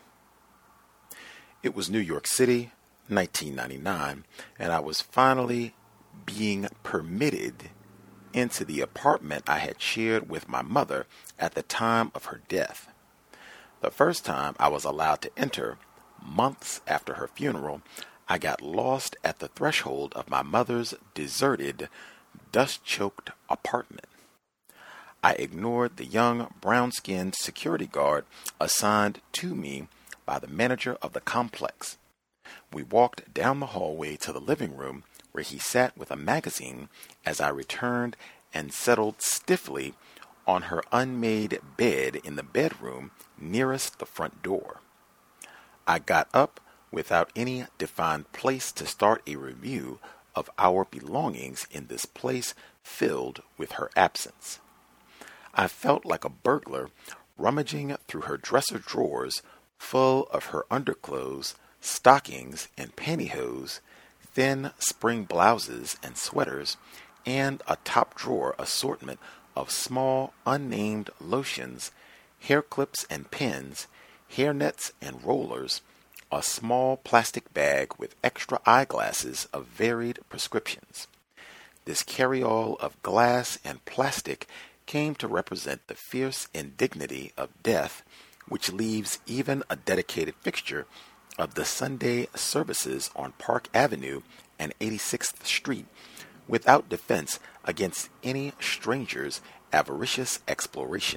It was New York City, 1999, and I was finally being permitted into the apartment I had shared with my mother at the time of her death. The first time I was allowed to enter, months after her funeral, I got lost at the threshold of my mother's deserted, dust-choked apartment. I ignored the young, brown-skinned security guard assigned to me by the manager of the complex. We walked down the hallway to the living room where he sat with a magazine as I returned and settled stiffly on her unmade bed in the bedroom nearest the front door. I got up without any defined place to start a review of our belongings in this place filled with her absence. I felt like a burglar rummaging through her dresser drawers full of her underclothes, stockings and pantyhose, thin spring blouses and sweaters, and a top drawer assortment of small unnamed lotions, hair clips and pins, hair nets and rollers, a small plastic bag with extra eyeglasses of varied prescriptions. This carry-all of glass and plastic came to represent the fierce indignity of death, which leaves even a dedicated fixture of the Sunday services on Park Avenue and 86th Street without defense against any stranger's avaricious exploration.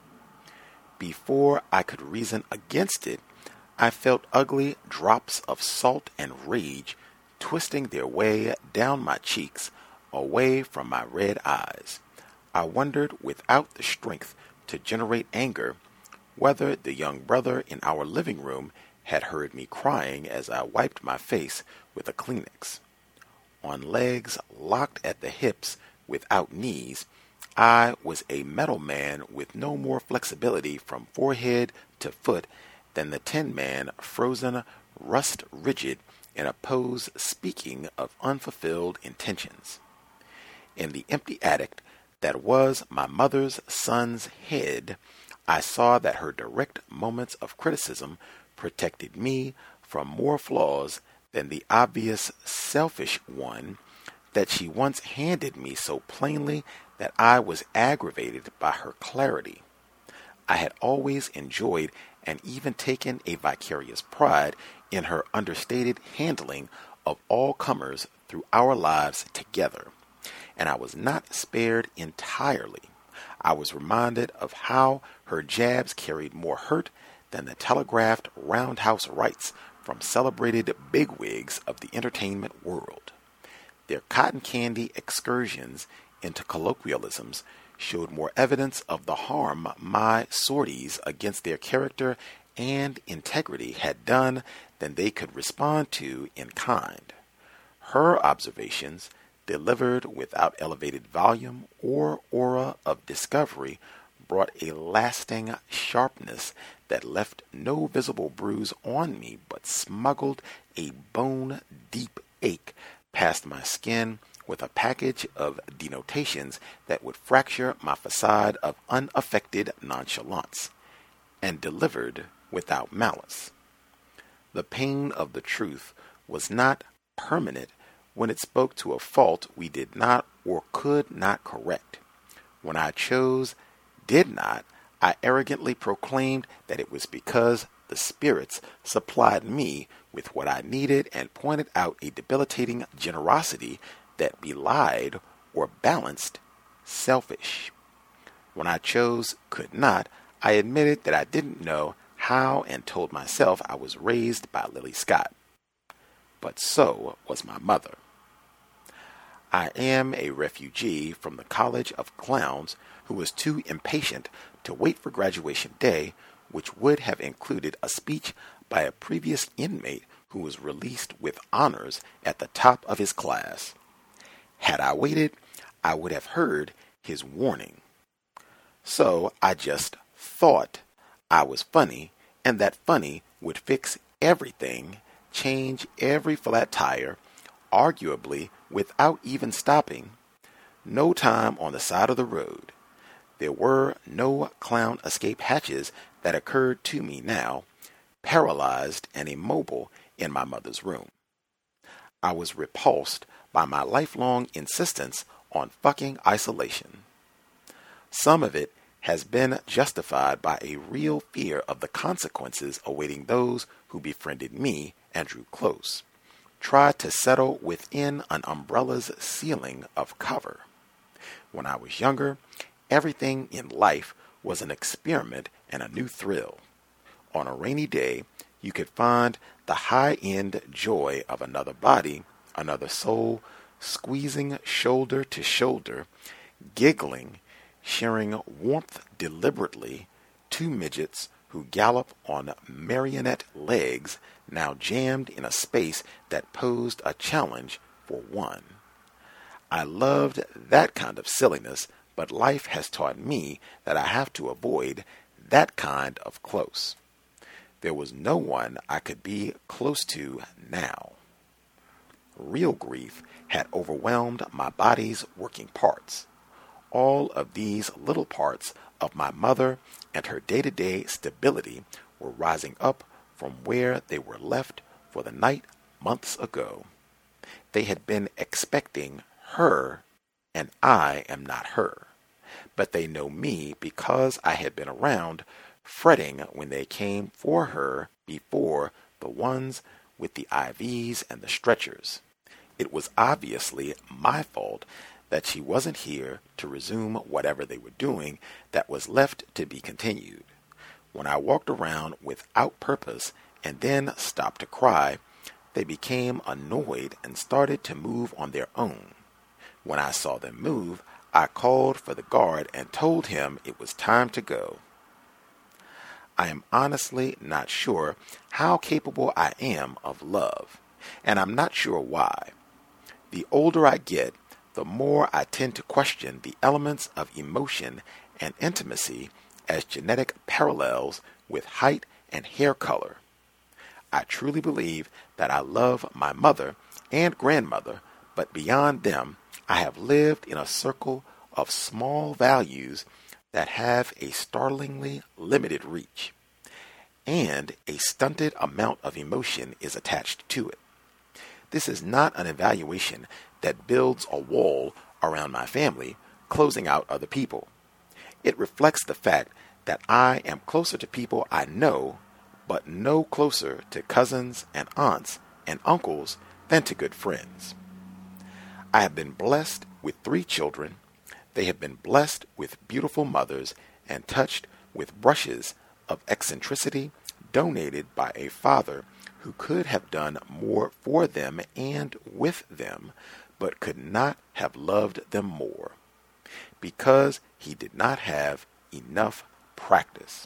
Before I could reason against it, I felt ugly drops of salt and rage twisting their way down my cheeks, away from my red eyes. I wondered, without the strength to generate anger, whether the young brother in our living room had heard me crying as I wiped my face with a Kleenex. On legs locked at the hips without knees, I was a metal man with no more flexibility from forehead to foot than the Tin Man frozen rust rigid in a pose speaking of unfulfilled intentions. In the empty attic that was my mother's son's head, I saw that her direct moments of criticism protected me from more flaws than the obvious selfish one that she once handed me so plainly that I was aggravated by her clarity. I had always enjoyed and even taken a vicarious pride in her understated handling of all comers through our lives together, and I was not spared entirely. I was reminded of how her jabs carried more hurt than the telegraphed roundhouse rights from celebrated bigwigs of the entertainment world. Their cotton candy excursions into colloquialisms showed more evidence of the harm my sorties against their character and integrity had done than they could respond to in kind. Her observations, delivered without elevated volume or aura of discovery, brought a lasting sharpness that left no visible bruise on me but smuggled a bone-deep ache past my skin with a package of denotations that would fracture my facade of unaffected nonchalance, and delivered without malice. The pain of the truth was not permanent when it spoke to a fault we did not or could not correct. When I did not, I arrogantly proclaimed that it was because the spirits supplied me with what I needed and pointed out a debilitating generosity that belied or balanced selfish. When I could not, I admitted that I didn't know how and told myself I was raised by Lily Scott. But so was my mother. I am a refugee from the College of Clowns who was too impatient to wait for graduation day, which would have included a speech by a previous inmate who was released with honors at the top of his class. Had I waited, I would have heard his warning. So I just thought I was funny, and that funny would fix everything, change every flat tire, arguably without even stopping. No time on the side of the road. There were no clown escape hatches that occurred to me now, paralyzed and immobile in my mother's room. I was repulsed by my lifelong insistence on fucking isolation. Some of it has been justified by a real fear of the consequences awaiting those who befriended me and drew close, tried to settle within an umbrella's ceiling of cover. When I was younger, everything in life was an experiment and a new thrill. On a rainy day, you could find the high-end joy of another body, another soul, squeezing shoulder to shoulder, giggling, sharing warmth deliberately, two midgets who gallop on marionette legs, now jammed in a space that posed a challenge for one. I loved that kind of silliness, but life has taught me that I have to avoid that kind of close. There was no one I could be close to now. Real grief had overwhelmed my body's working parts. All of these little parts of my mother and her day-to-day stability were rising up from where they were left for the night months ago. They had been expecting her, and I am not her. But they know me because I had been around, fretting when they came for her before the ones with the IVs and the stretchers. It was obviously my fault that she wasn't here to resume whatever they were doing that was left to be continued. When I walked around without purpose and then stopped to cry, they became annoyed and started to move on their own. When I saw them move, I called for the guard and told him it was time to go. I am honestly not sure how capable I am of love, and I'm not sure why. The older I get, the more I tend to question the elements of emotion and intimacy as genetic parallels with height and hair color. I truly believe that I love my mother and grandmother, but beyond them, I have lived in a circle of small values that have a startlingly limited reach, and a stunted amount of emotion is attached to it. This is not an evaluation that builds a wall around my family, closing out other people. It reflects the fact that I am closer to people I know, but no closer to cousins and aunts and uncles than to good friends. I have been blessed with 3 children. They have been blessed with beautiful mothers and touched with brushes of eccentricity donated by a father who could have done more for them and with them, but could not have loved them more, because he did not have enough practice.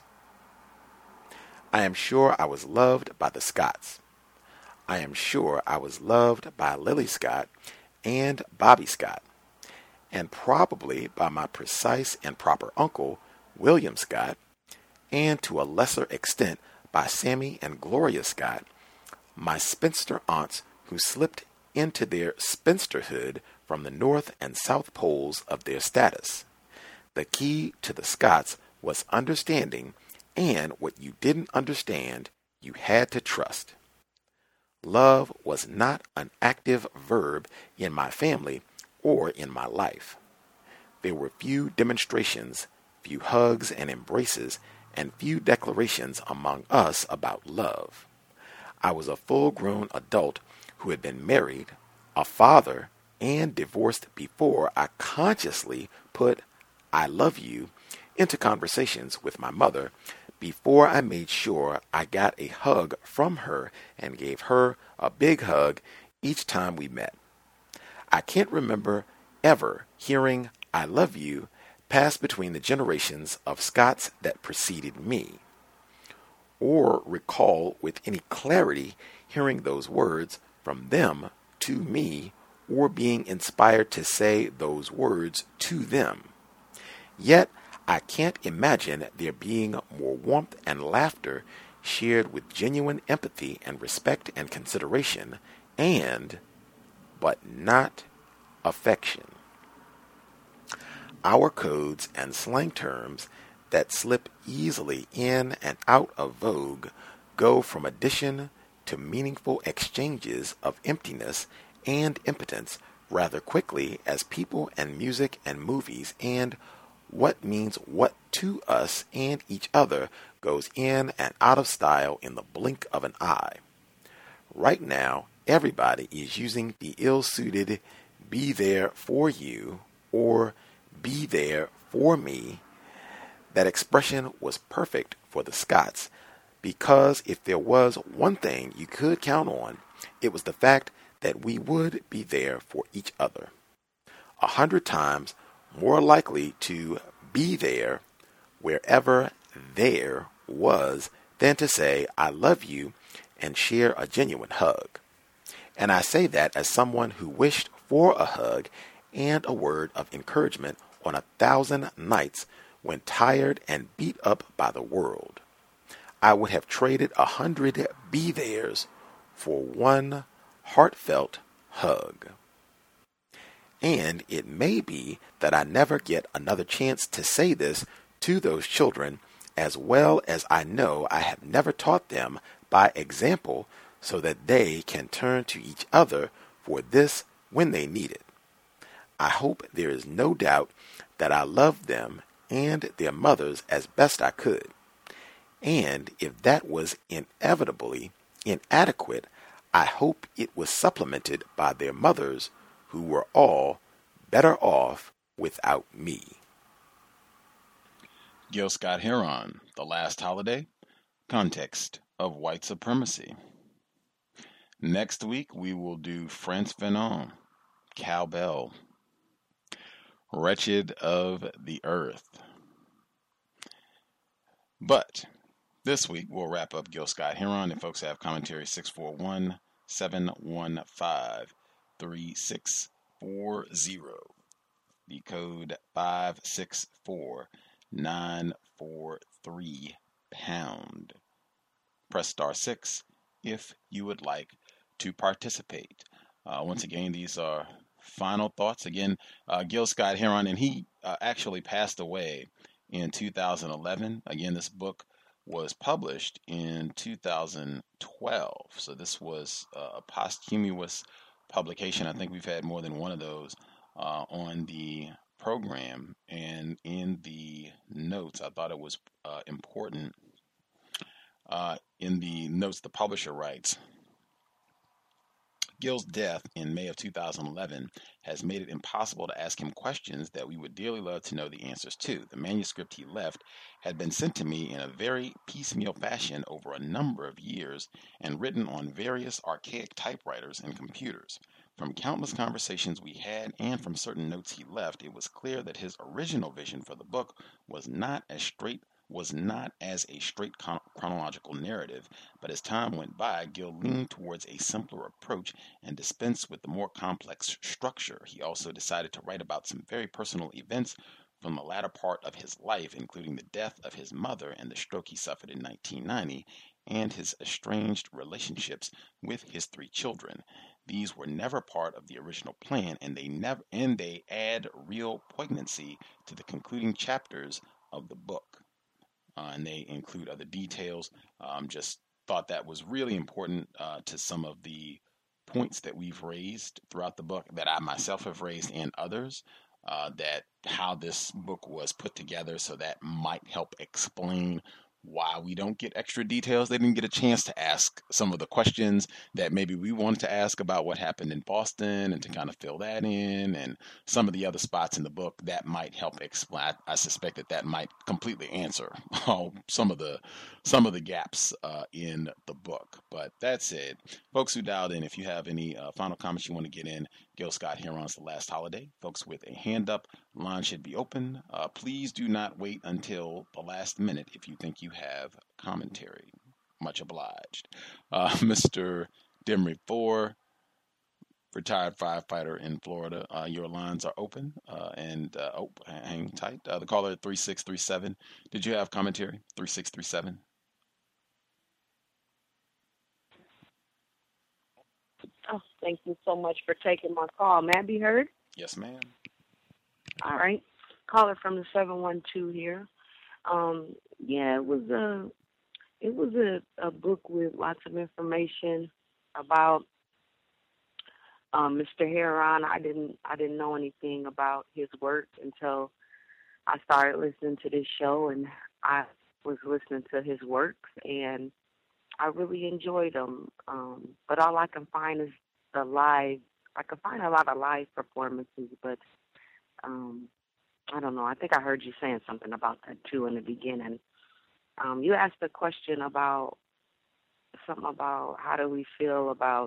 I am sure I was loved by the Scotts. I am sure I was loved by Lily Scott and Bobby Scott, and probably by my precise and proper uncle, William Scott, and to a lesser extent by Sammy and Gloria Scott, my spinster aunts who slipped into their spinsterhood from the North and South poles of their status. The key to the Scotts was understanding, and what you didn't understand, you had to trust. Love was not an active verb in my family or in my life. There were few demonstrations, few hugs and embraces, and few declarations among us about love. I was a full-grown adult who had been married, a father, and divorced before I consciously put "I love you" into conversations with my mother, before I made sure I got a hug from her and gave her a big hug each time we met. I can't remember ever hearing "I love you" pass between the generations of Scots that preceded me, or recall with any clarity hearing those words from them to me, or being inspired to say those words to them. Yet I can't imagine there being more warmth and laughter shared with genuine empathy and respect and consideration, but not affection. Our codes and slang terms that slip easily in and out of vogue go from addition to meaningful exchanges of emptiness and impotence rather quickly as people and music and movies and what means what to us and each other goes in and out of style in the blink of an eye. Right now, everybody is using the ill-suited "be there for you" or "be there for me." That expression was perfect for the Scots, because if there was one thing you could count on, it was the fact that we would be there for each other. 100 times more likely to be there wherever there was than to say "I love you" and share a genuine hug. And I say that as someone who wished for a hug and a word of encouragement on 1,000 nights when tired and beat up by the world. I would have traded 100 be-theres for one heartfelt hug. And it may be that I never get another chance to say this to those children, as well as I know I have never taught them by example so that they can turn to each other for this when they need it. I hope there is no doubt that I loved them and their mothers as best I could. And if that was inevitably inadequate, I hope it was supplemented by their mothers, who were all better off without me. Gil Scott Heron, The Last Holiday, Context of White Supremacy. Next week we will do Frantz Fanon, Cowbell, Wretched of the Earth. But This week, we'll wrap up Gil Scott Heron, and folks have commentary 641-715-3640. The code 564943 #. Press *6 if you would like to participate. Once again, these are final thoughts. Again, Gil Scott Heron, and he actually passed away in 2011. Again, this book was published in 2012. So this was a posthumous publication. I think we've had more than one of those on the program. And in the notes, I thought it was important. In the notes, the publisher writes, Gil's death in May of 2011 has made it impossible to ask him questions that we would dearly love to know the answers to. The manuscript he left had been sent to me in a very piecemeal fashion over a number of years and written on various archaic typewriters and computers. From countless conversations we had and from certain notes he left, it was clear that his original vision for the book was not as a straight chronological narrative, but as time went by, Gil leaned towards a simpler approach and dispensed with the more complex structure. He also decided to write about some very personal events from the latter part of his life, including the death of his mother and the stroke he suffered in 1990, and his estranged relationships with his 3 children. These were never part of the original plan, and they add real poignancy to the concluding chapters of the book. And they include other details. Just thought that was really important to some of the points that we've raised throughout the book, that I myself have raised and others, that how this book was put together, so that might help explain why we don't get extra details. They didn't get a chance to ask some of the questions that maybe we wanted to ask about what happened in Boston, and to kind of fill that in, and some of the other spots in the book that might help explain. I suspect that might completely answer some of the gaps in the book. But that said, folks who dialed in, if you have any final comments you want to get in, Gil Scott Heron's The Last Holiday. Folks with a hand up, line should be open. Please do not wait until the last minute if you think you have commentary. Much obliged. Mr. Demry 4, retired firefighter in Florida. Your lines are open, and hang tight. The caller 3637. Did you have commentary? 3637. Oh, thank you so much for taking my call. May I be heard? Yes, ma'am. All right. Caller from the 712 here. Yeah, it was a book with lots of information about Mr. Heron. I didn't know anything about his work until I started listening to this show, and I was listening to his works, and I really enjoyed them. But all I can find is the live. I can find a lot of live performances, but I don't know. I think I heard you saying something about that too in the beginning. You asked a question about something about how do we feel about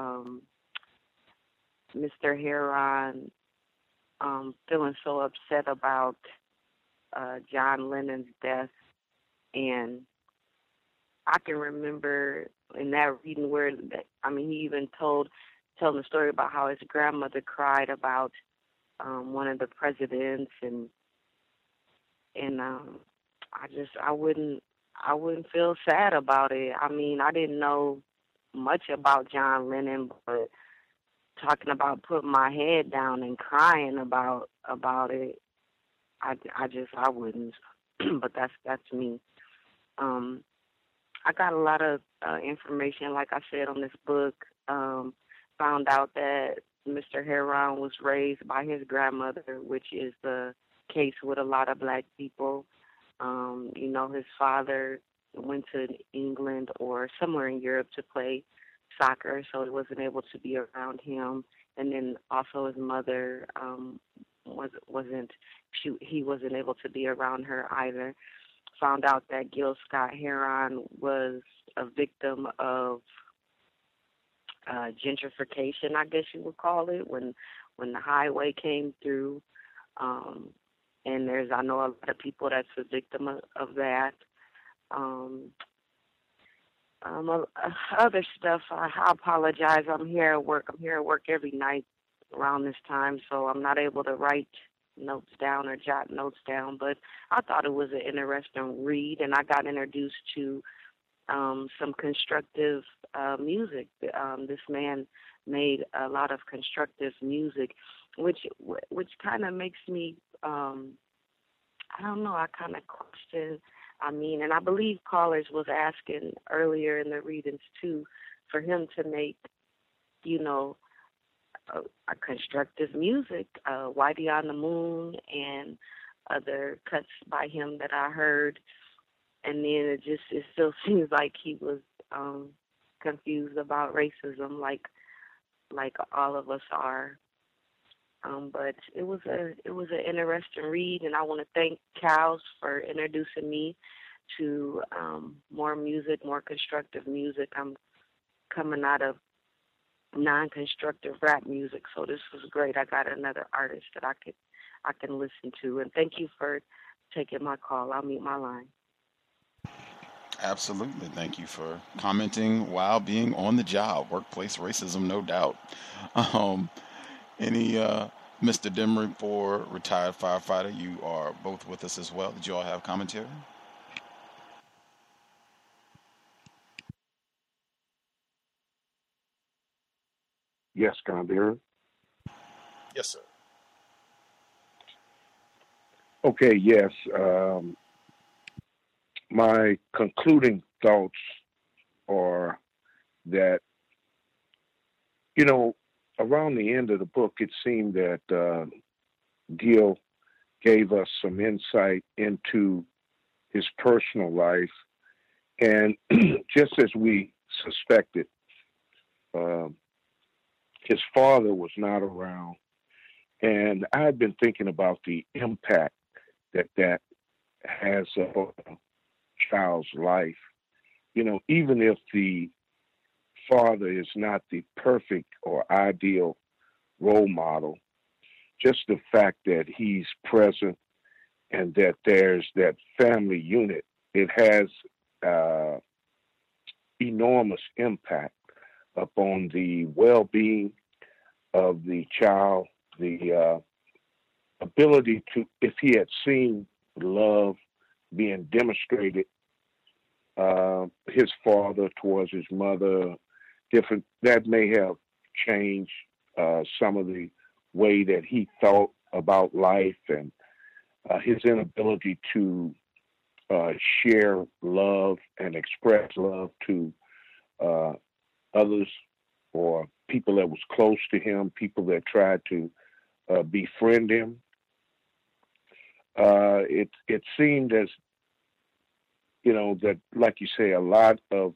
Mr. Heron feeling so upset about John Lennon's death, and I can remember in that reading where, he even telling the story about how his grandmother cried about one of the presidents, and I wouldn't feel sad about it. I didn't know much about John Lennon, but talking about putting my head down and crying about it, I wouldn't. But that's me. I got a lot of information, like I said, on this book. Found out that Mr. Heron was raised by his grandmother, which is the case with a lot of black people. His father went to England or somewhere in Europe to play soccer, so he wasn't able to be around him. And then also his mother he wasn't able to be around her either. Found out that Gil Scott Heron was a victim of gentrification, I guess you would call it, when the highway came through. And I know a lot of people that's a victim of that. other stuff. I apologize. I'm here at work. I'm here at work every night around this time, so I'm not able to write notes down or jot notes down. But I thought it was an interesting read, and I got introduced to some constructive music. This man made a lot of constructive music, which kind of makes me, I don't know, I kind of question. I mean, and I believe callers was asking earlier in the readings too, for him to make, a constructive music, Whitey on the Moon and other cuts by him that I heard. And then it still seems like he was confused about racism, like all of us are. But it was an interesting read, and I want to thank Cows for introducing me to more music, more constructive music. I'm coming out of non-constructive rap music, so this was great. I got another artist that I can listen to, and thank you for taking my call. I'll mute my line. Absolutely. Thank you for commenting while being on the job. Workplace racism, no doubt. Any Mr. Demery for retired firefighter, you are both with us as well. Did you all have commentary? Yes, can I be heard? Yes, sir. Okay, yes. My concluding thoughts are that, around the end of the book, it seemed that Gil gave us some insight into his personal life. And just as we suspected, his father was not around. And I had been thinking about the impact that has on a child's life. Even if the father is not the perfect or ideal role model, just the fact that he's present and that there's that family unit, it has enormous impact upon the well-being of the child, the ability to, if he had seen love being demonstrated, his father towards his mother, different, that may have changed some of the way that he thought about life, and his inability to share love and express love to others or people that was close to him, people that tried to befriend him. It seemed as, that, like you say, a lot of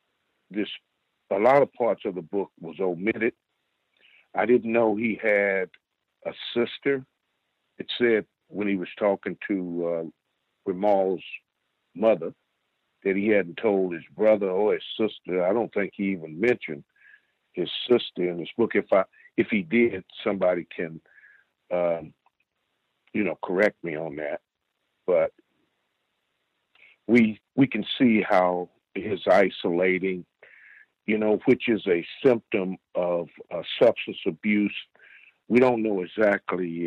parts of the book was omitted. I didn't know he had a sister. It said when he was talking to Ramal's mother that he hadn't told his brother or his sister. I don't think he even mentioned his sister in this book. If he did, somebody can, correct me on that. But we can see how his isolating, which is a symptom of substance abuse. We don't know exactly,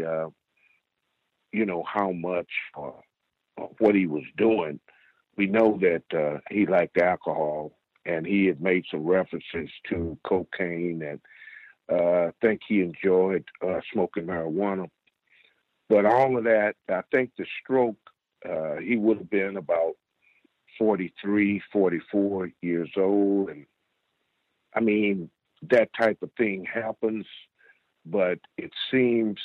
how much or what he was doing. We know that he liked alcohol, and he had made some references to cocaine, and I think he enjoyed smoking marijuana. But all of that, I think the stroke, he would have been about 43, 44 years old. And I mean, that type of thing happens, but it seems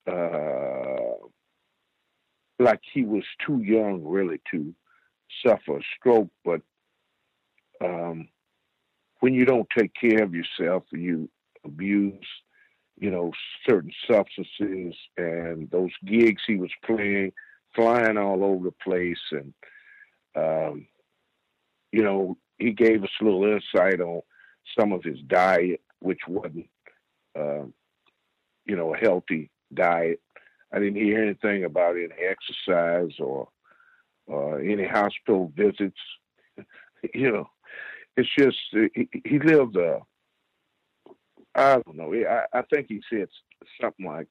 like he was too young really to suffer a stroke. But when you don't take care of yourself, you abuse, certain substances, and those gigs he was playing, flying all over the place. And, he gave us a little insight on some of his diet, which wasn't, a healthy diet. I didn't hear anything about any exercise or any hospital visits. You know, it's just he lived. I don't know. I think he said something like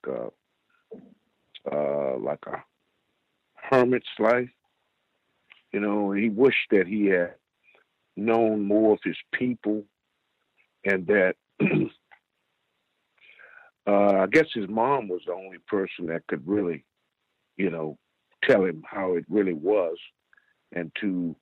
a hermit's life. You know, he wished that he had known more of his people, and that I guess his mom was the only person that could really, you know, tell him how it really was, and to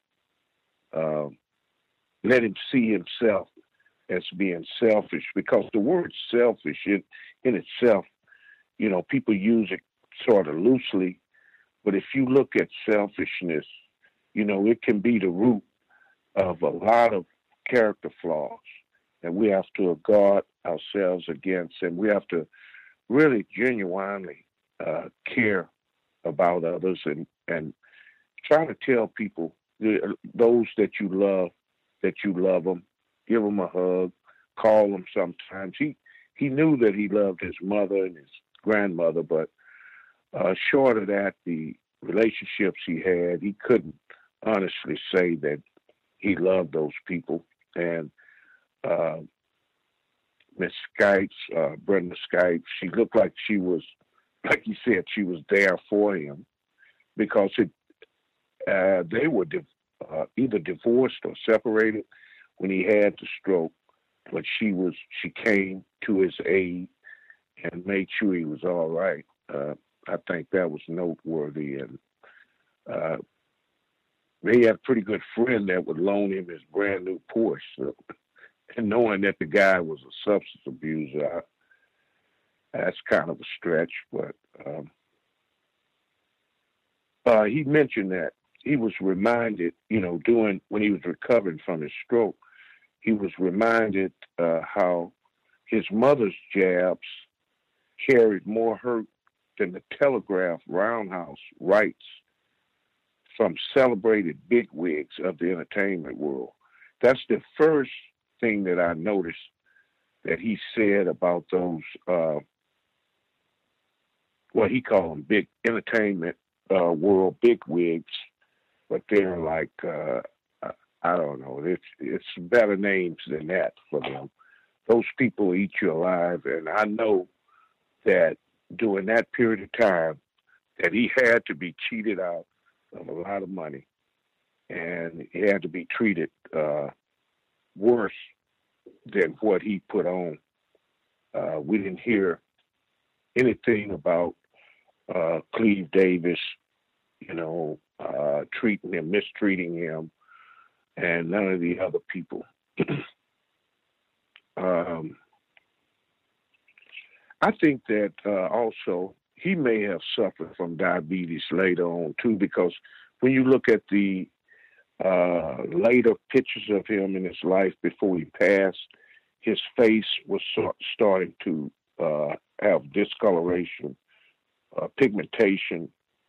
let him see himself as being selfish, because the word selfish in itself, you know, people use it sort of loosely, but if you look at selfishness, you know, it can be the root of a lot of character flaws, and we have to guard ourselves against, and we have to really genuinely care about others, and try to tell people, those that you love them, give them a hug, call them sometimes. He knew that he loved his mother and his grandmother, but short of that, the relationships he had, he couldn't honestly say that he loved those people. And Miss Skipes, Brenda Skipes, she looked like she was, like you said, she was there for him, because they were either divorced or separated when he had the stroke, but she came to his aid and made sure he was all right. I think that was noteworthy, and he had a pretty good friend that would loan him his brand new Porsche. So, and knowing that the guy was a substance abuser, that's kind of a stretch. But he mentioned that he was reminded, you know, when he was recovering from his stroke, he was reminded how his mother's jabs carried more hurt than the telegraph roundhouse rights from celebrated bigwigs of the entertainment world. That's the first thing that I noticed that he said about those, what he called them big entertainment world bigwigs, but they're like, I don't know, it's better names than that for them. Those people eat you alive, and I know that during that period of time that he had to be cheated out of a lot of money, and he had to be treated worse than what he put on. We didn't hear anything about Cleve Davis, you know, mistreating him, and none of the other people. I think that also he may have suffered from diabetes later on too, because when you look at the later pictures of him in his life before he passed, his face was starting to have discoloration, pigmentation.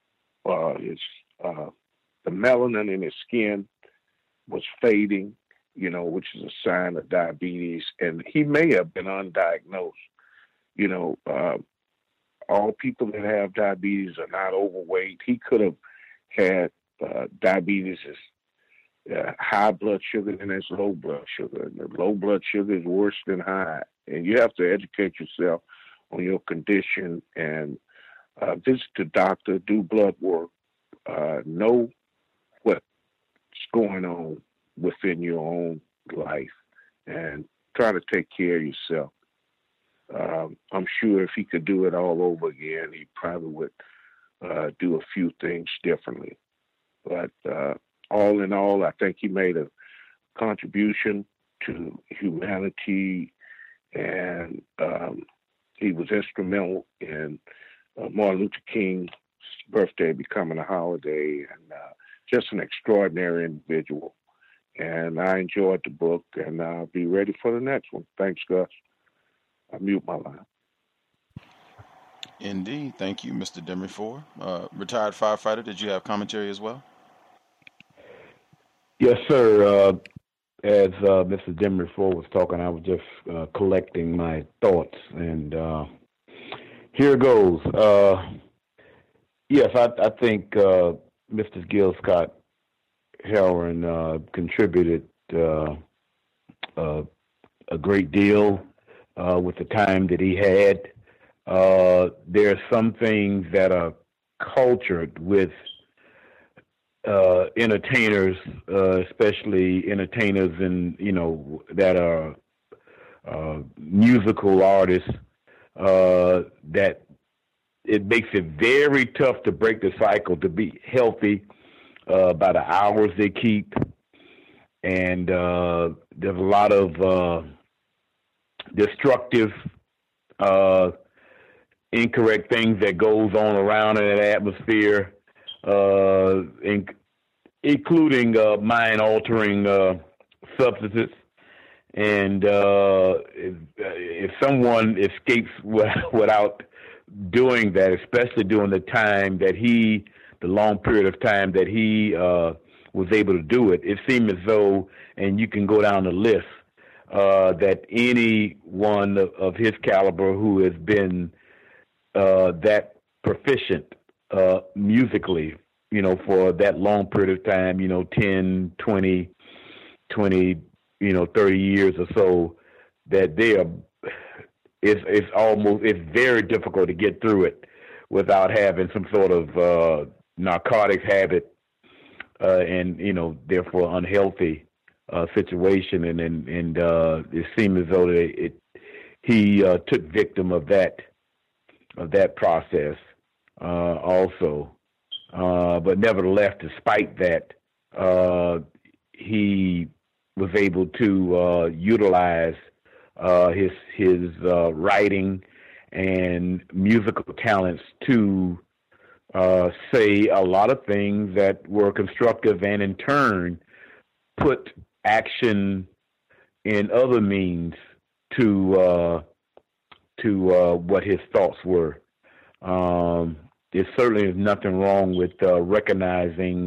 The melanin in his skin was fading, you know, which is a sign of diabetes, and he may have been undiagnosed. You know, all people that have diabetes are not overweight. He could have had diabetes as high blood sugar and as low blood sugar. And the low blood sugar is worse than high. And you have to educate yourself on your condition and visit the doctor, do blood work, know what's going on within your own life, and try to take care of yourself. I'm sure if he could do it all over again, he probably would do a few things differently. But all in all, I think he made a contribution to humanity, and he was instrumental in Martin Luther King's birthday becoming a holiday, and just an extraordinary individual. And I enjoyed the book, and I'll be ready for the next one. Thanks, Gus. I mute my line. Indeed. Thank you, Mr. Demery. Retired firefighter, did you have commentary as well? Yes, sir. As Mr. Demery was talking, I was just collecting my thoughts, and here goes. Yes, I think Mr. Gil Scott Heron contributed a great deal with the time that he had. There are some things that are cultured with entertainers, especially entertainers that are musical artists, that it makes it very tough to break the cycle, to be healthy by the hours they keep. And there's a lot of destructive, incorrect things that goes on around in that atmosphere, including mind-altering substances. And if someone escapes without doing that, especially during the time that the long period of time that he was able to do it, it seemed as though, and you can go down the list, that anyone of his caliber who has been that proficient musically, for that long period of time, 10, 20, 30 years or so, that it's very difficult to get through it without having some sort of narcotics habit, and therefore unhealthy situation, and it seemed as though he took victim of that process also. But nevertheless, despite that, he was able to utilize his writing and musical talents to say a lot of things that were constructive, and in turn put action in other means to what his thoughts were. There certainly is nothing wrong with recognizing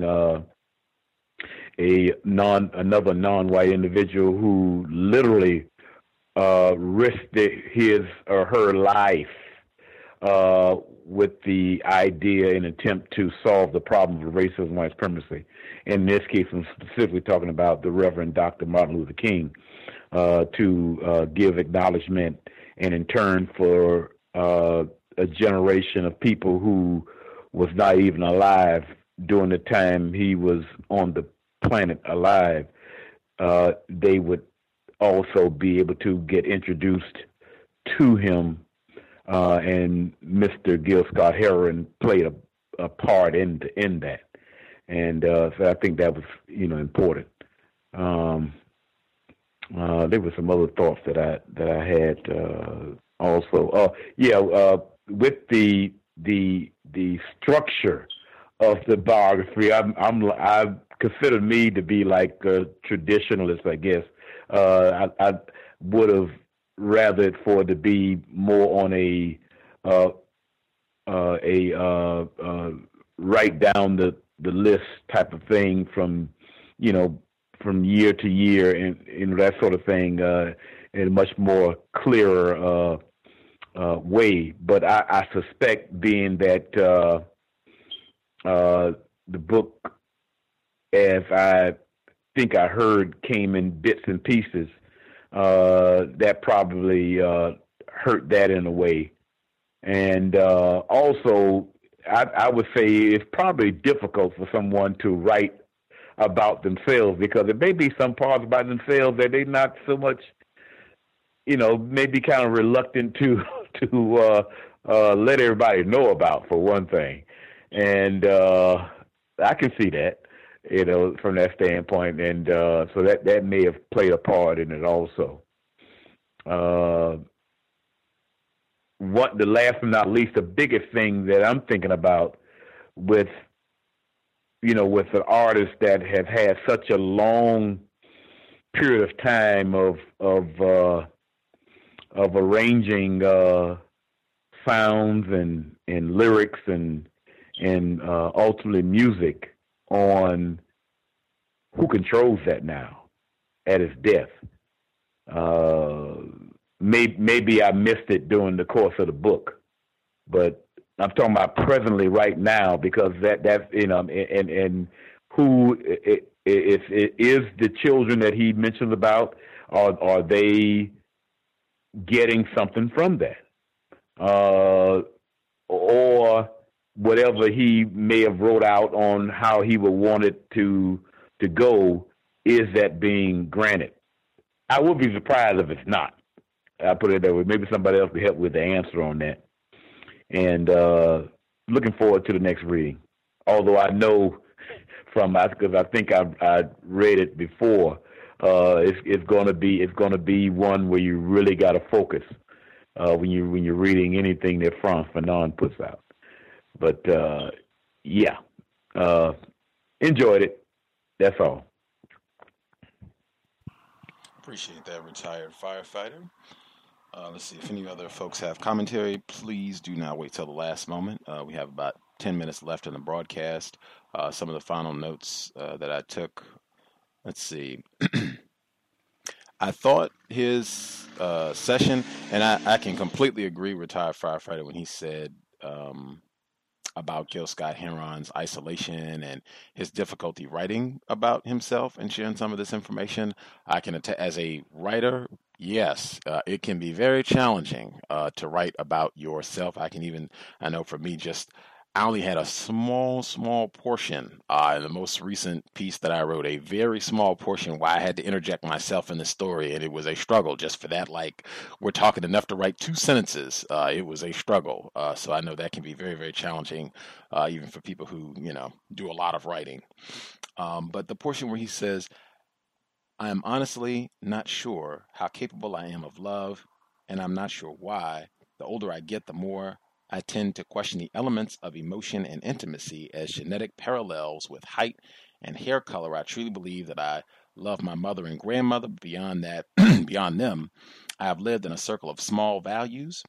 another non-white individual who literally risked his or her life with the idea and attempt to solve the problem of racism and white supremacy. In this case, I'm specifically talking about the Reverend Dr. Martin Luther King, to give acknowledgement, and in turn for a generation of people who was not even alive during the time he was on the planet alive, they would also be able to get introduced to him, and Mr. Gil Scott Heron played a part in that, and so I think that was important. There were some other thoughts that I had also. With the structure of the biography, I consider me to be like a traditionalist, I guess. I would have rather it for it to be more on a write down the list type of thing from year to year, and that sort of thing, in a much more clearer way. But I suspect, being that the book, as I think I heard, came in bits and pieces, that probably hurt that in a way. And also, I would say it's probably difficult for someone to write about themselves, because there may be some parts about themselves that they're not so much, maybe kind of reluctant to let everybody know about, for one thing. And I can see that, from that standpoint. And so that may have played a part in it also. The last but not least, the biggest thing that I'm thinking about with an artist that have had such a long period of time of arranging sounds and lyrics and ultimately music, on who controls that now at his death. Maybe I missed it during the course of the book, but I'm talking about presently right now, because that's and who it is the children that he mentioned about, are they getting something from that, or whatever he may have wrote out on how he would want it to go, is that being granted? I would be surprised if it's not. I put it that way. Maybe somebody else will help with the answer on that. And looking forward to the next reading. Although I know because I think I read it before, it's going to be one where you really got to focus when you're reading anything that Frantz Fanon puts out. But enjoyed it. That's all. Appreciate that, retired firefighter. Let's see if any other folks have commentary. Please do not wait till the last moment. We have about 10 minutes left in the broadcast. Some of the final notes that I took. Let's see. I thought his session, and I can completely agree with retired firefighter when he said about Gil Scott-Heron's isolation and his difficulty writing about himself and sharing some of this information. I can as a writer, yes, it can be very challenging to write about yourself. I know for me, I only had a small portion in the most recent piece that I wrote, a very small portion where I had to interject myself in the story, and it was a struggle just for that. Like, we're talking enough to write 2 sentences. It was a struggle. So I know that can be very, very challenging, even for people who, do a lot of writing. But the portion where he says, I am honestly not sure how capable I am of love, and I'm not sure why. The older I get, the more I tend to question the elements of emotion and intimacy as genetic parallels with height and hair color. I truly believe that I love my mother and grandmother. Beyond that, beyond them, I have lived in a circle of small values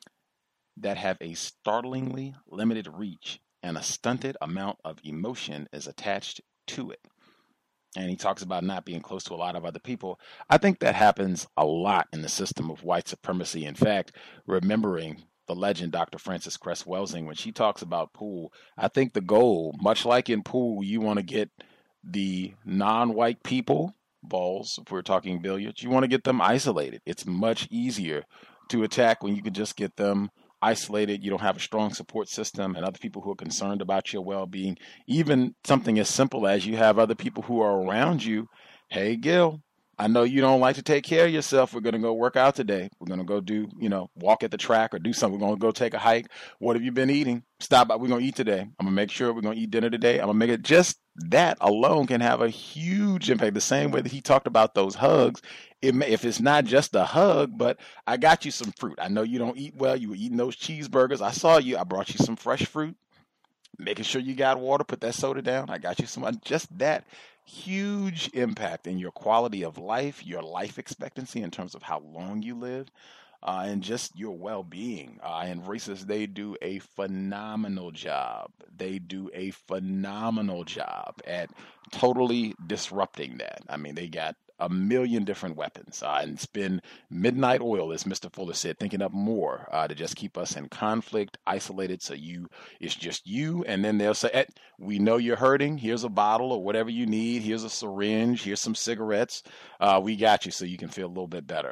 that have a startlingly limited reach, and a stunted amount of emotion is attached to it. And he talks about not being close to a lot of other people. I think that happens a lot in the system of white supremacy. In fact, remembering the legend Dr. Frances Cress Welsing, when she talks about pool, I think the goal, much like in pool, you want to get the non-white people, balls, if we're talking billiards, you want to get them isolated. It's much easier to attack when you can just get them isolated. You don't have a strong support system and other people who are concerned about your well-being. Even something as simple as you have other people who are around you. Hey, Gil, I know you don't like to take care of yourself. We're going to go work out today. We're going to go do, walk at the track or do something. We're going to go take a hike. What have you been eating? Stop by. We're going to eat today. I'm going to make sure we're going to eat dinner today. I'm going to make it. Just that alone can have a huge impact. The same way that he talked about those hugs. If it's not just a hug, but I got you some fruit. I know you don't eat well. You were eating those cheeseburgers. I saw you. I brought you some fresh fruit. Making sure you got water. Put that soda down. I got you some. Just that. Huge impact in your quality of life, your life expectancy in terms of how long you live, and just your well-being. And racists, they do a phenomenal job. They do a phenomenal job at totally disrupting that. I mean, they got a million different weapons and spend midnight oil, as Mr. Fuller said, thinking up more to just keep us in conflict, isolated. So it's just you. And then they'll say, we know you're hurting. Here's a bottle or whatever you need. Here's a syringe. Here's some cigarettes. We got you so you can feel a little bit better.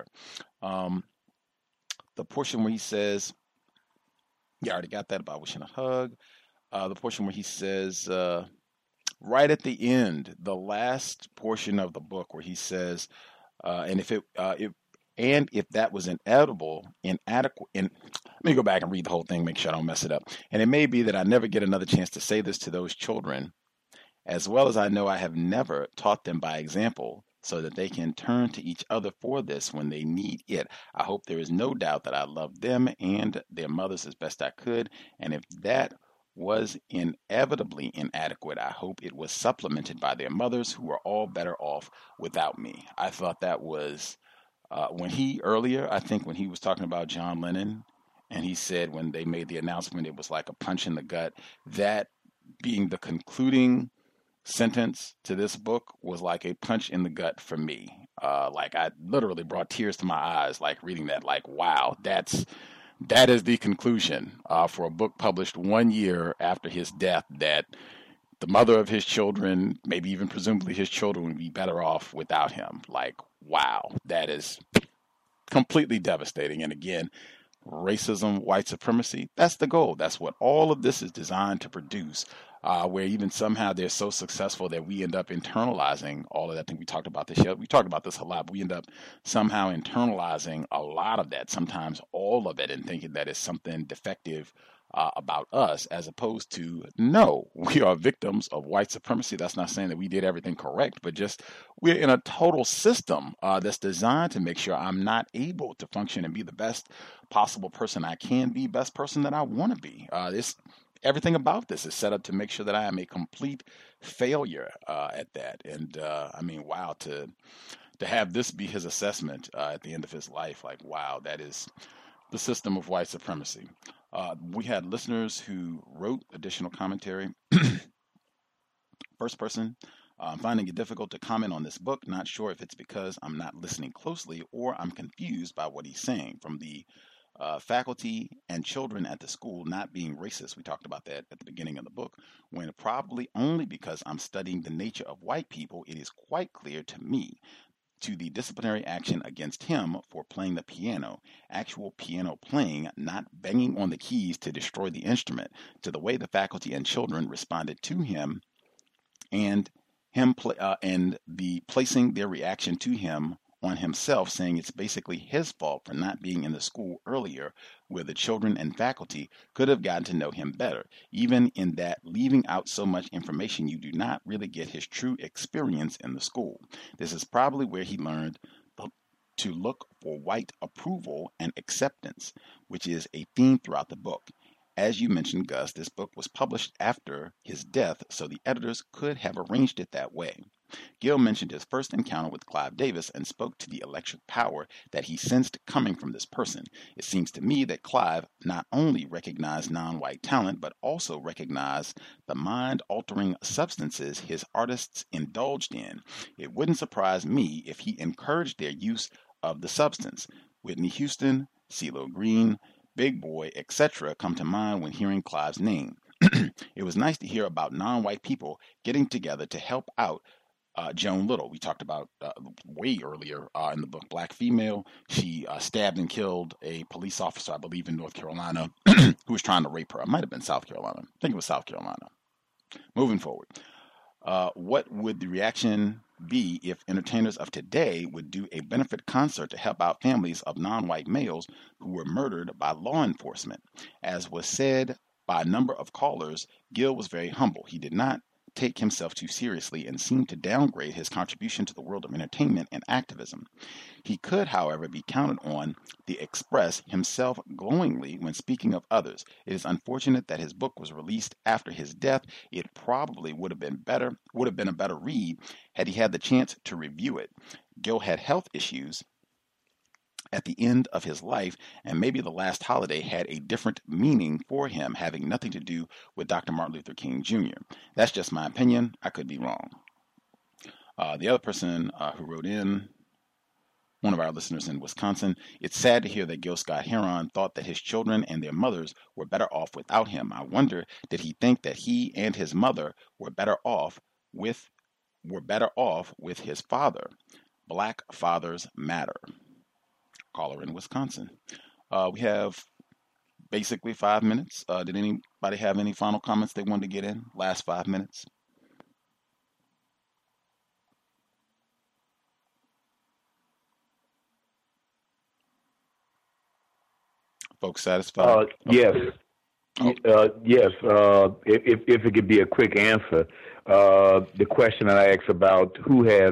The portion where he says, you already got that about wishing a hug. The portion where he says, right at the end, the last portion of the book where he says, and if that was inadequate, let me go back and read the whole thing, make sure I don't mess it up. And it may be that I never get another chance to say this to those children, as well as I know I have never taught them by example so that they can turn to each other for this when they need it. I hope there is no doubt that I love them and their mothers as best I could. And if that was inevitably inadequate, I hope it was supplemented by their mothers who are all better off without me. I thought that was when he was talking about John Lennon, and he said when they made the announcement, it was like a punch in the gut. That being the concluding sentence to this book was like a punch in the gut for me. Like I literally brought tears to my eyes, like reading that, like, wow, that's that is the conclusion for a book published 1 year after his death, that the mother of his children, maybe even presumably his children, would be better off without him. Like, wow, that is completely devastating. And again, racism, white supremacy, that's the goal. That's what all of this is designed to produce, where even somehow they're so successful that we end up internalizing all of that. I think we talked about this. We talked about this a lot, but we end up somehow internalizing a lot of that, sometimes all of it, and thinking that it's something defective about us, as opposed to, no, we are victims of white supremacy. That's not saying that we did everything correct, but just we're in a total system that's designed to make sure I'm not able to function and be the best possible person I can be, best person that I want to be. Everything about this is set up to make sure that I am a complete failure at that. And I mean, wow, to have this be his assessment at the end of his life, like, wow, that is the system of white supremacy. We had listeners who wrote additional commentary. First person, I'm finding it difficult to comment on this book. Not sure if it's because I'm not listening closely or I'm confused by what he's saying. From the faculty and children at the school not being racist, we talked about that at the beginning of the book, when probably only because I'm studying the nature of white people, it is quite clear to me, to the disciplinary action against him for playing the piano, actual piano playing, not banging on the keys to destroy the instrument, to the way the faculty and children responded to him, and and the placing their reaction to him on himself, saying it's basically his fault for not being in the school earlier, where the children and faculty could have gotten to know him better. Even in that, leaving out so much information, you do not really get his true experience in the school. This is probably where he learned to look for white approval and acceptance, which is a theme throughout the book. As you mentioned, Gus, this book was published after his death, so the editors could have arranged it that way. Gill mentioned his first encounter with Clive Davis and spoke to the electric power that he sensed coming from this person. It seems to me that Clive not only recognized non-white talent, but also recognized the mind-altering substances his artists indulged in. It wouldn't surprise me if he encouraged their use of the substance. Whitney Houston, CeeLo Green, Big Boy, etc. come to mind when hearing Clive's name. It was nice to hear about non-white people getting together to help out Joan Little. We talked about way earlier in the book, Black female. She stabbed and killed a police officer, I believe, in North Carolina, who was trying to rape her. It might have been South Carolina. I think it was South Carolina. Moving forward, what would the reaction be if entertainers of today would do a benefit concert to help out families of non-white males who were murdered by law enforcement? As was said by a number of callers, Gill was very humble. He did not take himself too seriously and seemed to downgrade his contribution to the world of entertainment and activism. He could, however, be counted on to express himself glowingly when speaking of others. It is unfortunate that his book was released after his death. It probably would have been a better read had he had the chance to review it. Gill had health issues at the end of his life, and maybe the last holiday had a different meaning for him, having nothing to do with Dr. Martin Luther King Jr. That's just my opinion. I could be wrong. The other person who wrote in, one of our listeners in Wisconsin, it's sad to hear that Gil Scott-Heron thought that his children and their mothers were better off without him. I wonder, did he think that he and his mother were better off with his father? Black fathers matter. Caller in Wisconsin. We have basically 5 minutes. Did anybody have any final comments they wanted to get in? Last 5 minutes. Folks satisfied? Yes. Yes. If it could be a quick answer, the question that I asked about who has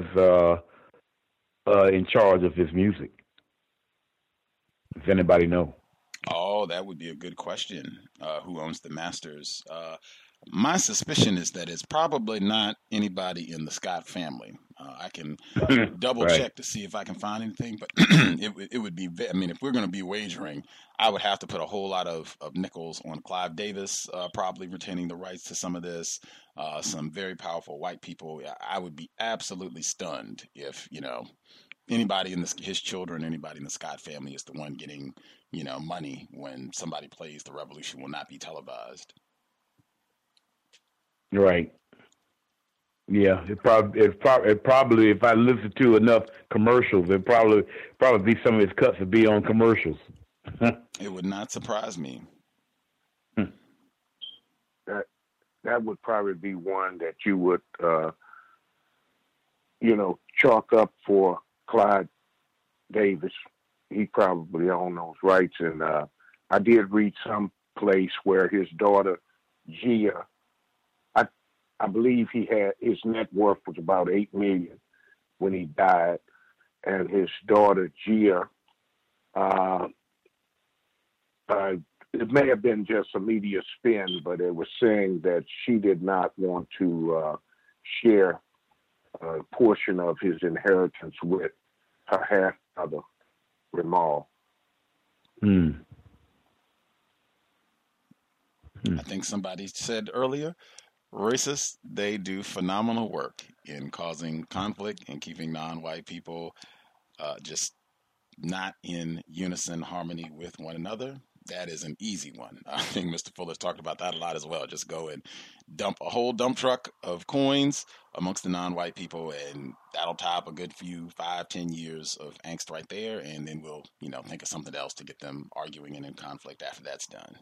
in charge of his music. Does anybody know? Oh, that would be a good question. Who owns the masters? My suspicion is that it's probably not anybody in the Scott family. I can double check to see if I can find anything, but it would be, I mean, if we're going to be wagering, I would have to put a whole lot of nickels on Clive Davis, probably retaining the rights to some of this, some very powerful white people. I would be absolutely stunned if, anybody in his children, anybody in the Scott family is the one getting, money when somebody plays "The Revolution Will Not Be Televised." Right. Yeah, it probably if I listen to enough commercials, it probably be some of his cuts would be on commercials. It would not surprise me. That would probably be one that you would, chalk up for Clyde Davis. He probably owned those rights, and I did read some place where his daughter Gia, I believe his net worth was about $8 million when he died, and his daughter Gia, it may have been just a media spin, but it was saying that she did not want to share a portion of his inheritance with her half-brother, Ramal. I think somebody said earlier, racists, they do phenomenal work in causing conflict and keeping non-white people just not in unison, harmony with one another. That is an easy one. I think Mr. Fuller's talked about that a lot as well. Just go and dump a whole dump truck of coins amongst the non-white people, and that'll tie up a good few 5-10 years of angst right there, and then we'll, think of something else to get them arguing and in conflict after that's done.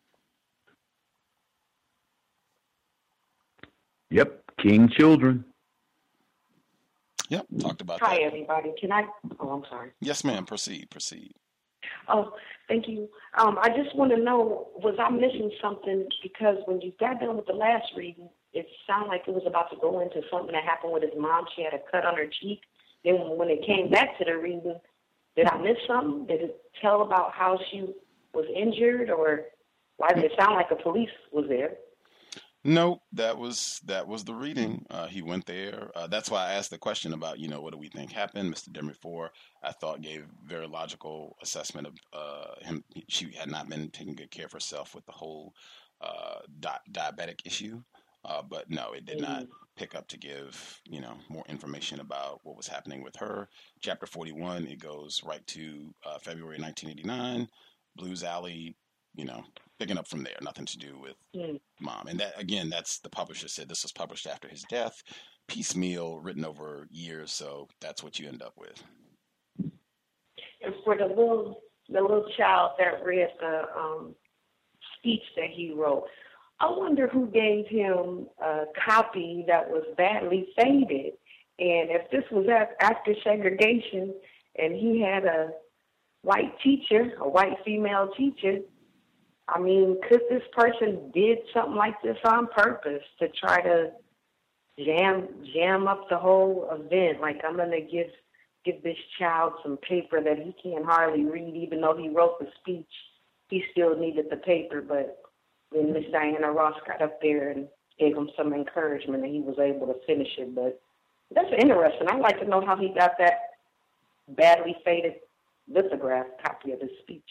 Yep, king children. Yep, talked about Hi, that. everybody. I'm sorry. Yes, ma'am. Proceed. Oh, thank you. I just want to know, was I missing something? Because when you got done with the last reading, it sounded like it was about to go into something that happened with his mom. She had a cut on her cheek. Then when it came back to the reading, did I miss something? Did it tell about how she was injured, or why did it sound like the police was there? No, that was the reading. He went there. That's why I asked the question about, what do we think happened? Mr. Demefor, I thought, gave very logical assessment of him. She had not been taking good care of herself with the whole diabetic issue. But no, it did not pick up to give, more information about what was happening with her. Chapter 41, it goes right to February 1989, Blues Alley, picking up from there, nothing to do with mom. And that, again, that's the publisher said this was published after his death, piecemeal, written over years. So that's what you end up with. And for the little child that read the speech that he wrote, I wonder who gave him a copy that was badly faded. And if this was after segregation and he had a white teacher, a white female teacher, I mean, could this person did something like this on purpose to try to jam up the whole event? Like, I'm going to give this child some paper that he can't hardly read, even though he wrote the speech. He still needed the paper, but then Miss Diana Ross got up there and gave him some encouragement, and he was able to finish it. But that's interesting. I'd like to know how he got that badly faded lithograph copy of his speech.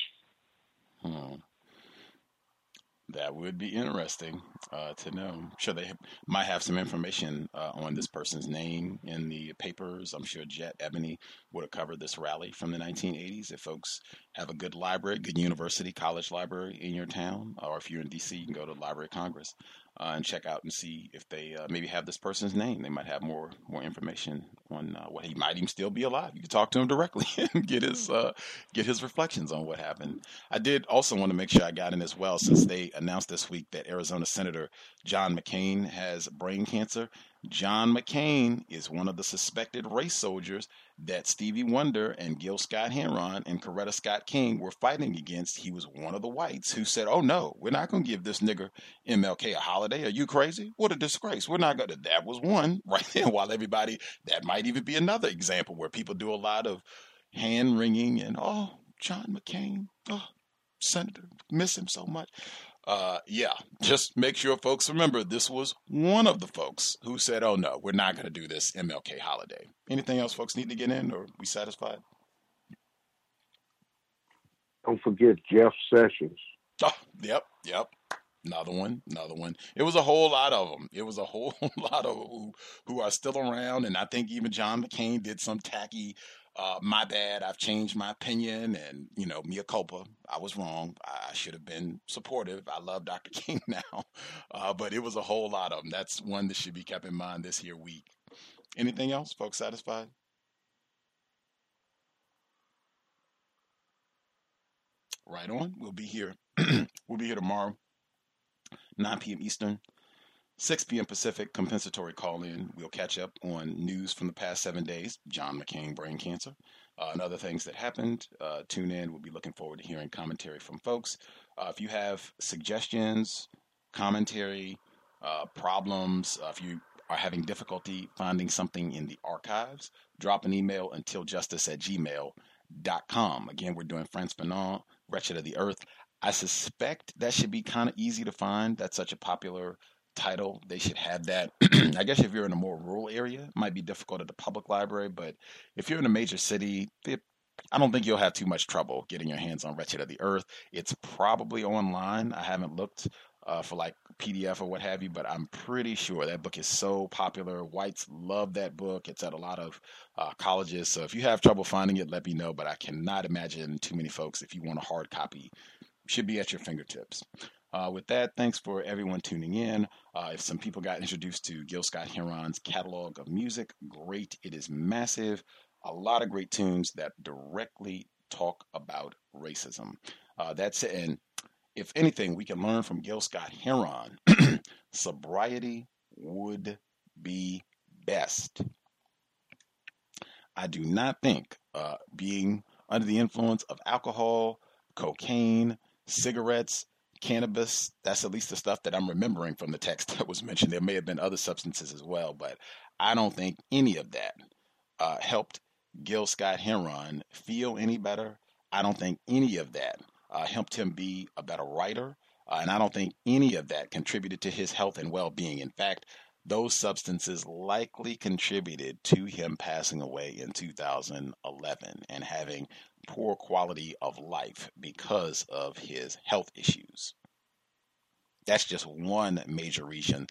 That would be interesting to know. I'm sure they might have some information on this person's name in the papers. I'm sure Jet Ebony would have covered this rally from the 1980s. If folks have a good library, good university, college library in your town, or if you're in D.C., you can go to the Library of Congress and check out and see if they maybe have this person's name. They might have more information on what he might even still be alive. You can talk to him directly and get his reflections on what happened. I did also want to make sure I got in as well, since they announced this week that Arizona Senator John McCain has brain cancer. John McCain is one of the suspected race soldiers that Stevie Wonder and Gil Scott-Heron and Coretta Scott King were fighting against. He was one of the whites who said, "Oh no, we're not going to give this nigger MLK a holiday. Are you crazy? What a disgrace. We're not going to." That was one right there. While everybody, that might even be another example where people do a lot of hand wringing and, "Oh, John McCain, oh, Senator, miss him so much." Yeah, just make sure folks remember this was one of the folks who said, "Oh no, we're not going to do this MLK holiday." Anything else folks need to get in, or we satisfied? Don't forget Jeff Sessions. Oh, yep. Another one. It was a whole lot of them. It was a whole lot of who are still around, and I think even John McCain did some tacky My bad. I've changed my opinion, and mea culpa. I was wrong. I should have been supportive. I love Dr. King now, but it was a whole lot of them. That's one that should be kept in mind this here week. Anything else, folks? Satisfied? Right on. We'll be here. We'll be here tomorrow, 9 p.m. Eastern, 6 p.m. Pacific, compensatory call-in. We'll catch up on news from the past 7 days, John McCain brain cancer, and other things that happened. Tune in. We'll be looking forward to hearing commentary from folks. If you have suggestions, commentary, problems, if you are having difficulty finding something in the archives, drop an email untiljustice@gmail.com. Again, we're doing Frantz Fanon, Wretched of the Earth. I suspect that should be kind of easy to find. That's such a popular title. They should have that. I guess if you're in a more rural area, it might be difficult at the public library, but if you're in a major city, I don't think you'll have too much trouble getting your hands on Wretched of the Earth. It's probably online. I haven't looked for like PDF or what have you, but I'm pretty sure that book is so popular. Whites love that book. It's at a lot of colleges. So if you have trouble finding it, let me know, but I cannot imagine too many folks, if you want a hard copy, should be at your fingertips. With that, thanks for everyone tuning in. If some people got introduced to Gil Scott-Heron's catalog of music, great. It is massive. A lot of great tunes that directly talk about racism. That's it. And if anything we can learn from Gil Scott-Heron, sobriety would be best. I do not think being under the influence of alcohol, cocaine, cigarettes, cannabis, that's at least the stuff that I'm remembering from the text that was mentioned. There may have been other substances as well, but I don't think any of that helped Gil Scott-Heron feel any better. I don't think any of that helped him be a better writer, and I don't think any of that contributed to his health and well-being. In fact, those substances likely contributed to him passing away in 2011 and having poor quality of life because of his health issues. That's just one major reason.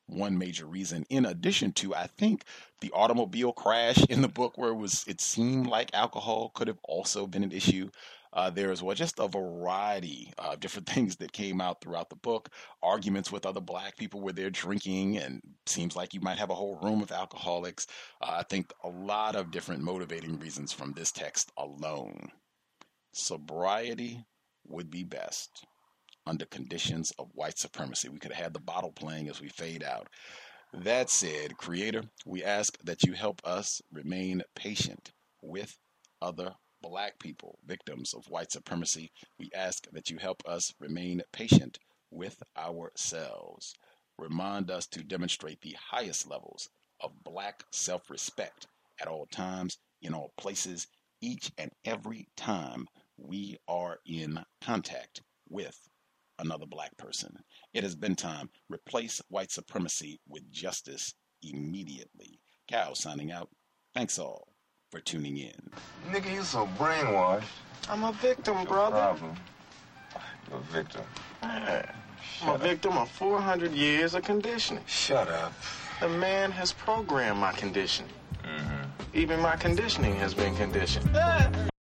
In addition to, I think, the automobile crash in the book where it seemed like alcohol could have also been an issue. There is just a variety of different things that came out throughout the book. Arguments with other black people where they're drinking, and seems like you might have a whole room of alcoholics. I think a lot of different motivating reasons from this text alone. Sobriety would be best under conditions of white supremacy. We could have had the bottle playing as we fade out. That said, Creator, we ask that you help us remain patient with other black people, victims of white supremacy. We ask that you help us remain patient with ourselves. Remind us to demonstrate the highest levels of black self-respect at all times, in all places, each and every time we are in contact with another black person. It has been time. Replace white supremacy with justice immediately. Cal signing out. Thanks all for tuning in. Nigga, you so brainwashed. I'm a victim, brother. Problem. You're a victim. I'm a victim of 400 years of conditioning. Shut up. The man has programmed my conditioning. Even my conditioning has been conditioned.